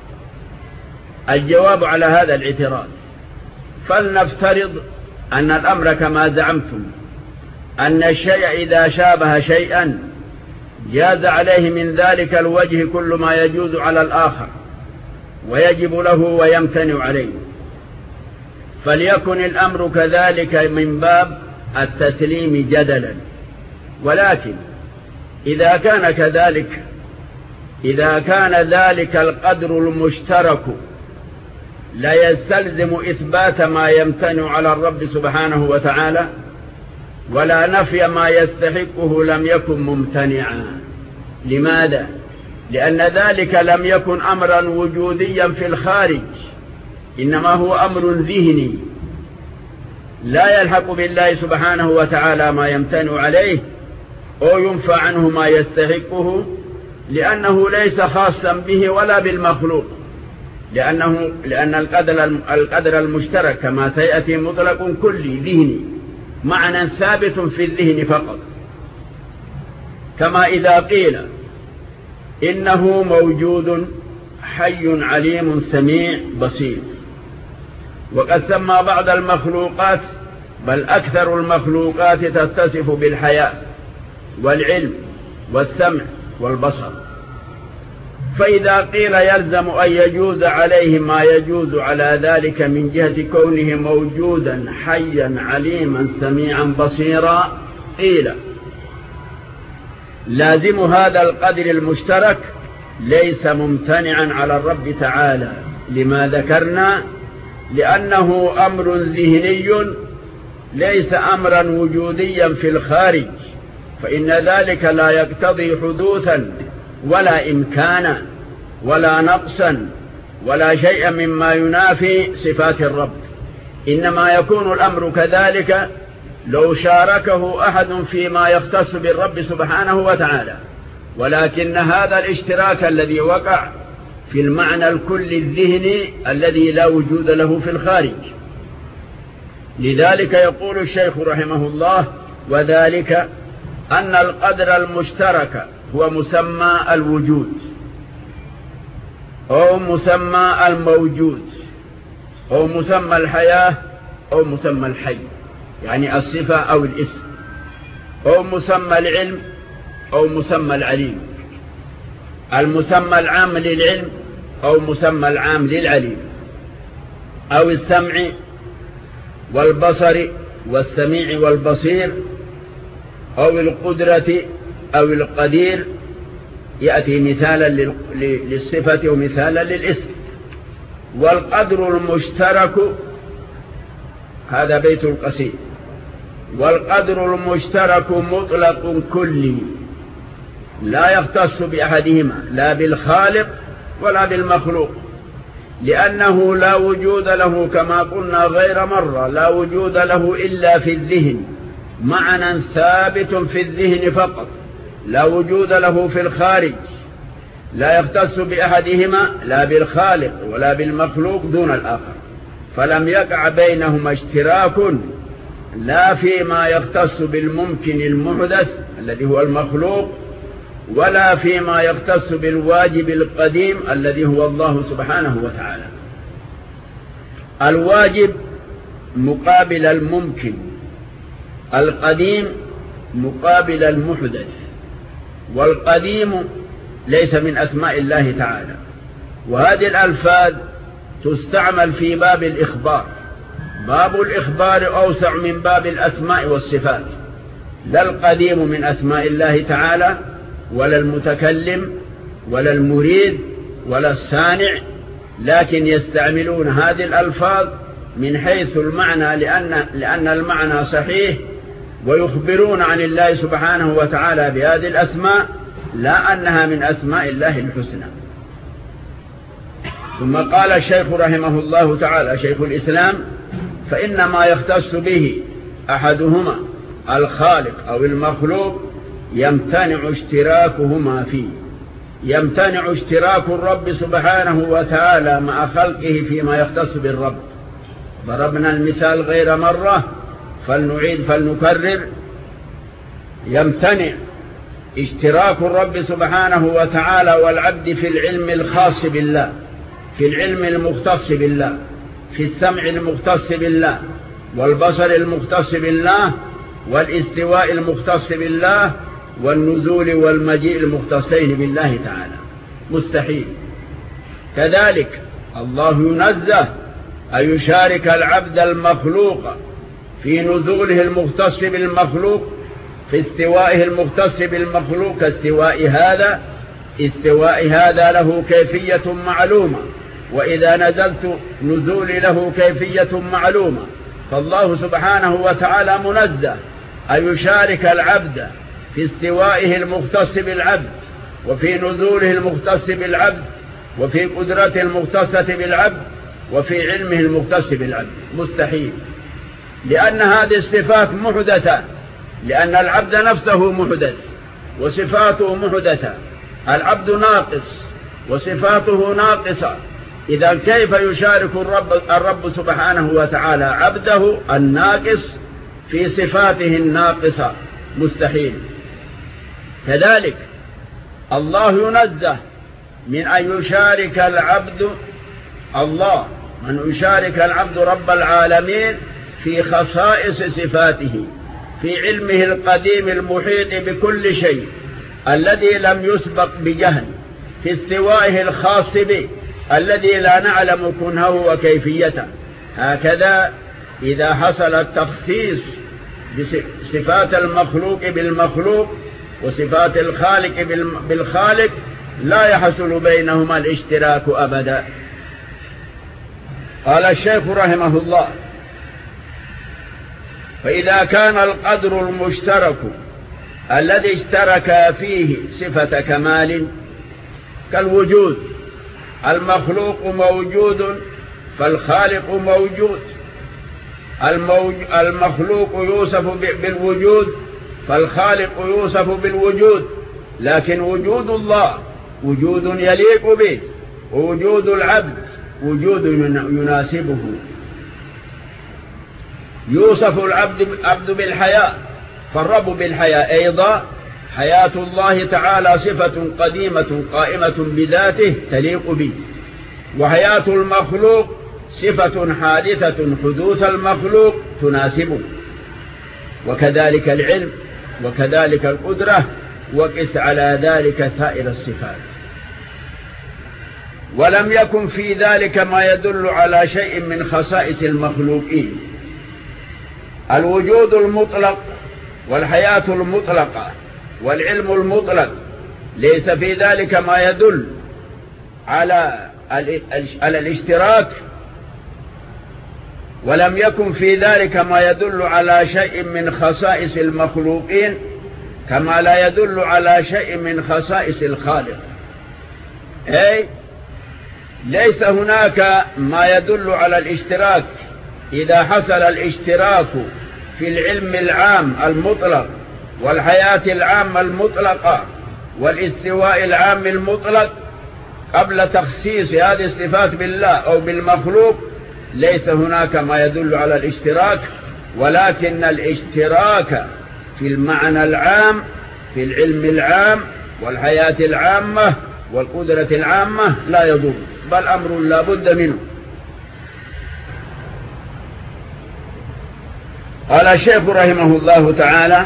[SPEAKER 1] الجواب على هذا الاعتراض: فلنفترض أن الأمر كما زعمتم، أن الشيء إذا شابه شيئا جاز عليه من ذلك الوجه كل ما يجوز على الآخر ويجب له ويمتنع عليه، فليكن الأمر كذلك من باب التسليم جدلا. ولكن إذا كان كذلك، إذا كان ذلك القدر المشترك لا يستلزم إثبات ما يمتنع على الرب سبحانه وتعالى ولا نفي ما يستحقه لم يكن ممتنعا. لماذا؟ لأن ذلك لم يكن أمرا وجوديا في الخارج، إنما هو أمر ذهني لا يلحق بالله سبحانه وتعالى ما يمتنع عليه أو ينفى عنه ما يستحقه، لأنه ليس خاصا به ولا بالمخلوق، لأن القدر المشترك كما سيأتي مطلق كلي ذهني، معنى ثابت في الذهن فقط. كما إذا قيل إنه موجود حي عليم سميع بصير، وقد سمى بعض المخلوقات بل أكثر المخلوقات تتصف بالحياة والعلم والسمع والبصر. فإذا قيل يلزم أن يجوز عليه ما يجوز على ذلك من جهة كونه موجودا حيا عليما سميعا بصيرا، قيل لازم هذا القدر المشترك ليس ممتنعا على الرب تعالى لما ذكرنا، لأنه أمر ذهني ليس أمرا وجوديا في الخارج، فإن ذلك لا يقتضي حدوثا ولا إمكانا ولا نقصا ولا شيء مما ينافي صفات الرب. إنما يكون الأمر كذلك لو شاركه أحد فيما يختص بالرب سبحانه وتعالى، ولكن هذا الاشتراك الذي وقع في المعنى الكلي الذهني الذي لا وجود له في الخارج. لذلك يقول الشيخ رحمه الله: وذلك أن القدر المشترك هو مسمى الوجود أو مسمى الموجود أو مسمى الحياة أو مسمى الحي، يعني الصفة أو الاسم، أو مسمى العلم أو مسمى العليم، المسمى العام للعلم أو مسمى العام للعليم، أو السمع والبصر والسميع والبصير، أو القدرة أو القدير، يأتي مثالا للصفة ومثالا للاسم. والقدر المشترك، هذا بيت القصيد، والقدر المشترك مطلق كلي لا يختص بأحدهما لا بالخالق ولا بالمخلوق، لأنه لا وجود له كما قلنا غير مرة، لا وجود له إلا في الذهن، معنى ثابت في الذهن فقط، لا وجود له في الخارج، لا يختص بأحدهما لا بالخالق ولا بالمخلوق دون الآخر، فلم يقع بينهما اشتراك لا فيما يختص بالممكن المحدث الذي هو المخلوق ولا فيما يختص بالواجب القديم الذي هو الله سبحانه وتعالى. الواجب مقابل الممكن، القديم مقابل المحدث، والقديم ليس من أسماء الله تعالى. وهذه الألفاظ تستعمل في باب الإخبار، باب الإخبار أوسع من باب الأسماء والصفات. لا القديم من أسماء الله تعالى ولا المتكلم ولا المريد ولا الصانع، لكن يستعملون هذه الألفاظ من حيث المعنى لأن المعنى صحيح، ويخبرون عن الله سبحانه وتعالى بهذه الأسماء لا أنها من أسماء الله الحسنى. ثم قال الشيخ رحمه الله تعالى شيخ الإسلام: فإن ما يختص به أحدهما الخالق أو المخلوق يمتنع اشتراكهما فيه. يمتنع اشتراك الرب سبحانه وتعالى مع خلقه فيما يختص بالرب. ضربنا المثال غير مرة فلنعيد فلنكرر. يمتنع اشتراك الرب سبحانه وتعالى والعبد في العلم الخاص بالله، في العلم المختص بالله، في السمع المختص بالله، والبصر المختص بالله، والاستواء المختص بالله، والنزول والمجيء المختصين بالله تعالى. مستحيل. كذلك الله ينزه أن يشارك العبد المخلوق في نزوله المختص بالمخلوق، في استوائه المختص بالمخلوق استواء هذا له كيفية معلومة، وإذا نزلت نزولي له كيفية معلومة. فالله سبحانه وتعالى منزه أن يشارك العبد في استوائه المختص بالعبد، وفي نزوله المختص بالعبد، وفي قدرته المختصة بالعبد، وفي علمه المختص بالعبد. مستحيل، لأن هذه الصفات محدثة، لأن العبد نفسه محدث وصفاته محدثة. العبد ناقص وصفاته ناقصة، إذا كيف يشارك الرب سبحانه وتعالى عبده الناقص في صفاته الناقصة؟ مستحيل. كذلك الله ينزه من أن يشارك العبد رب العالمين في خصائص صفاته، في علمه القديم المحيط بكل شيء الذي لم يسبق بجهل، في استوائه الخاص به الذي لا نعلم كنهه وكيفيته. هكذا إذا حصل التخصيص بصفات المخلوق بالمخلوق وصفات الخالق بالخالق لا يحصل بينهما الاشتراك أبدا. قال الشيخ رحمه الله: فإذا كان القدر المشترك الذي اشترك فيه صفة كمال كالوجود، المخلوق موجود فالخالق موجود، المخلوق يوصف بالوجود فالخالق يوصف بالوجود، لكن وجود الله وجود يليق به، ووجود العبد وجود يناسبه. يوصف العبد بالحياة، فالرب بالحياة أيضا. حياة الله تعالى صفة قديمة قائمة بذاته تليق به، وحياة المخلوق صفة حادثة حدوث المخلوق تناسبه، وكذلك العلم وكذلك القدرة، وقس على ذلك سائر الصفات. ولم يكن في ذلك ما يدل على شيء من خصائص المخلوقين. الوجود المطلق والحياة المطلقة والعلم المطلق ليس في ذلك ما يدل على الاشتراك، ولم يكن في ذلك ما يدل على شيء من خصائص المخلوقين، كما لا يدل على شيء من خصائص الخالق. أي ليس هناك ما يدل على الاشتراك. إذا حصل الاشتراك في العلم العام المطلق والحياة العامة المطلقة والاستواء العام المطلق قبل تخصيص هذه الصفات بالله أو بالمخلوق، ليس هناك ما يدل على الاشتراك، ولكن الاشتراك في المعنى العام، في العلم العام والحياة العامة والقدرة العامة لا يضر، بل أمر لا بد منه. قال الشيخ رحمه الله تعالى: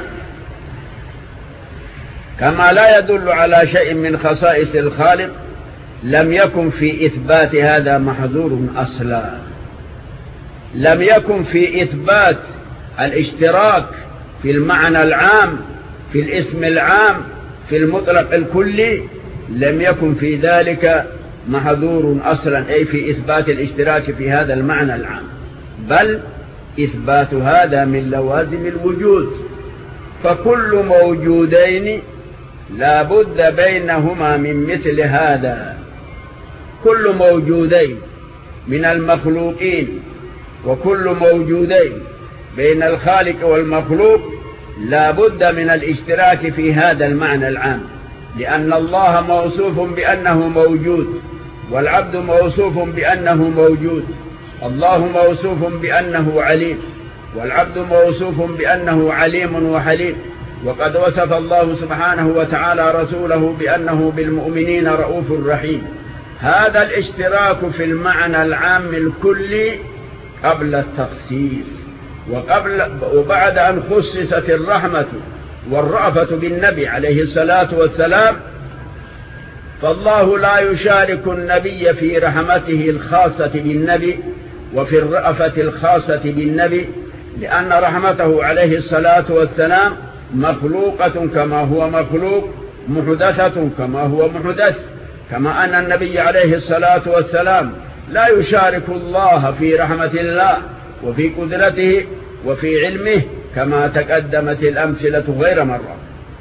[SPEAKER 1] كما لا يدل على شيء من خصائص الخالق لم يكن في إثبات هذا محظور أصلا. لم يكن في إثبات الاشتراك في المعنى العام، في الاسم العام، في المطلق الكلي، لم يكن في ذلك محظور أصلا، أي في إثبات الاشتراك في هذا المعنى العام، بل إثبات هذا من لوازم الوجود. فكل موجودين لا بد بينهما من مثل هذا. كل موجودين من المخلوقين وكل موجودين بين الخالق والمخلوق لا بد من الاشتراك في هذا المعنى العام، لأن الله موصوف بأنه موجود، والعبد موصوف بأنه موجود. الله موصوف بأنه عليم، والعبد موصوف بأنه عليم وحليم. وقد وصف الله سبحانه وتعالى رسوله بأنه بالمؤمنين رؤوف رحيم. هذا الاشتراك في المعنى العام الكلي قبل التخصيص، وبعد أن خصصت الرحمة والرأفة بالنبي عليه الصلاة والسلام، فالله لا يشارك النبي في رحمته الخاصة بالنبي وفي الرأفة الخاصة بالنبي، لأن رحمته عليه الصلاة والسلام مخلوقة كما هو مخلوق، محدثة كما هو محدث، كما أن النبي عليه الصلاة والسلام لا يشارك الله في رحمة الله وفي قدرته وفي علمه، كما تقدمت الأمثلة غير مرة.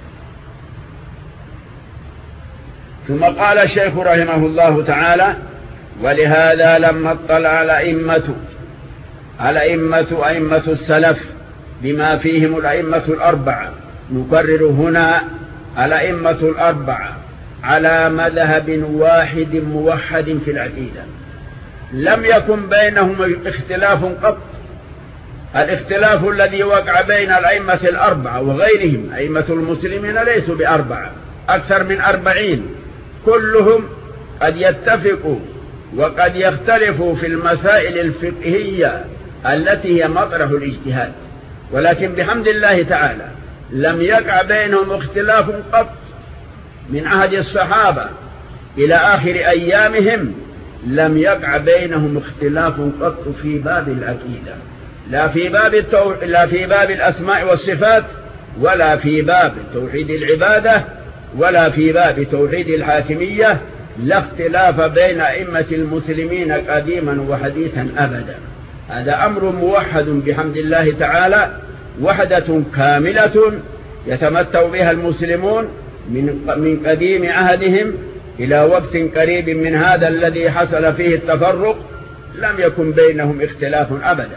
[SPEAKER 1] ثم قال الشيخ رحمه الله تعالى: ولهذا لما اطلع أئمة السلف بما فيهم الأئمة الأربعة، نكرر هنا الأئمة الأربعة على مذهب واحد موحد في العقيدة، لم يكن بينهم اختلاف قط. الاختلاف الذي وقع بين الأئمة الأربعة وغيرهم أئمة المسلمين ليسوا بأربعة، أكثر من 40، كلهم قد يتفقوا وقد يختلفوا في المسائل الفقهية التي هي مطرح الاجتهاد، ولكن بحمد الله تعالى لم يقع بينهم اختلاف قط من عهد الصحابة إلى آخر أيامهم. لم يقع بينهم اختلاف قط في باب العقيدة، لا في باب الأسماء والصفات، ولا في باب توحيد العبادة، ولا في باب توحيد الحاكمية. لا اختلاف بين أئمة المسلمين قديما وحديثا أبدا. هذا أمر موحد بحمد الله تعالى، وحدة كاملة يتمتع بها المسلمون من قديم عهدهم إلى وقت قريب من هذا الذي حصل فيه التفرق، لم يكن بينهم اختلاف أبدا.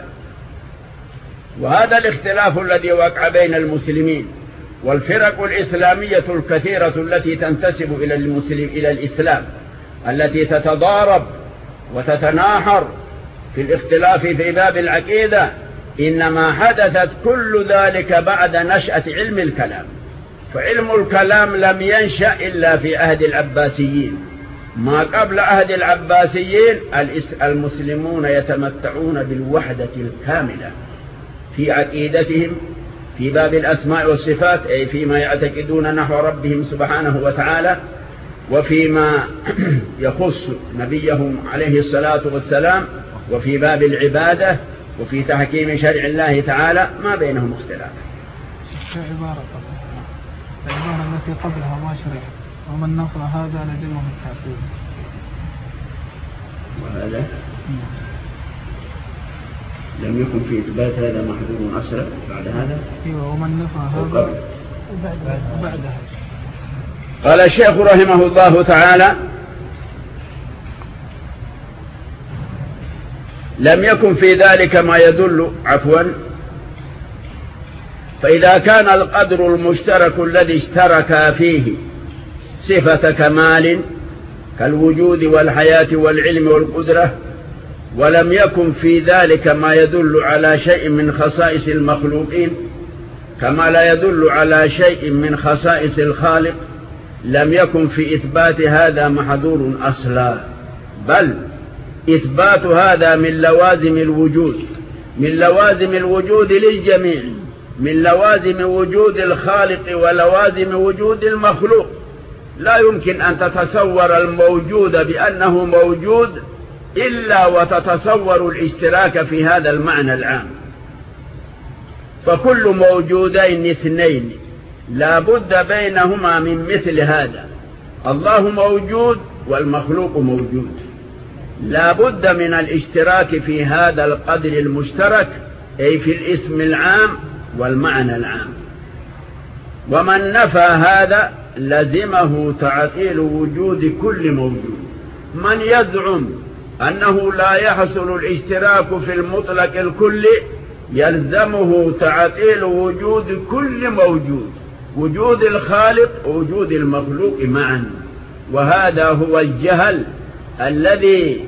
[SPEAKER 1] وهذا الاختلاف الذي وقع بين المسلمين والفرق الإسلامية الكثيرة التي تنتسب إلى الإسلام، التي تتضارب وتتناحر في الاختلاف في باب العقيدة، إنما حدثت كل ذلك بعد نشأة علم الكلام. فعلم الكلام لم ينشأ إلا في عهد العباسيين. ما قبل عهد العباسيين المسلمون يتمتعون بالوحدة الكاملة في عقيدتهم في باب الأسماء والصفات، أي فيما يعتقدون نحو ربهم سبحانه وتعالى، وفيما يخص نبيهم عليه الصلاة والسلام، وفي باب العبادة، وفي تحكيم شرع الله تعالى ما بينهم اختلاف.
[SPEAKER 2] العبارة التي قبلها ما شرعت، ومن نصر هذا لزمه التعقيد.
[SPEAKER 1] وهذا لم يكن في إثبات هذا محذور أصلا بعد هذا.
[SPEAKER 2] ايوه، ومن نصر هذا بعدها.
[SPEAKER 1] قال الشيخ رحمه الله تعالى: لم يكن في ذلك ما يدل فإذا كان القدر المشترك الذي اشترك فيه صفة كمال كالوجود والحياة والعلم والقدرة، ولم يكن في ذلك ما يدل على شيء من خصائص المخلوقين كما لا يدل على شيء من خصائص الخالق، لم يكن في إثبات هذا محظور أصلا، بل إثبات هذا من لوازم الوجود، من لوازم الوجود للجميع، من لوازم وجود الخالق ولوازم وجود المخلوق. لا يمكن أن تتصور الموجود بأنه موجود إلا وتتصور الاشتراك في هذا المعنى العام. فكل موجودين اثنين لا بد بينهما من مثل هذا. الله موجود والمخلوق موجود، لا بد من الاشتراك في هذا القدر المشترك، أي في الاسم العام والمعنى العام. ومن نفى هذا لزمه تعطيل وجود كل موجود. من يزعم أنه لا يحصل الاشتراك في المطلق الكلي يلزمه تعطيل وجود كل موجود، وجود الخالق ووجود المخلوق معا. وهذا هو الجهل الذي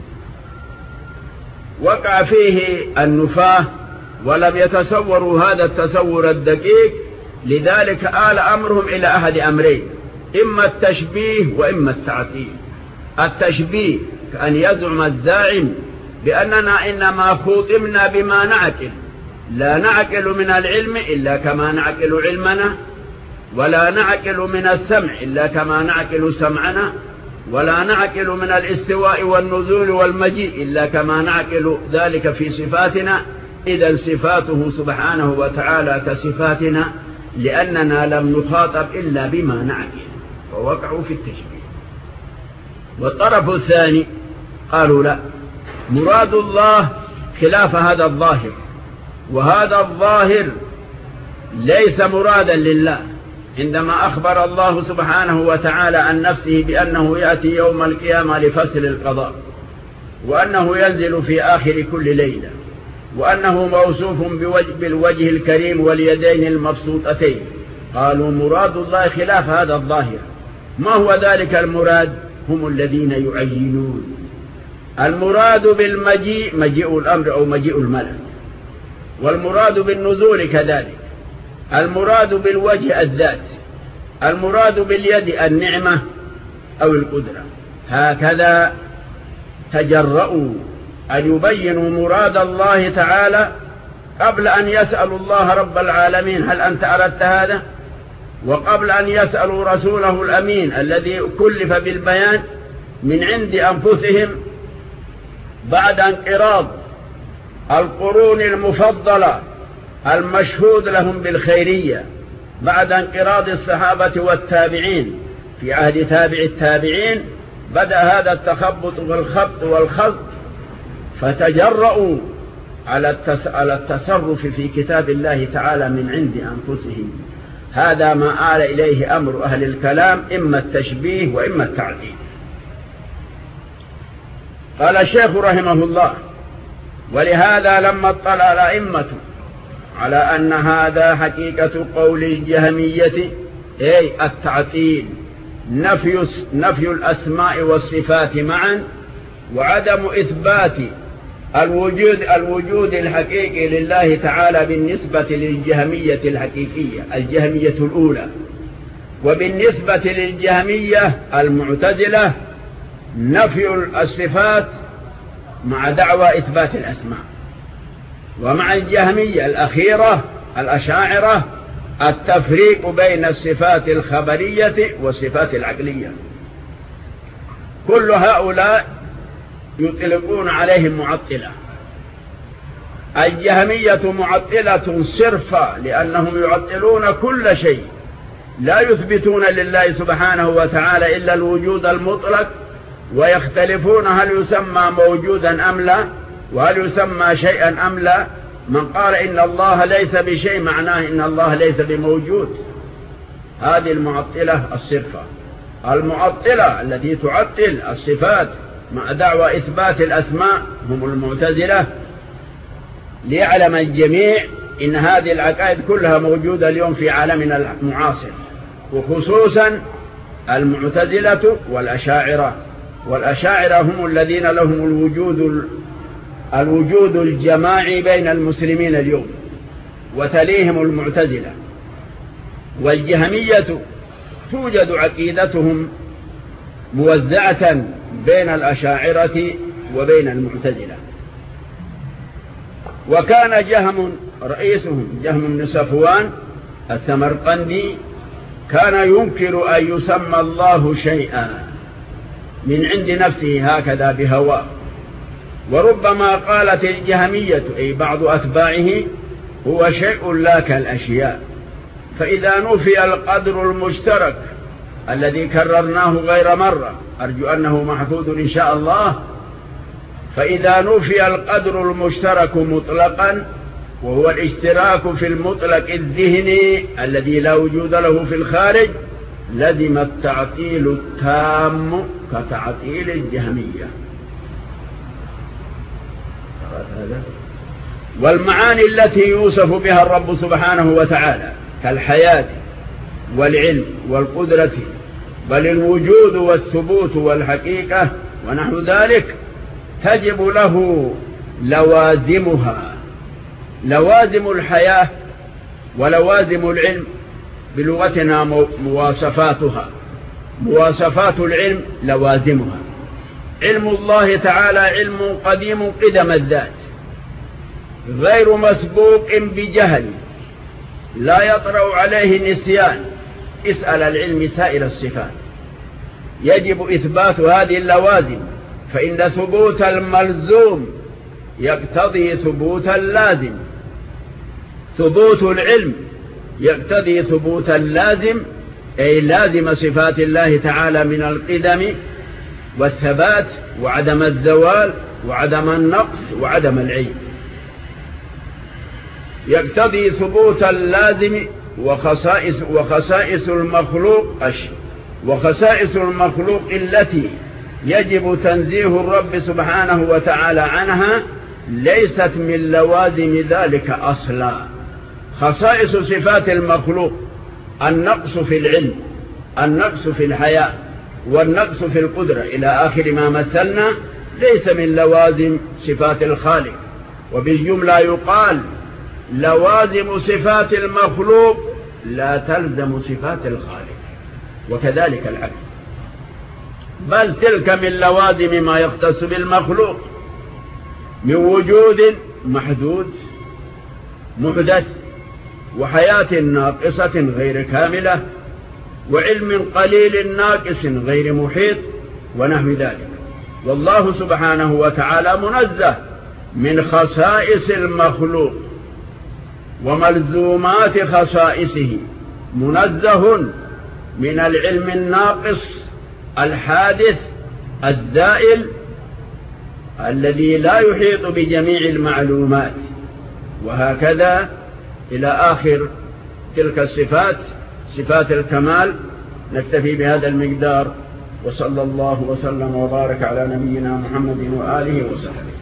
[SPEAKER 1] وقع فيه النفاة ولم يتصوروا هذا التصور الدقيق. لذلك آل أمرهم إلى أحد أمرين: إما التشبيه وإما التعطيل. التشبيه كأن يزعم الزاعم بأننا إنما خوطمنا بما نعقل، لا نعقل من العلم إلا كما نعقل علمنا، ولا نعقل من السمع إلا كما نعقل سمعنا، ولا نعقل من الاستواء والنزول والمجيء إلا كما نعقل ذلك في صفاتنا. إذا صفاته سبحانه وتعالى كصفاتنا، لأننا لم نخاطب إلا بما نعقل، ووقعوا في التشبيه. والطرف الثاني قالوا لا، مراد الله خلاف هذا الظاهر، وهذا الظاهر ليس مرادا لله. عندما أخبر الله سبحانه وتعالى عن نفسه بأنه يأتي يوم القيامة لفصل القضاء، وأنه ينزل في آخر كل ليلة، وأنه موصوف بالوجه الكريم واليدين المبسوطتين، قالوا مراد الله خلاف هذا الظاهر. ما هو ذلك المراد؟ هم الذين يعينون. المراد بالمجيء مجيء الأمر أو مجيء الملك، والمراد بالنزول كذلك، المراد بالوجه الذات، المراد باليد النعمة أو القدرة. هكذا تجرؤوا أن يبينوا مراد الله تعالى قبل أن يسألوا الله رب العالمين هل أنت أردت هذا، وقبل أن يسألوا رسوله الأمين الذي كلف بالبيان من عند أنفسهم بعد انقراض القرون المفضلة المشهود لهم بالخيرية، بعد انقراض الصحابة والتابعين. في عهد تابع التابعين بدأ هذا التخبط والخبط والخلط، فتجرؤوا على التصرف في كتاب الله تعالى من عند أنفسهم. هذا ما آل إليه أمر أهل الكلام، إما التشبيه وإما التعديل. قال الشيخ رحمه الله: ولهذا لما اطلع الأئمة على أن هذا حقيقة قول الجهمية، أي التعطيل، نفي الأسماء والصفات معا، وعدم إثبات الوجود الحقيقي لله تعالى بالنسبة للجهمية الحقيقية الجهمية الأولى، وبالنسبة للجهمية المعتزلة نفي الصفات مع دعوى إثبات الأسماء، ومع الجهمية الأخيرة الأشاعرة التفريق بين الصفات الخبرية والصفات العقلية. كل هؤلاء يطلقون عليهم معطلة. الجهمية معطلة صرفة، لأنهم يعطلون كل شيء، لا يثبتون لله سبحانه وتعالى إلا الوجود المطلق، ويختلفون هل يسمى موجودا أم لا، وهل يسمى شيئا أم لا. من قال إن الله ليس بشيء معناه إن الله ليس بموجود. هذه المعطلة الصرفة. المعطلة التي تعطل الصفات مع دعوى إثبات الأسماء هم المعتزلة. ليعلم الجميع إن هذه العقائد كلها موجودة اليوم في عالمنا المعاصر، وخصوصا المعتزلة والأشاعرة. والأشاعرة هم الذين لهم الوجود الجماعي بين المسلمين اليوم، وتليهم المعتزلة. والجهمية توجد عقيدتهم موزعة بين الأشاعرة وبين المعتزلة. وكان جهم رئيسهم جهم بن صفوان السمرقندي كان ينكر أن يسمى الله شيئا من عند نفسه هكذا بهواه. وربما قالت الجهمية أي بعض أتباعه هو شيء لا كالأشياء. فإذا نفي القدر المشترك الذي كررناه غير مرة، أرجو أنه محفوظ إن شاء الله، فإذا نفي القدر المشترك مطلقا، وهو الاشتراك في المطلق الذهني الذي لا وجود له في الخارج، لزم التعطيل التام كتعطيل الجهمية. والمعاني التي يوصف بها الرب سبحانه وتعالى كالحياة والعلم والقدرة، بل الوجود والثبوت والحقيقة ونحو ذلك، تجب له لوازمها. لوازم الحياة ولوازم العلم بلغتنا مواصفاتها. مواصفات العلم لوازمها. علم الله تعالى علم قديم قدم الذات، غير مسبوق بجهل، لا يطرأ عليه نسيان. اسأل العلم سائر الصفات. يجب إثبات هذه اللوازم، فإن ثبوت الملزوم يقتضي ثبوت اللازم. ثبوت العلم يقتضي ثبوت اللازم، أي لازم صفات الله تعالى من القدم والثبات وعدم الزوال وعدم النقص وعدم العيب. يقتضي ثبوت اللازم وخصائص المخلوق التي يجب تنزيه الرب سبحانه وتعالى عنها ليست من لوازم ذلك أصلا. خصائص صفات المخلوق النقص في العلم، النقص في الحياة، والنقص في القدرة إلى آخر ما مثلنا، ليس من لوازم صفات الخالق. وبالجملة يقال لوازم صفات المخلوق لا تلزم صفات الخالق، وكذلك العكس. بل تلك من لوازم ما يختص بالمخلوق من وجود محدود محدث، وحياة ناقصة غير كاملة، وعلم قليل ناقص غير محيط، ونحو ذلك. والله سبحانه وتعالى منزه من خصائص المخلوق وملزومات خصائصه، منزه من العلم الناقص الحادث الزائل الذي لا يحيط بجميع المعلومات، وهكذا إلى آخر تلك الصفات، صفات الكمال. نكتفي بهذا المقدار، وصلى الله وسلم وبارك على نبينا محمد وآله وصحبه.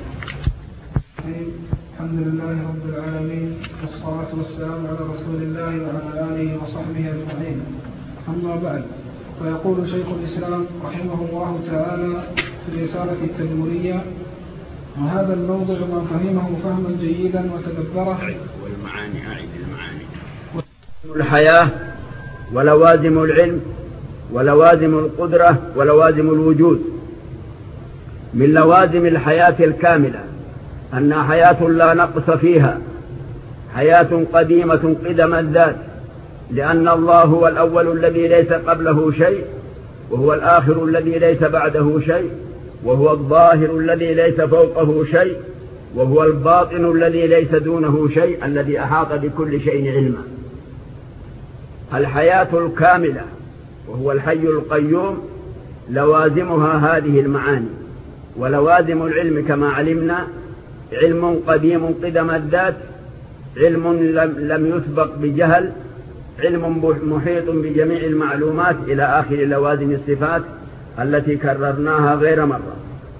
[SPEAKER 2] الحمد لله رب العالمين، والصلاة والسلام على رسول الله وعلى آله وصحبه أجمعين. أما بعد، فيقول شيخ الإسلام رحمه الله تعالى في الرسالة التدمرية: وهذا الموضع من فهمه فهما جيدا وتدبره.
[SPEAKER 1] والمعاني أعد المعاني. الحياة ولوازم العلم ولوازم القدرة ولوازم الوجود. من لوازم الحياة الكاملة أن حياة لا نقص فيها، حياة قديمة قدم الذات، لأن الله هو الأول الذي ليس قبله شيء، وهو الآخر الذي ليس بعده شيء، وهو الظاهر الذي ليس فوقه شيء، وهو الباطن الذي ليس دونه شيء، الذي أحاط بكل شيء علما. الحياة الكاملة وهو الحي القيوم لوازمها هذه المعاني. ولوازم العلم كما علمنا علم قديم قدم الذات، علم لم يسبق بجهل، علم محيط بجميع المعلومات، إلى آخر لوازم الصفات التي كررناها غير مرة.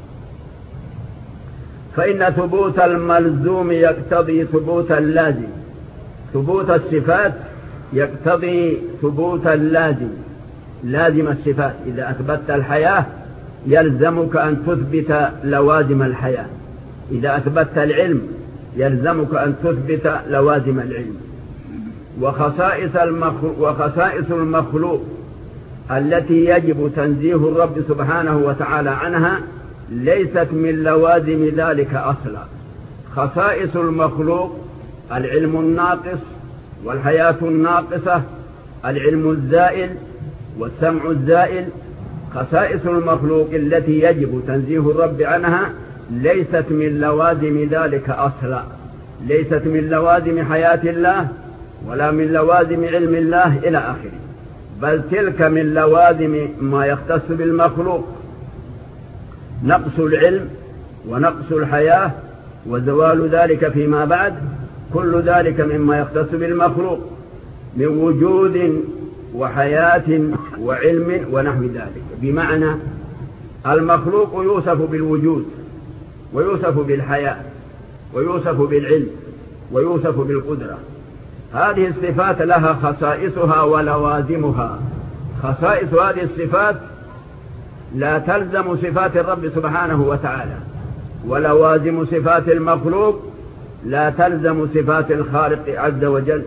[SPEAKER 1] فإن ثبوت الملزوم يقتضي ثبوت اللازم. ثبوت الصفات يقتضي ثبوت اللازم، لازم الصفات. إذا أثبتت الحياة يلزمك أن تثبت لوازم الحياة، إذا أثبتت العلم يلزمك أن تثبت لوازم العلم. وخصائص المخلوق التي يجب تنزيه الرب سبحانه وتعالى عنها ليست من لوازم ذلك أصلا. خصائص المخلوق العلم الناقص والحياة الناقصة، العلم الزائل والسمع الزائل. خصائص المخلوق التي يجب تنزيه الرب عنها ليست من لوازم ذلك أصلا، ليست من لوازم حياة الله ولا من لوازم علم الله إلى آخره، بل تلك من لوازم ما يختص بالمخلوق. نقص العلم ونقص الحياة وزوال ذلك فيما بعد، كل ذلك مما يختص بالمخلوق من وجود وحياة وعلم ونحو ذلك. بمعنى المخلوق يوصف بالوجود ويوصف بالحياة ويوصف بالعلم ويوصف بالقدرة. هذه الصفات لها خصائصها ولوازمها. خصائص هذه الصفات لا تلزم صفات الرب سبحانه وتعالى، ولوازم صفات المخلوق لا تلزم صفات الخالق عز وجل.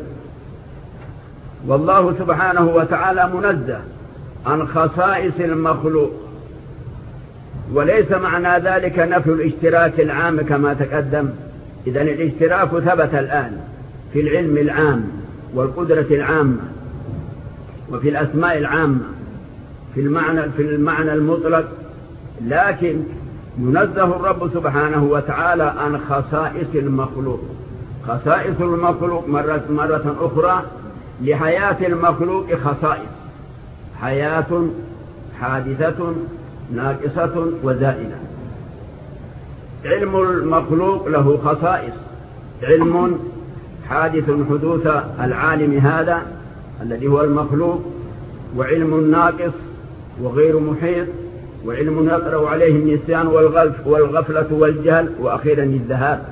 [SPEAKER 1] والله سبحانه وتعالى منزه عن خصائص المخلوق، وليس معنى ذلك نفي الاشتراك العام كما تقدم. إذن الاشتراك ثبت الآن في العلم العام والقدرة العامة وفي الأسماء العامة في المعنى المطلق، لكن ينزه الرب سبحانه وتعالى عن خصائص المخلوق. خصائص المخلوق مرة أخرى لحياة المخلوق خصائص: حياة حادثة ناقصة وزائلة. علم المخلوق له خصائص: علم حادث حدوث العالم هذا الذي هو المخلوق، وعلم ناقص وغير محيط، وعلم يقرأ عليه النسيان والغفلة والجهل، وأخيرا الذهاب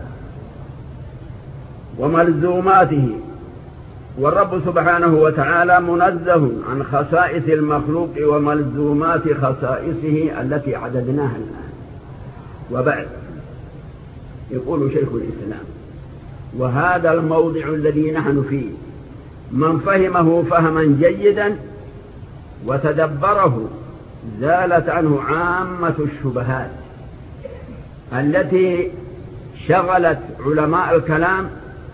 [SPEAKER 1] وملزوماته. والرب سبحانه وتعالى منزه عن خصائص المخلوق وملزومات خصائصه التي عددناها الآن. وبعد يقول شيخ الإسلام: وهذا الموضع الذي نحن فيه من فهمه فهما جيدا وتدبره زالت عنه عامة الشبهات التي شغلت علماء الكلام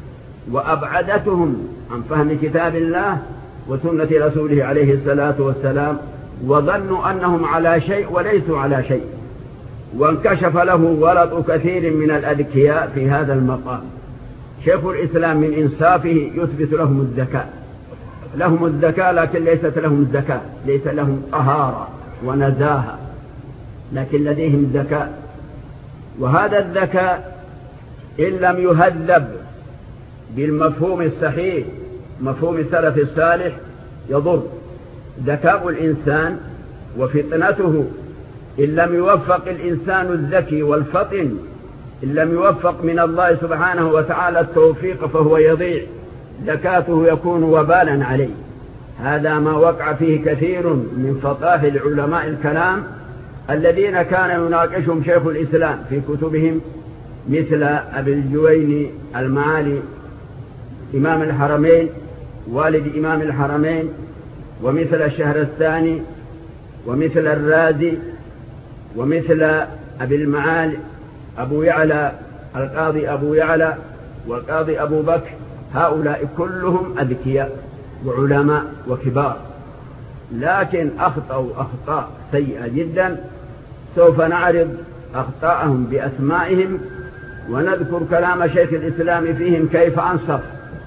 [SPEAKER 1] وأبعدتهم عن فهم كتاب الله وسنة رسوله عليه الصلاة والسلام، وظنوا أنهم على شيء وليسوا على شيء. وانكشف له غلط كثير من الأذكياء في هذا المقام. شيخ الإسلام من إنصافه يثبت لهم الذكاء، لهم الذكاء لكن ليست لهم الزكاة، ليس لهم طهارة ونزاهة، لكن لديهم ذكاء. وهذا الذكاء إن لم يهذب بالمفهوم الصحيح مفهوم السلف الصالح يضر. ذكاء الإنسان وفطنته إن لم يوفق الإنسان الذكي والفطن، إن لم يوفق من الله سبحانه وتعالى التوفيق فهو يضيع، زكاته يكون وبالا عليه. هذا ما وقع فيه كثير من فطاحل علماء الكلام الذين كان يناقشهم شيخ الإسلام في كتبهم، مثل أبي الجويني المعالي إمام الحرمين والد إمام الحرمين، ومثل الشهرستاني، ومثل الرازي، ومثل أبي المعالي أبو يعلى القاضي أبو يعلى والقاضي أبو بكر. هؤلاء كلهم أذكياء وعلماء وكبار، لكن أخطأوا أخطاء سيئة جدا. سوف نعرض أخطاءهم بأسمائهم ونذكر كلام شيخ الإسلام فيهم كيف أنصف،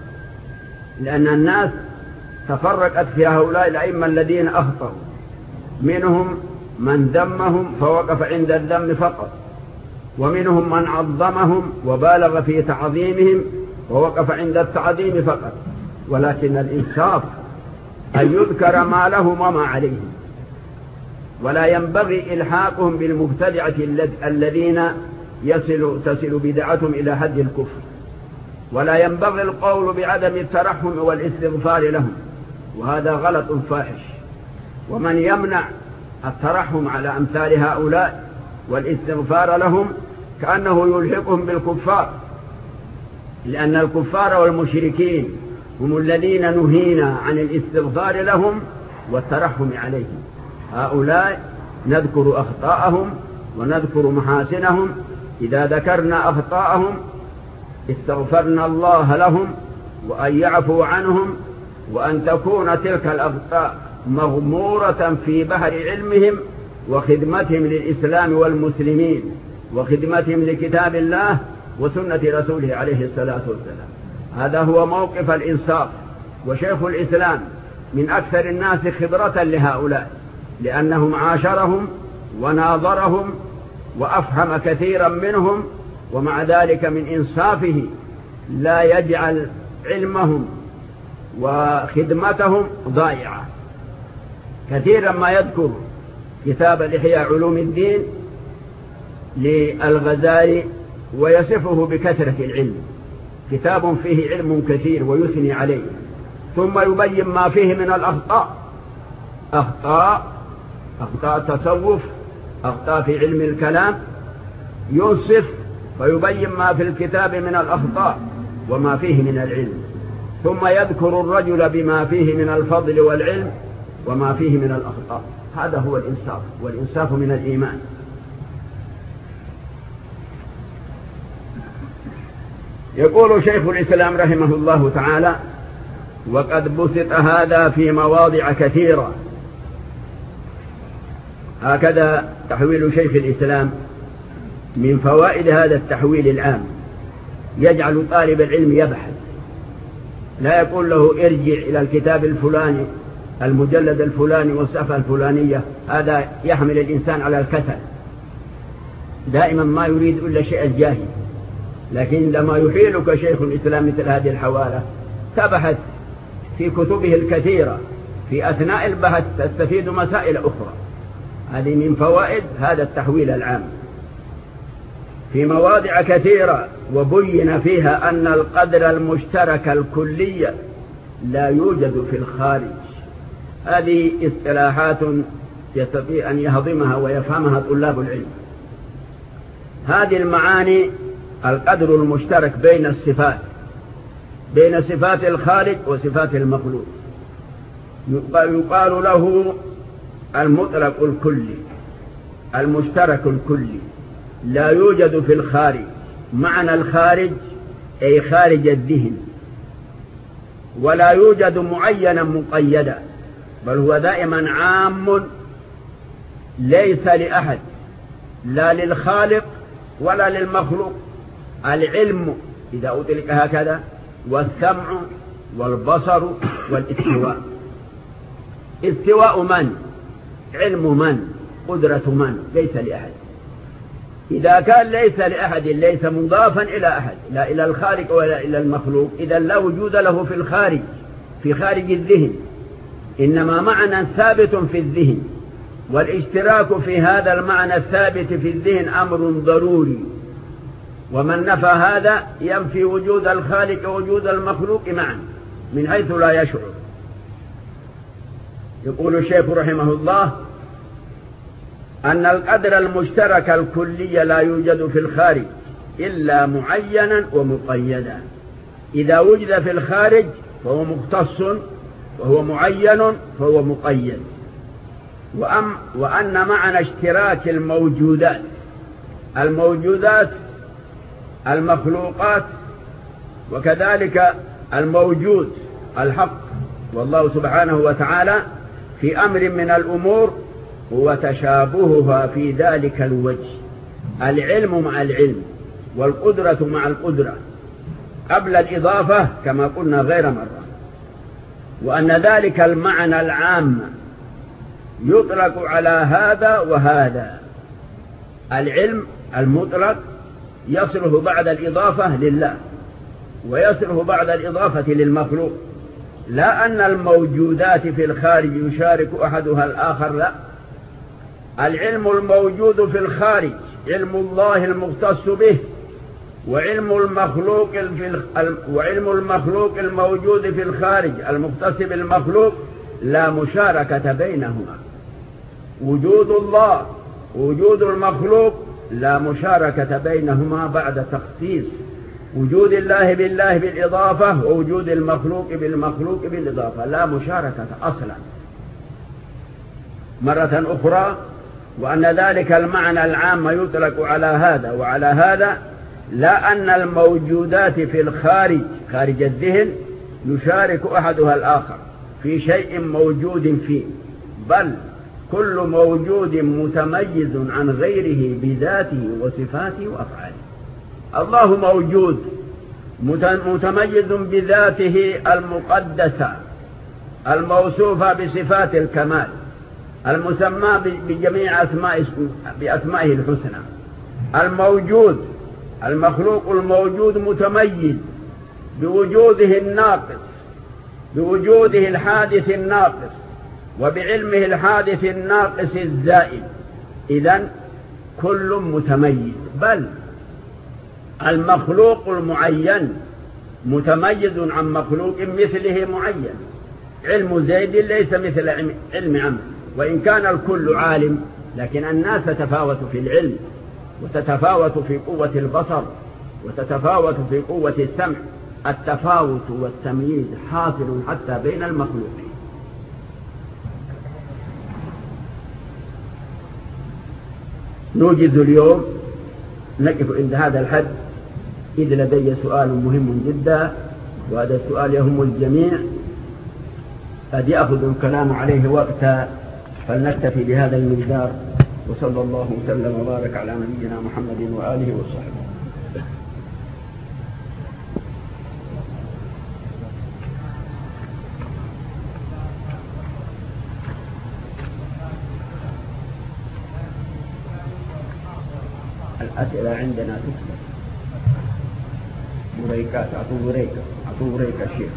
[SPEAKER 1] لأن الناس تفرقت في هؤلاء الأئمة الذين أخطأوا. منهم من ذمهم فوقف عند الذم فقط، ومنهم من عظمهم وبالغ في تعظيمهم ووقف عند التعظيم فقط. ولكن الإنصاف أن يذكر ما لهم وما عليهم، ولا ينبغي إلحاقهم بالمبتدعة الذين تصل بدعتهم إلى حد الكفر، ولا ينبغي القول بعدم الترحم والاستغفار لهم، وهذا غلط فاحش. ومن يمنع الترحم على أمثال هؤلاء والاستغفار لهم كأنه يلحقهم بالكفار، لأن الكفار والمشركين هم الذين نهينا عن الاستغفار لهم والترحم عليهم. هؤلاء نذكر أخطاءهم ونذكر محاسنهم. إذا ذكرنا أخطاءهم استغفرنا الله لهم وأن يعفو عنهم، وأن تكون تلك الأخطاء مغمورة في بحر علمهم وخدمتهم للإسلام والمسلمين وخدمتهم لكتاب الله وسنة رسوله عليه الصلاة والسلام. هذا هو موقف الإنصاف. وشيخ الإسلام من أكثر الناس خبرة لهؤلاء، لأنهم عاشرهم وناظرهم وأفهم كثيرا منهم، ومع ذلك من إنصافه لا يجعل علمهم وخدمتهم ضائعة. كثيرا ما يذكر كتاب الإحياء علوم الدين للغزالي ويصفه بكثرة العلم، كتاب فيه علم كثير ويثني عليه، ثم يبين ما فيه من الأخطاء، أخطاء التصوف، أخطاء في علم الكلام، ينصف فيبين ما في الكتاب من الأخطاء وما فيه من العلم، ثم يذكر الرجل بما فيه من الفضل والعلم وما فيه من الأخطاء. هذا هو الإنصاف، والإنصاف من الإيمان. يقول شيخ الإسلام رحمه الله تعالى: وقد بسط هذا في مواضع كثيرة. هكذا تحويل شيخ الإسلام من فوائد هذا التحويل العام، يجعل طالب العلم يبحث، لا يقول له ارجع إلى الكتاب الفلاني، المجلد الفلاني والصفحة الفلانية. هذا يحمل الإنسان على الكسل، دائما ما يريد إلا شيء الجاهل. لكن لما يحيلك شيخ الإسلام مثل هذه الحوالة تبحث في كتبه الكثيرة، في أثناء البحث تستفيد مسائل أخرى. هذه من فوائد هذا التحويل العام في مواضع كثيرة، وبين فيها أن القدر المشترك الكلي لا يوجد في الخارج. هذه اصطلاحات يستطيع أن يهضمها ويفهمها طلاب العلم. هذه المعاني: القدر المشترك بين الصفات، بين صفات الخالق وصفات المخلوق، يقال له المطلق الكلي، المشترك الكلي، لا يوجد في الخارج. معنى الخارج أي خارج الذهن، ولا يوجد معينا مقيدا، بل هو دائما عام ليس لأحد، لا للخالق ولا للمخلوق. العلم إذا أطلق هكذا، والسمع والبصر والاستواء. استواء من؟ علم من؟ قدرة من؟ ليس لأحد. إذا كان ليس لأحد، ليس مضافا إلى أحد، لا إلى الخالق ولا إلى المخلوق، إذا لا وجود له في الخارج، في خارج الذهن، إنما معنى ثابت في الذهن، والاشتراك في هذا المعنى الثابت في الذهن أمر ضروري، ومن نفى هذا ينفي وجود الخالق ووجود المخلوق معا من حيث لا يشعر. يقول الشيخ رحمه الله: أن القدر المشترك الكلي لا يوجد في الخارج إلا معينا ومقيدا. إذا وجد في الخارج فهو مختص، وهو معين فهو مقيد. وأن معنى اشتراك الموجودات المخلوقات، وكذلك الموجود الحق والله سبحانه وتعالى في أمر من الأمور هو تشابهها في ذلك الوجه، العلم مع العلم والقدرة مع القدرة قبل الإضافة كما قلنا غير مرة. وأن ذلك المعنى العام يطلق على هذا وهذا. العلم المطلق يصله بعد الإضافة لله، ويصله بعد الإضافة للمخلوق، لا أن الموجودات في الخارج يشارك أحدها الآخر، لا. العلم الموجود في الخارج علم الله المختص به، وعلم المخلوق الموجود في الخارج المختص بالمخلوق لا مشاركة بينهما. وجود الله ووجود المخلوق لا مشاركة بينهما بعد تخصيص وجود الله بالله بالإضافة، ووجود المخلوق بالمخلوق بالإضافة، لا مشاركة أصلا. مرة أخرى: وأن ذلك المعنى العام يطلق على هذا وعلى هذا، لا أن الموجودات في الخارج خارج الذهن يشارك أحدها الآخر في شيء موجود فيه، بل كل موجود متميز عن غيره بذاته وصفاته وأفعاله. الله موجود متميز بذاته المقدسة الموصوفة بصفات الكمال، المسمى بجميع بأسمائه الحسنى، المخلوق الموجود متميز بوجوده الناقص، بوجوده الحادث الناقص، وبعلمه الحادث الناقص الزائد. إذن كل متميز، بل المخلوق المعين متميز عن مخلوق مثله معين. علم زيد ليس مثل علم عمرو، وإن كان الكل عالم، لكن الناس تتفاوت في العلم، وتتفاوت في قوة البصر، وتتفاوت في قوة السمع. التفاوت والتمييز حاصل حتى بين المخلوقين. نوجد اليوم نقف عند هذا الحد، إذ لدي سؤال مهم جدا، وهذا السؤال يهم الجميع، قد يأخذ الكلام عليه وقتا، فلنكتفي بهذا المقدار. وصلى الله وسلم وبارك على نبينا محمد وآله وصحبه. الأسئلة عندنا تكتب بريكات، أعطوا بريكة الشيخ.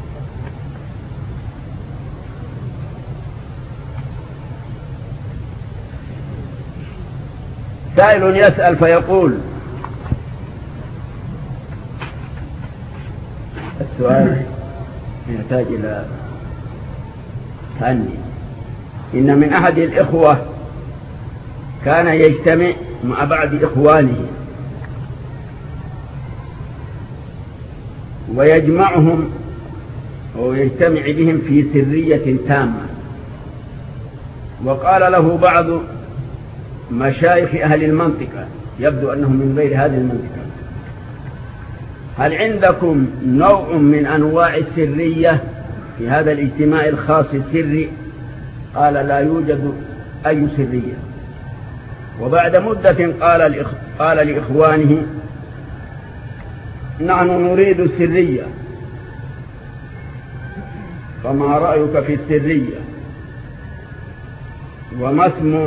[SPEAKER 1] سائل يسأل فيقول: السؤال يحتاج إلى تأني. إن من أحد الإخوة كان يجتمع مع بعض إخوانه ويجمعهم ويجتمع بهم في سرية تامة، وقال له بعض مشايخ أهل المنطقة، يبدو أنهم من غير هذه المنطقة: هل عندكم نوع من أنواع السرية في هذا الاجتماع الخاص السري؟ قال: لا يوجد أي سرية. وبعد مدة قال لإخوانه: نحن نريد السرية، فما رأيك في السرية؟ وما اسم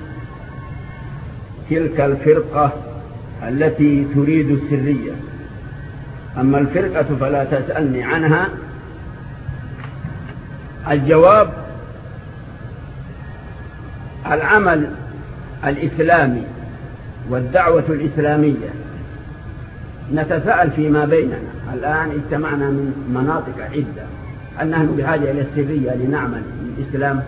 [SPEAKER 1] تلك الفرقة التي تريد السرية؟ أما الفرقة فلا تسألني عنها. الجواب: العمل الإسلامي والدعوة الإسلامية نتساءل فيما بيننا. الآن اجتمعنا من مناطق عدة، هل نحن بحاجة إلى السرية لنعمل الإسلام؟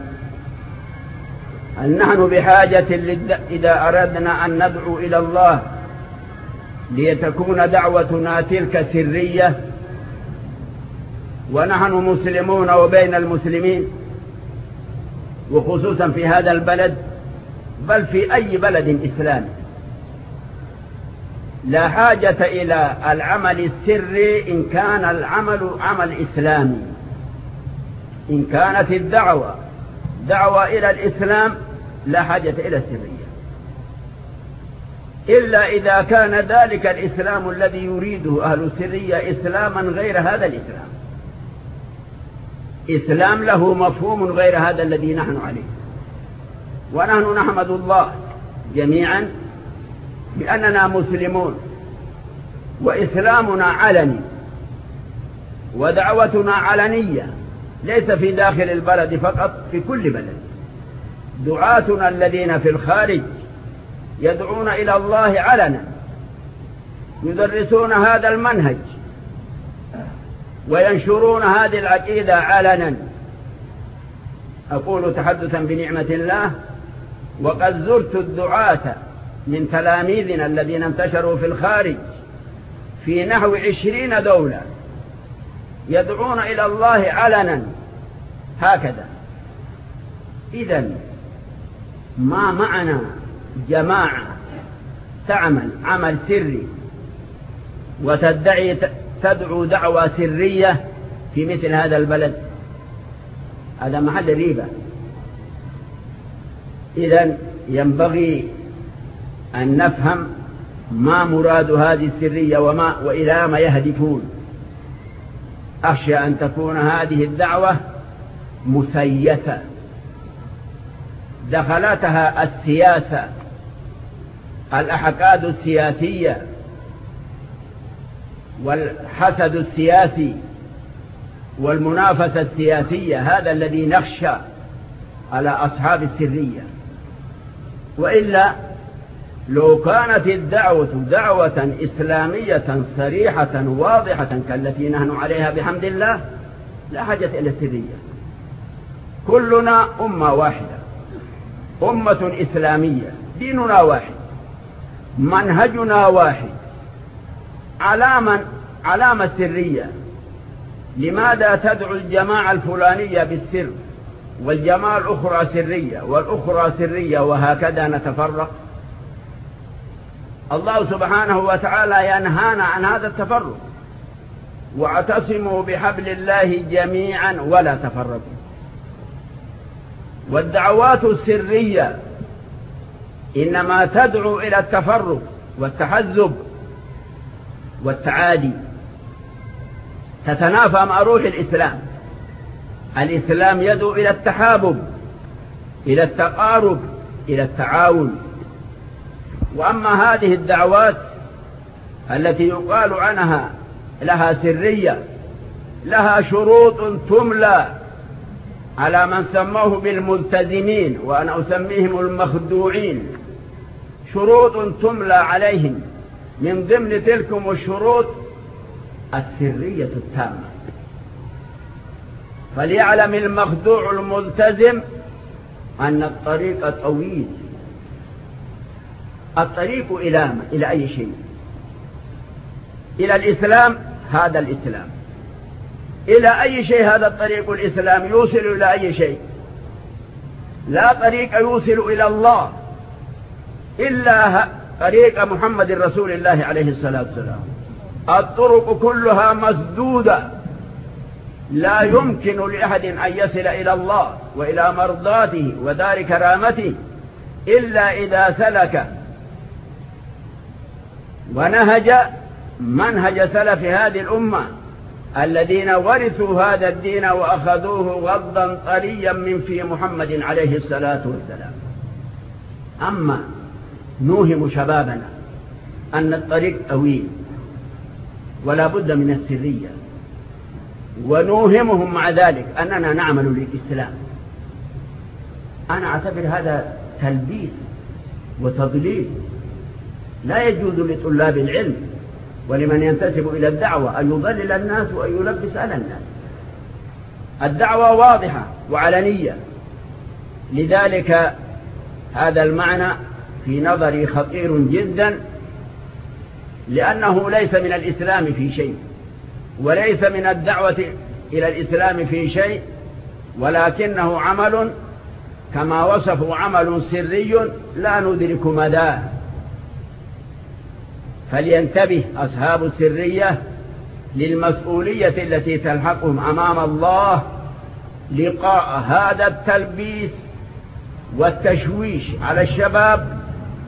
[SPEAKER 1] هل نحن بحاجة إذا أردنا أن ندعو إلى الله ليتكون دعوتنا تلك سرية ونحن مسلمون وبين المسلمين، وخصوصا في هذا البلد، بل في أي بلد إسلامي؟ لا حاجة إلى العمل السري إن كان العمل عمل إسلامي. إن كانت الدعوة دعوة إلى الإسلام لا حاجة إلى السرية، إلا إذا كان ذلك الإسلام الذي يريده أهل السرية إسلاما غير هذا الإسلام، إسلام له مفهوم غير هذا الذي نحن عليه. ونحن نحمد الله جميعا بأننا مسلمون، وإسلامنا علني، ودعوتنا علنية، ليس في داخل البلد فقط، في كل بلد. دعاتنا الذين في الخارج يدعون إلى الله علنا، يدرسون هذا المنهج وينشرون هذه العقيدة علنا. أقول تحدثا بنعمة الله، وقد زرت الدعاة من تلاميذنا الذين انتشروا في الخارج في نحو 20 دولة يدعون إلى الله علنا هكذا. إذن ما معنى جماعة تعمل عمل سري تدعو دعوة سرية في مثل هذا البلد؟ هذا محل ريبة. إذن ينبغي أن نفهم ما مراد هذه السرية وإلى ما يهدفون. أخشى أن تكون هذه الدعوة مسيسة دخلتها السياسة الأحقاد السياسية والحسد السياسي والمنافسة السياسية، هذا الذي نخشى على أصحاب السرية. وإلا لو كانت الدعوة دعوة إسلامية صريحة واضحة كالتي نحن عليها بحمد الله لا حاجة إلى السرية. كلنا أمة واحدة، أمة إسلامية، ديننا واحد، منهجنا واحد. علامة السرية. لماذا تدعو الجماعة الفلانية بالسر والجماعة الأخرى سرية والأخرى سرية وهكذا نتفرق؟ الله سبحانه وتعالى ينهانا عن هذا التفرق. واعتصموا بحبل الله جميعا ولا تفرقوا. والدعوات السرية إنما تدعو إلى التفرق والتحزب والتعادي، تتنافى مع روح الإسلام. الإسلام يدعو إلى التحابب، إلى التقارب، إلى التعاون. وأما هذه الدعوات التي يقال عنها لها سرية، لها شروط تملى على من سموه بالملتزمين، وأنا أسميهم المخدوعين. شروط تملى عليهم، من ضمن تلكم الشروط السرية التامة. فليعلم المخدوع الملتزم أن الطريق طويل. الطريق إلى أي شيء؟ إلى الإسلام. هذا الإسلام إلى أي شيء؟ هذا الطريق الإسلام يوصل إلى أي شيء؟ لا طريق يوصل إلى الله إلا طريق محمد رسول الله عليه الصلاة والسلام. الطرق كلها مسدودة، لا يمكن لأحد أن يصل إلى الله وإلى مرضاته ودار كرامته إلا إذا سلك ونهج منهج سلف هذه الأمة الذين ورثوا هذا الدين وأخذوه غضا طريا من في محمد عليه الصلاة والسلام. أما نوهم شبابنا أن الطريق طويل ولا بد من السرية، ونوهمهم مع ذلك أننا نعمل للإسلام. أنا أعتبر هذا تلبيس وتضليل. لا يجوز لطلاب العلم ولمن ينتسب إلى الدعوة أن يضلل الناس وأن يلبس على الناس. الدعوة واضحة وعلنية. لذلك هذا المعنى في نظري خطير جدا، لأنه ليس من الإسلام في شيء، وليس من الدعوة إلى الإسلام في شيء، ولكنه عمل كما وصفوا عمل سري لا ندرك مداه. فلينتبه أصحاب السرية للمسؤولية التي تلحقهم أمام الله لقاء هذا التلبيس والتشويش على الشباب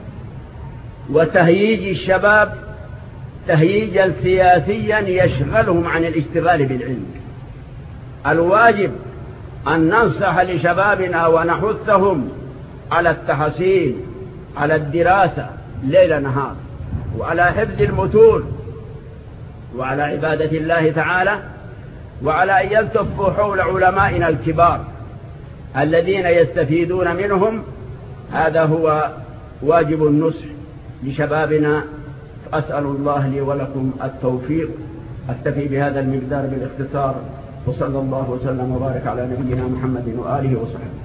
[SPEAKER 1] وتهييج الشباب تهييجا سياسيا يشغلهم عن الاشتغال بالعلم. الواجب أن ننصح لشبابنا ونحثهم على التحصيل، على الدراسة ليل نهار، وعلى حفظ المتون، وعلى عبادة الله تعالى، وعلى أن يلتفوا حول علمائنا الكبار الذين يستفيدون منهم. هذا هو واجب النصح لشبابنا. أسأل الله لي ولكم التوفيق. أكتفي بهذا المقدار بالاختصار، وصلى الله وسلم وبارك على نبينا محمد وآله وصحبه.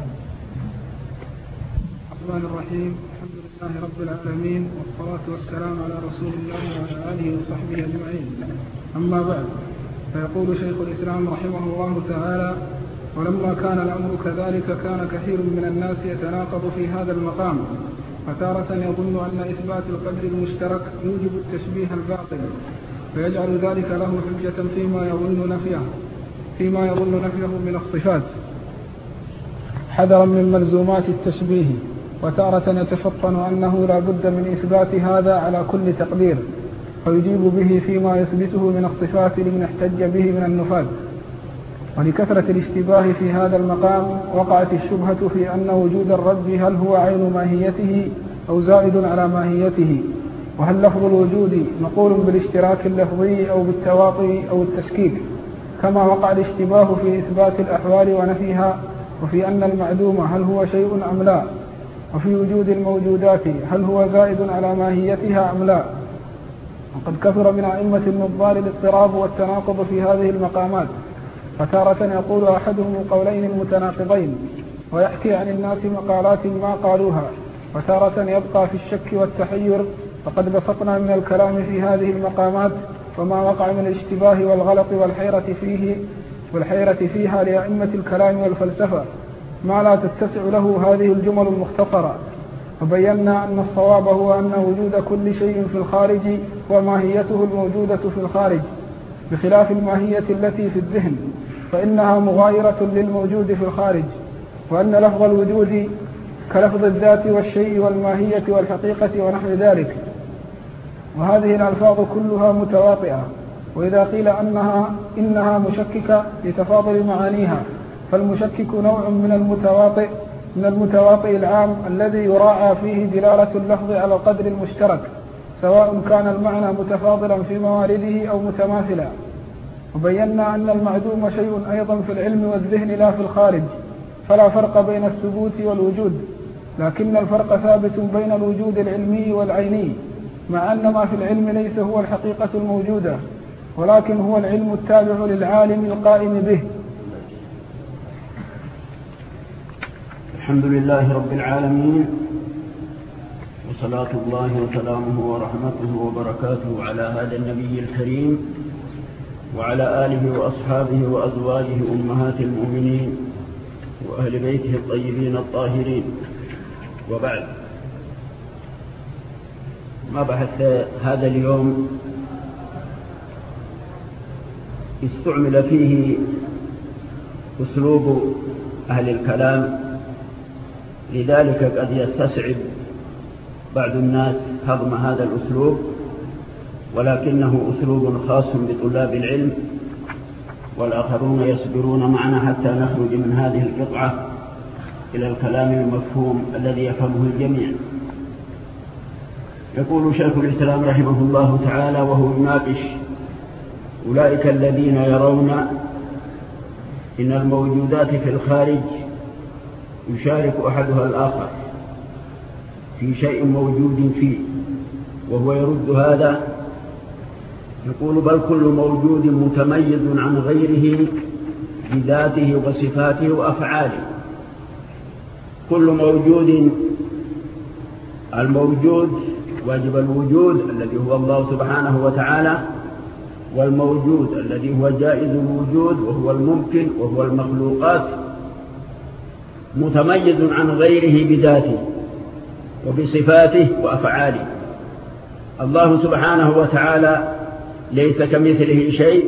[SPEAKER 2] الرحمن الرحيم. الحمد لله رب العالمين، والصلاة والسلام على رسول الله وعلى آله وصحبه أجمعين. أما بعد، فيقول شيخ الإسلام رحمه الله تعالى: ولما كان الأمر كذلك كان كثير من الناس يتناقض في هذا المقام، فتارة يظن أن إثبات القدر المشترك يوجب التشبيه الباطل، فيجعل ذلك له حجة فيما يظن نفيه من الصفات حذرا من ملزومات التشبيه. وتارة يتفطن أنه لا بد من إثبات هذا على كل تقدير، فيجيب به فيما يثبته من الصفات لمن احتج به من النفاة. ولكثرة الاشتباه في هذا المقام وقعت الشبهة في أن وجود الرب هل هو عين ماهيته أو زائد على ماهيته؟ وهل لفظ الوجود مقول بالاشتراك اللفظي أو بالتواطي أو التشكيك، كما وقع الاشتباه في إثبات الأحوال ونفيها، وفي أن المعدوم هل هو شيء أم لا، وفي وجود الموجودات هل هو زائد على ماهيتها أم لا؟ وقد كثر من أئمة النظار الاضطراب والتناقض في هذه المقامات، فتارة يقول أحدهم القولين المتناقضين ويحكي عن الناس مقالات ما قالوها، وتارة يبقى في الشك والتحير. فقد بسطنا من الكلام في هذه المقامات وما وقع من الاشتباه والغلط والحيرة فيها لأئمة الكلام والفلسفة ما لا تتسع له هذه الجمل المختصرة، وبينا أن الصواب هو أن وجود كل شيء في الخارج وماهيته الموجودة في الخارج، بخلاف الماهية التي في الذهن فإنها مغايرة للموجود في الخارج، وأن لفظ الوجود كلفظ الذات والشيء والماهية والحقيقة ونحو ذلك، وهذه الألفاظ كلها متواطئة. وإذا قيل إنها مشككة لتفاضل معانيها، فالمشكك نوع من المتواطئ العام الذي يراعى فيه دلالة اللفظ على القدر المشترك، سواء كان المعنى متفاضلا في موارده أو متماثلا. وبينا أن المعدوم شيء أيضا في العلم والذهن لا في الخارج، فلا فرق بين الثبوت والوجود، لكن الفرق ثابت بين الوجود العلمي والعيني، مع أن ما في العلم ليس هو الحقيقة الموجودة، ولكن هو العلم التابع للعالم القائم به.
[SPEAKER 1] الحمد لله رب العالمين، وصلاة الله وسلامه ورحمته وبركاته على هذا النبي الكريم وعلى آله وأصحابه وأزواجه أمهات المؤمنين وأهل بيته الطيبين الطاهرين، وبعد. مبحث هذا اليوم استعمل فيه أسلوب أهل الكلام، لذلك قد يستصعب بعض الناس هضم هذا الأسلوب، ولكنه أسلوب خاص بطلاب العلم، والآخرون يصبرون معنا حتى نخرج من هذه القطعة إلى الكلام المفهوم الذي يفهمه الجميع. يقول شيخ الإسلام رحمه الله تعالى وهو يناقش: أولئك الذين يرون إن الموجودات في الخارج يشارك أحدها الآخر في شيء موجود فيه، وهو يرد هذا، يقول: بل كل موجود متميز عن غيره بذاته وصفاته وأفعاله. كل موجود، الموجود واجب الوجود الذي هو الله سبحانه وتعالى، والموجود الذي هو جائز الوجود وهو الممكن وهو المخلوقات، متميز عن غيره بذاته وبصفاته وأفعاله. الله سبحانه وتعالى ليس كمثله شيء،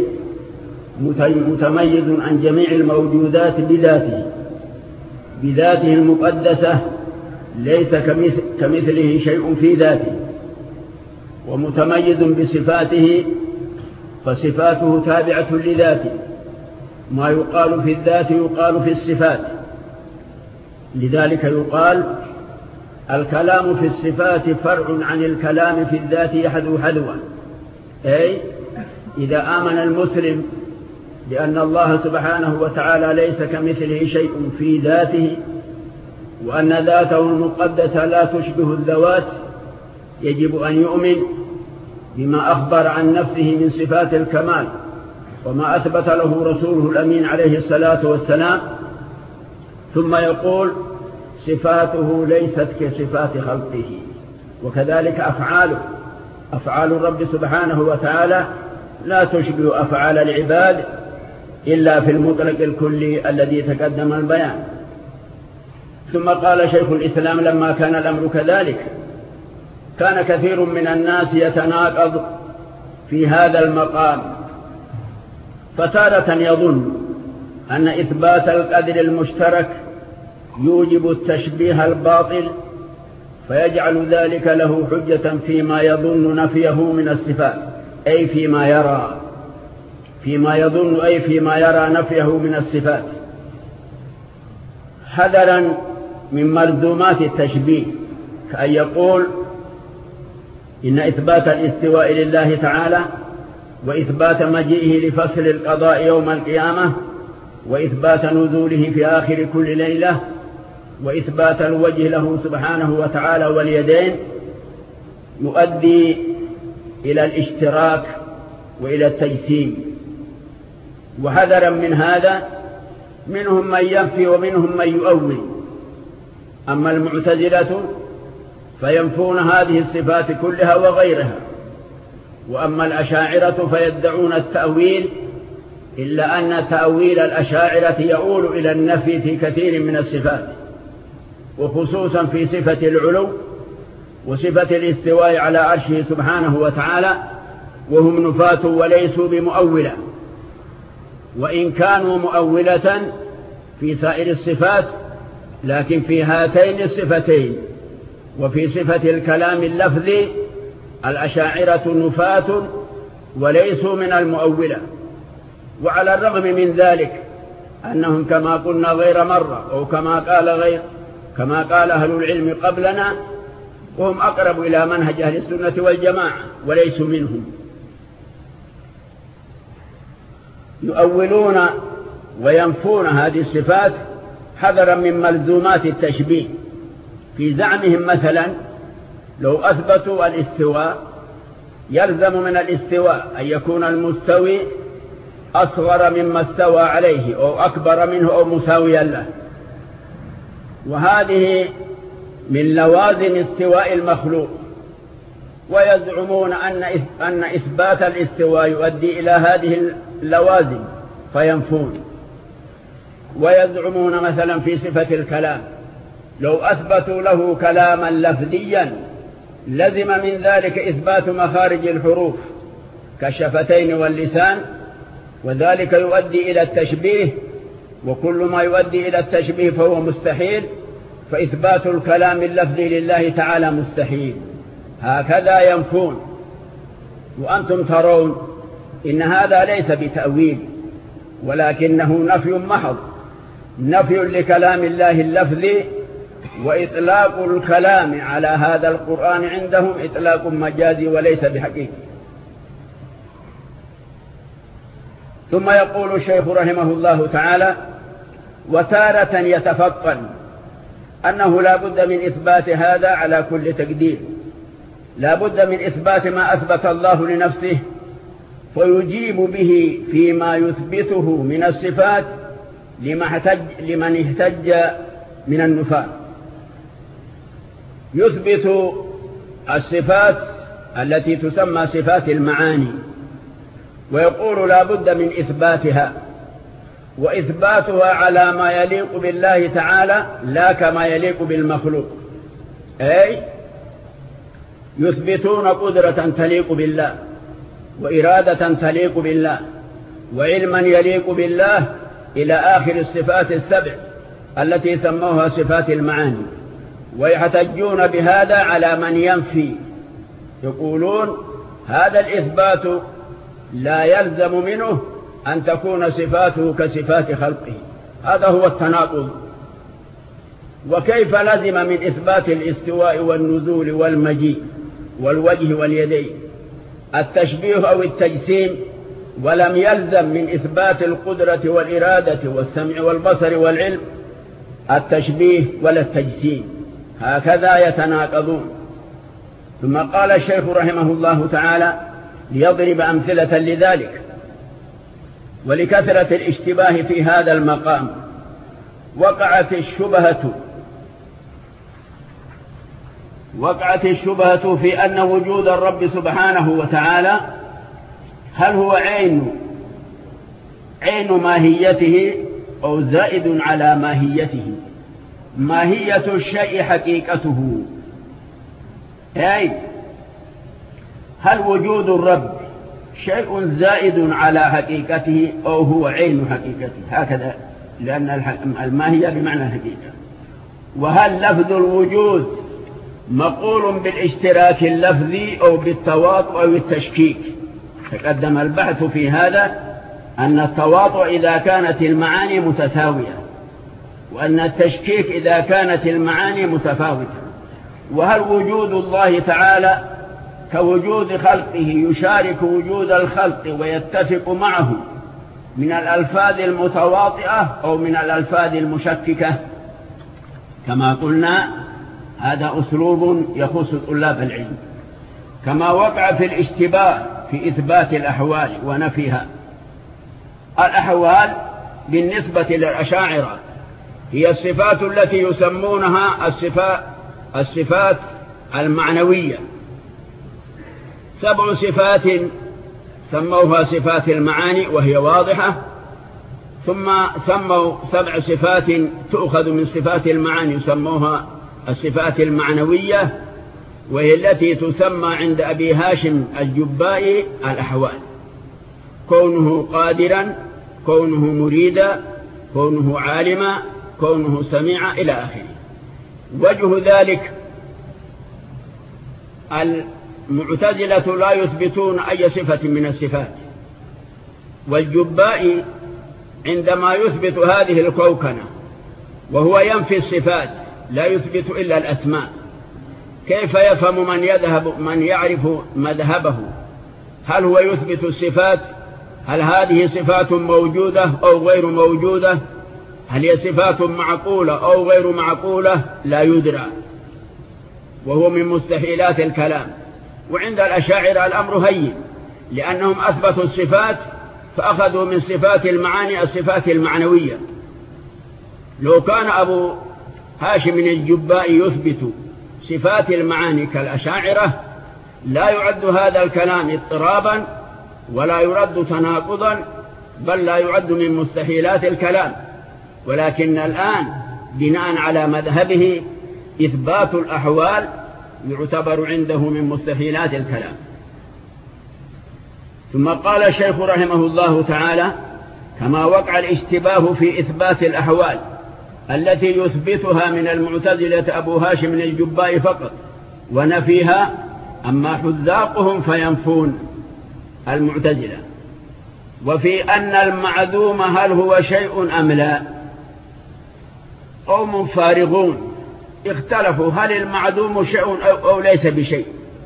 [SPEAKER 1] متميز عن جميع الموجودات بذاته المقدسة، ليس كمثله شيء في ذاته، ومتميز بصفاته، فصفاته تابعة لذاته، ما يقال في الذات يقال في الصفات. لذلك يقال: الكلام في الصفات فرع عن الكلام في الذات يحدو حدوا. أي إذا آمن المسلم بأن الله سبحانه وتعالى ليس كمثله شيء في ذاته، وأن ذاته المقدسة لا تشبه الذوات، يجب أن يؤمن بما أخبر عن نفسه من صفات الكمال وما أثبت له رسوله الأمين عليه الصلاة والسلام. ثم يقول: صفاته ليست كصفات خلقه، وكذلك أفعال الرب سبحانه وتعالى لا تشبه أفعال العباد إلا في المطلق الكلي الذي تقدم البيان. ثم قال شيخ الإسلام: لما كان الأمر كذلك، كان كثير من الناس يتناقض في هذا المقام، فتارة يظن أن إثبات القدر المشترك يوجب التشبيه الباطل، فيجعل ذلك له حجة فيما يظن نفيه من الصفات، أي فيما يظن أي فيما يرى نفيه من الصفات، حذرا من ملزومات التشبيه، كأن يقول إن إثبات الاستواء لله تعالى وإثبات مجيئه لفصل القضاء يوم القيامة وإثبات نزوله في آخر كل ليلة وإثبات الوجه له سبحانه وتعالى واليدين يؤدي إلى الاشتراك وإلى التجسيم. وحذرا من هذا منهم من ينفي ومنهم من يؤول. أما المعتزلة فينفون هذه الصفات كلها وغيرها، وأما الأشاعرة فيدعون التأويل، إلا أن تأويل الأشاعرة يؤول إلى النفي في كثير من الصفات، وخصوصا في صفة العلو وصفة الاستواء على عرشه سبحانه وتعالى، وهم نفاة وليسوا بمؤولة، وإن كانوا مؤولة في سائر الصفات لكن في هاتين الصفتين وفي صفة الكلام اللفظي الأشاعرة نفاة وليسوا من المؤولة. وعلى الرغم من ذلك أنهم كما قلنا غير مرة أو كما قال أهل العلم قبلنا وهم أقرب إلى منهج أهل السنة والجماعة وليسوا منهم، يؤولون وينفون هذه الصفات حذرا من ملزومات التشبيه. في زعمهم مثلا لو أثبتوا الاستواء يلزم من الاستواء أن يكون المستوي أصغر مما استوى عليه أو أكبر منه أو مساويا له، وهذه من لوازم استواء المخلوق. ويزعمون أن إثبات الاستواء يؤدي إلى هذه اللوازم فينفون. ويزعمون مثلا في صفة الكلام لو أثبتوا له كلاما لفظيا لزم من ذلك إثبات مخارج الحروف كالشفتين واللسان، وذلك يؤدي إلى التشبيه، وكل ما يؤدي إلى التشبيه فهو مستحيل، فإثبات الكلام اللفظي لله تعالى مستحيل. هكذا ينفون، وأنتم ترون إن هذا ليس بتأويل ولكنه نفي محض، نفي لكلام الله اللفظي، وإطلاق الكلام على هذا القرآن عندهم إطلاق مجازي وليس بحقيقي. ثم يقول الشيخ رحمه الله تعالى: وتارة يتفطن أنه لا بد من إثبات هذا على كل تقدير، لا بد من إثبات ما أثبت الله لنفسه فيجيب به فيما يثبته من الصفات لمن احتج من النفاة. يثبت الصفات التي تسمى صفات المعاني ويقول لا بد من إثباتها، وإثباتها على ما يليق بالله تعالى لا كما يليق بالمخلوق، أي يثبتون قدرة تليق بالله وإرادة تليق بالله وعلما يليق بالله إلى آخر الصفات السبع التي سموها صفات المعاني، ويحتجون بهذا على من ينفي، يقولون هذا الإثبات لا يلزم منه أن تكون صفاته كصفات خلقه. هذا هو التناقض. وكيف لزم من إثبات الاستواء والنزول والمجيء والوجه واليدين التشبيه أو التجسيم، ولم يلزم من إثبات القدرة والإرادة والسمع والبصر والعلم التشبيه ولا التجسيم؟ هكذا يتناقضون. ثم قال الشيخ رحمه الله تعالى ليضرب أمثلة لذلك ولكثرة الاشتباه في هذا المقام: وقعت الشبهة في أن وجود الرب سبحانه وتعالى هل هو عين ماهيته أو زائد على ماهيته؟ ماهية الشيء حقيقته، أي هل وجود الرب شيء زائد على حقيقته أو هو عين حقيقته؟ هكذا، لأن الماهية بمعنى الحقيقة. وهل لفظ الوجود مقول بالاشتراك اللفظي أو بالتواطؤ أو التشكيك؟ تقدم البحث في هذا أن التواطؤ إذا كانت المعاني متساوية، وأن التشكيك إذا كانت المعاني متفاوتة. وهل وجود الله تعالى كوجود خلقه يشارك وجود الخلق ويتفق معه من الألفاظ المتواطئة أو من الألفاظ المشككة؟ كما قلنا هذا أسلوب يخص طلاب العلم، كما وقع في الاشتباه في إثبات الأحوال ونفيها. الأحوال بالنسبة للأشاعرة هي الصفات التي يسمونها الصفات المعنوية، 7 صفات سموها صفات المعاني وهي واضحة، ثم سموا 7 صفات تؤخذ من صفات المعاني يسموها الصفات المعنوية، وهي التي تسمى عند أبي هاشم الجبائي الأحوال: كونه قادرا، كونه مريدا، كونه عالما، كونه سميعا، إلى آخره. وجه ذلك المعتزلة لا يثبتون أي صفة من الصفات، والجبائي عندما يثبت هذه الكوكنة وهو ينفي الصفات لا يثبت إلا الأسماء، كيف يفهم من يعرف مذهبه؟ هل هو يثبت الصفات؟ هل هذه صفات موجودة أو غير موجودة؟ هل هي صفات معقولة أو غير معقولة؟ لا يدرى، وهو من مستحيلات الكلام. وعند الأشاعرة الأمر هين، لأنهم أثبتوا الصفات فأخذوا من صفات المعاني الصفات المعنوية. لو كان أبو هاشم الجبائي يثبت صفات المعاني كالأشاعرة لا يعد هذا الكلام اضطرابا ولا يرد تناقضا، بل لا يعد من مستحيلات الكلام. ولكن الآن بناء على مذهبه إثبات الأحوال يعتبر عنده من مستحيلات الكلام. ثم قال الشيخ رحمه الله تعالى: كما وقع الاشتباه في إثبات الأحوال التي يثبتها من المعتزلة أبو هاشم الجبائي فقط ونفيها، أما حذاقهم فينفون المعتزلة. وفي أن المعدوم هل هو شيء أم لا، قوم فارغون اختلفوا هل المعدوم شيء أو ليس بشيء.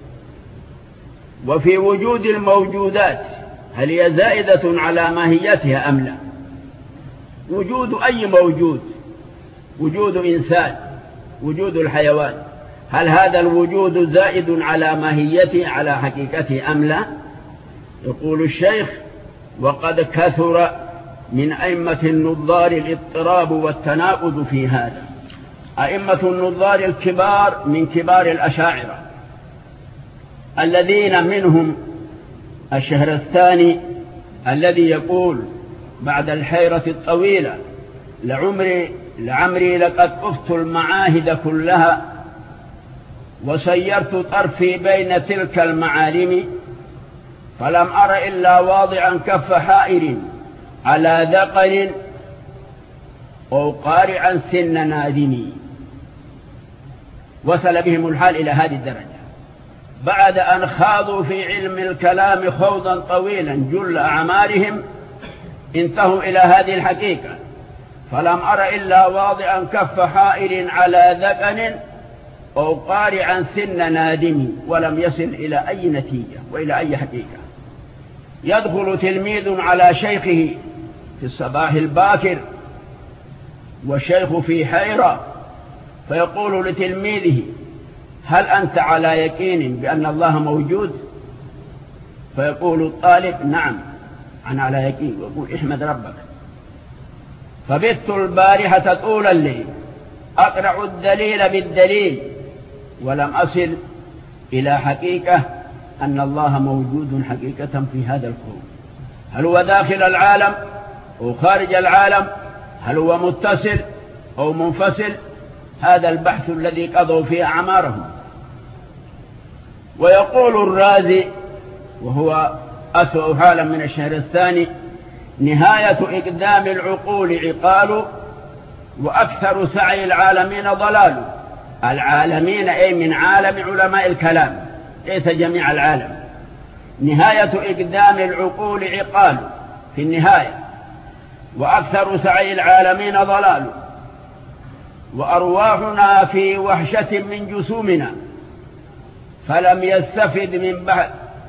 [SPEAKER 1] وفي وجود الموجودات هل هي زائدة على ماهيتها أم لا. وجود أي موجود، وجود إنسان، وجود الحيوان، هل هذا الوجود زائد على ماهيته على حقيقته أم لا؟ يقول الشيخ: وقد كثر من أئمة النظار الاضطراب والتناقض في هذا. أئمة النظار الكبار من كبار الأشاعرة الذين منهم الشهرستاني الذي يقول بعد الحيرة الطويلة: لعمري لقد طفت المعاهد كلها وسيرت طرفي بين تلك المعالم، فلم أر إلا واضعا كف حائر على ذقن أو قارعا سن نادم. وصل بهم الحال إلى هذه الدرجة بعد أن خاضوا في علم الكلام خوضا طويلا جل أعمارهم، انتهوا إلى هذه الحقيقة: فلم أر إلا واضعا كف حائر على ذقن أو قارعا سن نادم، ولم يصل إلى أي نتيجة وإلى أي حقيقة. يدخل تلميذ على شيخه في الصباح الباكر والشيخ في حيرة، فيقول لتلميذه: هل أنت على يقين بأن الله موجود؟ فيقول الطالب: نعم أنا على يقين. ويقول: احمد ربك. فبت البارحة طول الليل أقرع الدليل بالدليل ولم أصل إلى حقيقة أن الله موجود حقيقة في هذا الكون. هل هو داخل العالم أو خارج العالم؟ هل هو متصل أو منفصل؟ هذا البحث الذي قضوا فيه أعمارهم. ويقول الرازي وهو أسوأ حالا من الشهرستاني: نهاية إقدام العقول عقال وأكثر سعي العالمين ضلال. العالمين أي من عالم علماء الكلام، ليس جميع العالم. نهاية إقدام العقول عقال في النهاية، وأكثر سعي العالمين ضلال. وأرواحنا في وحشة من جسومنا فلم يستفد من بعد،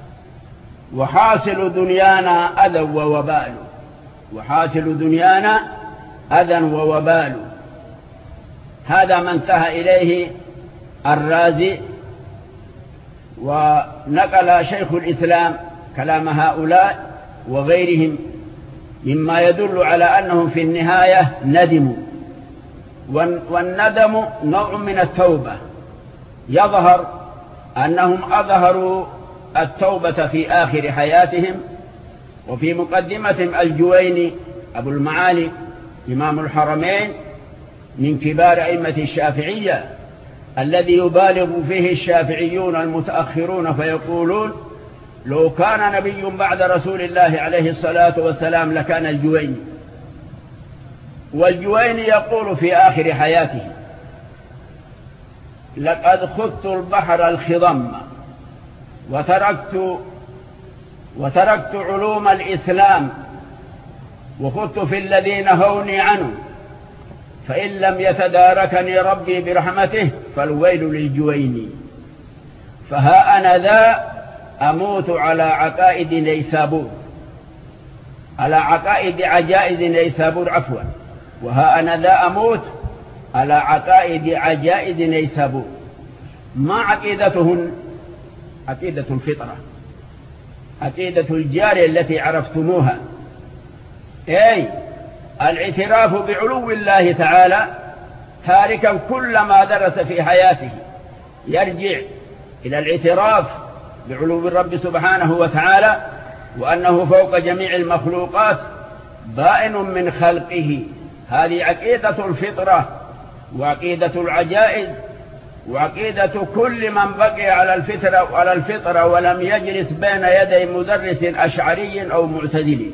[SPEAKER 1] وحاصل دنيانا أذى ووبال، وحاصل دنيانا أذى ووبال. هذا ما انتهى إليه الرازي. ونقل شيخ الإسلام كلام هؤلاء وغيرهم مما يدل على أنهم في النهاية ندموا، والندم نوع من التوبة. يظهر أنهم أظهروا التوبة في آخر حياتهم. وفي مقدمتهم الجويني أبو المعالي إمام الحرمين من كبار أئمة الشافعية الذي يبالغ فيه الشافعيون المتأخرون فيقولون لو كان نبي بعد رسول الله عليه الصلاة والسلام لكان الجويني. والجويني يقول في آخر حياته لقد خضت البحر الخضم وتركت علوم الإسلام وخضت في الذين هوني عنه، فإن لم يتداركني ربي برحمته فالويل للجويني. فها أنا ذا أموت على عقائد نيسابور، على عقائد عجائز نيسابور عفوا، وها أنا ذا أموت على عقائد عجائز نيسابور. ما عقيدتهن؟ عقيدة الفطرة، عقيدة الجارية التي عرفتموها، أي الاعتراف بعلو الله تعالى، تاركا كل ما درس في حياته يرجع إلى الاعتراف بعلو الرب سبحانه وتعالى، وأنه فوق جميع المخلوقات بائن من خلقه. هذه عقيدة الفطرة وعقيدة العجائز وعقيدة كل من بقي على الفطرة ولم يجلس بين يدي مدرس أشعري أو معتزلي.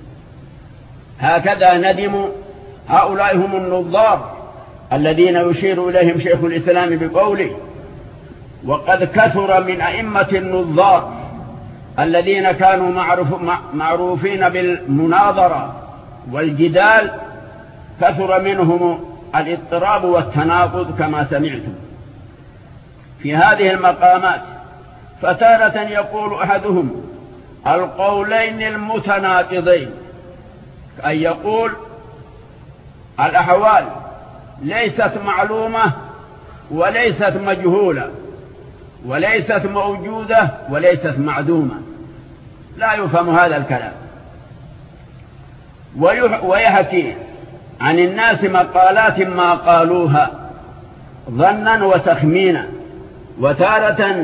[SPEAKER 1] هكذا ندموا. هؤلاء هم النظار الذين يشير إليهم شيخ الإسلام بقوله وقد كثر من أئمة النظار الذين كانوا معروفين بالمناظرة والجدال، كثر منهم الاضطراب والتناقض كما سمعتم في هذه المقامات. فتارة يقول أحدهم القولين المتناقضين، أن يقول الأحوال ليست معلومة وليست مجهولة وليست موجودة وليست معدومة، لا يفهم هذا الكلام. ويحكي عن الناس مقالات ما قالوها ظنا وتخمينا، وتارة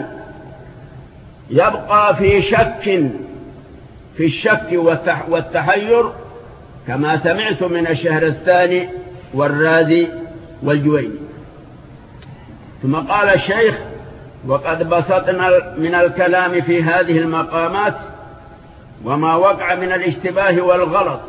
[SPEAKER 1] يبقى في الشك والتحير كما سمعت من الشهرستاني والرازي والجويني. ثم قال الشيخ وقد بسطنا من الكلام في هذه المقامات وما وقع من الاشتباه والغلط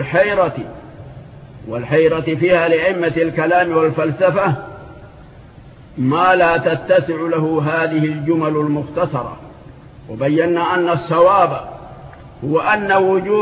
[SPEAKER 1] والحيرة فيها لأئمة الكلام والفلسفة ما لا تتسع له هذه الجمل المختصرة. وبينا أن الصواب هو أن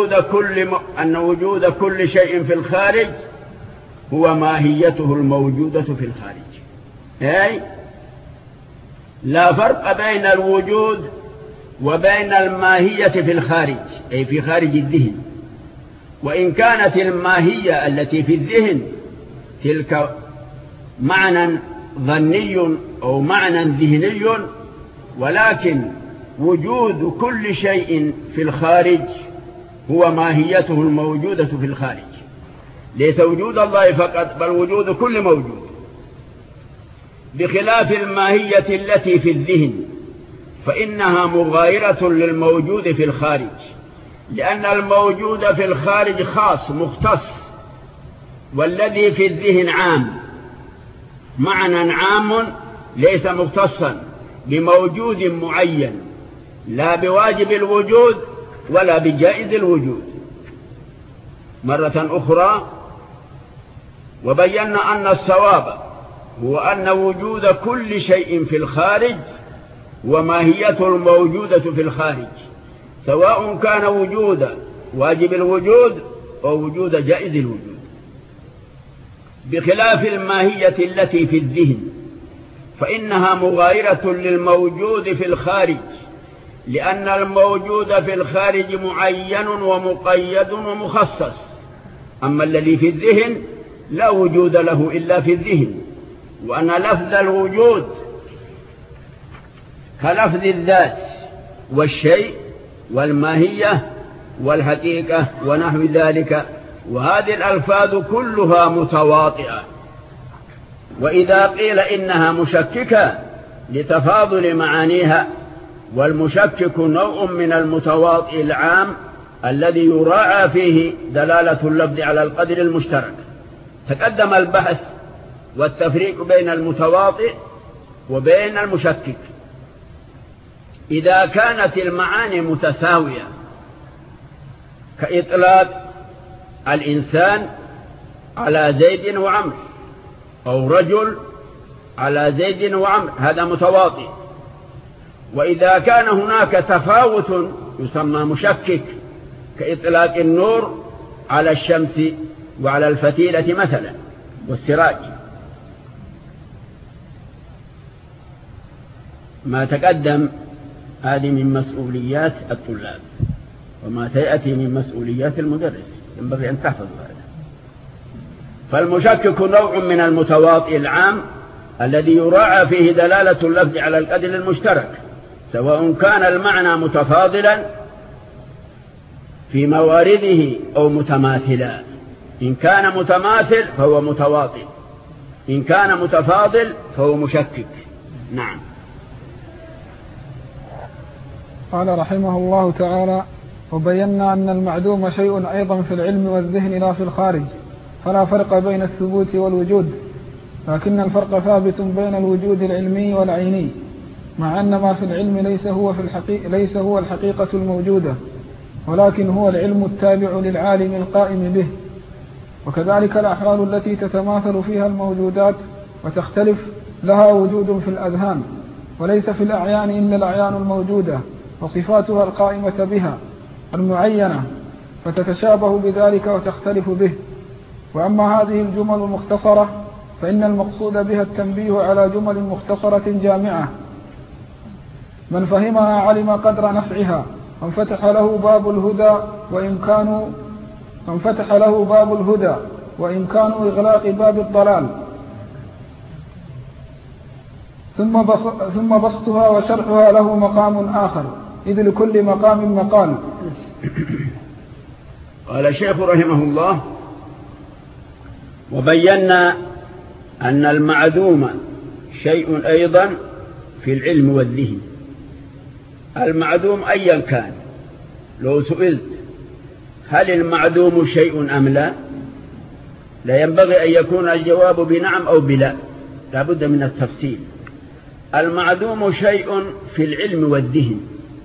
[SPEAKER 1] وجود كل شيء في الخارج هو ماهيته الموجودة في الخارج، أي لا فرق بين الوجود وبين الماهية في الخارج، أي في خارج الذهن. وإن كانت الماهية التي في الذهن تلك معنى ظني أو معنى ذهني، ولكن وجود كل شيء في الخارج هو ماهيته الموجودة في الخارج، ليس وجود الله فقط بل وجود كل موجود، بخلاف الماهية التي في الذهن فإنها مغايرة للموجود في الخارج، لأن الموجود في الخارج خاص مختص، والذي في الذهن عام، معنى عام ليس مختصا بموجود معين، لا بواجب الوجود ولا بجائز الوجود. مرة أخرى وبينا أن الصواب هو أن وجود كل شيء في الخارج وماهيته الموجودة في الخارج، سواء كان وجود واجب الوجود أو وجود جائز الوجود. بخلاف الماهية التي في الذهن، فإنها مغايرة للموجود في الخارج، لأن الموجود في الخارج معين ومقيد ومخصص، أما الذي في الذهن لا وجود له إلا في الذهن. وأن لفظ الوجود كلفظ الذات والشيء والماهية والحقيقة ونحو ذلك، وهذه الألفاظ كلها متواطئة. وإذا قيل إنها مشككة لتفاضل معانيها، والمشكك نوع من المتواطئ العام الذي يراعى فيه دلالة اللفظ على القدر المشترك. تقدم البحث والتفريق بين المتواطئ وبين المشكك. إذا كانت المعاني متساوية كإطلاق الإنسان على زيد وعمر، أو رجل على زيد وعمر، هذا متواطئ. وإذا كان هناك تفاوت يسمى مشكك، كإطلاق النور على الشمس وعلى الفتيلة مثلا والسراج. ما تقدم هذه من مسؤوليات الطلاب، وما سيأتي من مسؤوليات المدرس، ينبغي أن تحفظوا هذا. فالمشكك نوع من المتواطئ العام الذي يراعى فيه دلالة اللفظ على القدر المشترك، سواء كان المعنى متفاضلا في موارده أو متماثلا. إن كان متماثل فهو متواطئ، إن كان متفاضل فهو مشكك. نعم.
[SPEAKER 2] قال رحمه الله تعالى: وبينا أن المعدوم شيء أيضا في العلم والذهن لا في الخارج، فلا فرق بين الثبوت والوجود، لكن الفرق ثابت بين الوجود العلمي والعيني، مع أن ما في العلم ليس هو الحقيقة الموجودة، ولكن هو العلم التابع للعالم القائم به. وكذلك الأحوال التي تتماثل فيها الموجودات وتختلف لها وجود في الأذهان، وليس في الأعيان إلا الأعيان الموجودة وصفاتها القائمة بها المعينة، فتتشابه بذلك وتختلف به. وأما هذه الجمل المختصرة فإن المقصود بها التنبيه على جمل مختصرة جامعة، من فهمها علم قدر نفعها، وانفتح له باب الهدى وإمكان إغلاق باب الضلال. ثم بسطها وشرحها له مقام آخر، إذ لكل مقام مقال.
[SPEAKER 1] قال الشيخ رحمه الله: وبينا أن المعدوم شيء أيضا في العلم والذهن. المعدوم أيا كان، لو سئلت هل المعدوم شيء أم لا، لا ينبغي أن يكون الجواب بنعم أو بلا، لا بد من التفصيل. المعدوم شيء في العلم والذهن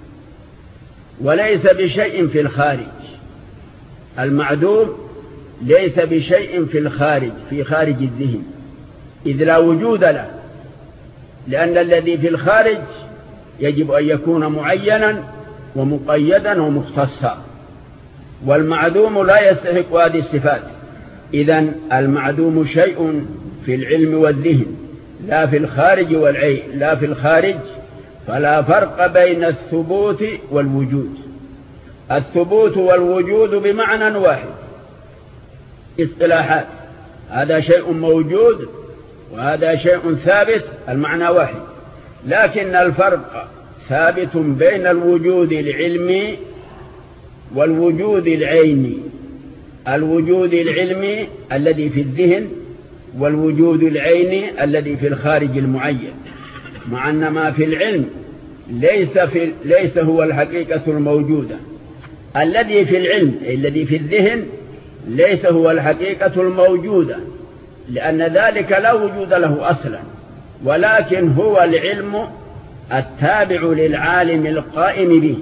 [SPEAKER 1] وليس بشيء في الخارج. المعدوم ليس بشيء في الخارج، في خارج الذهن، إذ لا وجود له، لأن الذي في الخارج يجب أن يكون معينا ومقيدا ومختصا، والمعدوم لا يستحق هذه الصفات. إذن المعدوم شيء في العلم والذهن لا في الخارج والعين، لا في الخارج، فلا فرق بين الثبوت والوجود. الثبوت والوجود بمعنى واحد، اصطلاحات، هذا شيء موجود وهذا شيء ثابت، المعنى واحد، لكن الفرق ثابت بين الوجود العلمي والوجود العيني. الوجود العلمي الذي في الذهن، والوجود العيني الذي في الخارج المعين، مع أن ما في العلم ليس هو الحقيقة الموجودة. الذي في العلم الذي في الذهن ليس هو الحقيقة الموجودة، لأن ذلك لا وجود له أصلا، ولكن هو العلم التابع للعالم القائم به.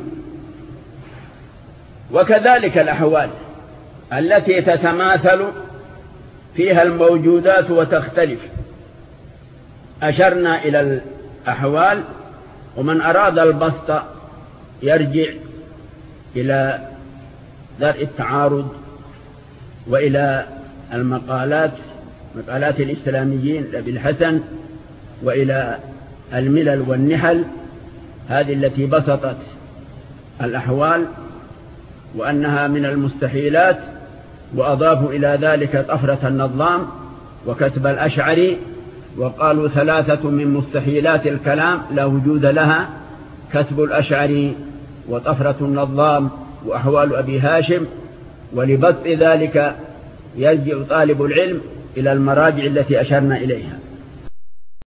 [SPEAKER 1] وكذلك الأحوال التي تتماثل فيها الموجودات وتختلف. أشرنا إلى الأحوال، ومن أراد البسط يرجع إلى درء التعارض وإلى المقالات مقالات الإسلاميين لأبي الحسن وإلى الملل والنحل، هذه التي بسطت الأحوال وأنها من المستحيلات، وأضافوا إلى ذلك طفرة النظام وكتب الأشعري، وقالوا 3 من مستحيلات الكلام لا وجود لها: كتب الأشعري وطفرة النظام وأحوال أبي هاشم. ولبسط ذلك يلجأ طالب العلم إلى المراجع التي أشرنا إليها.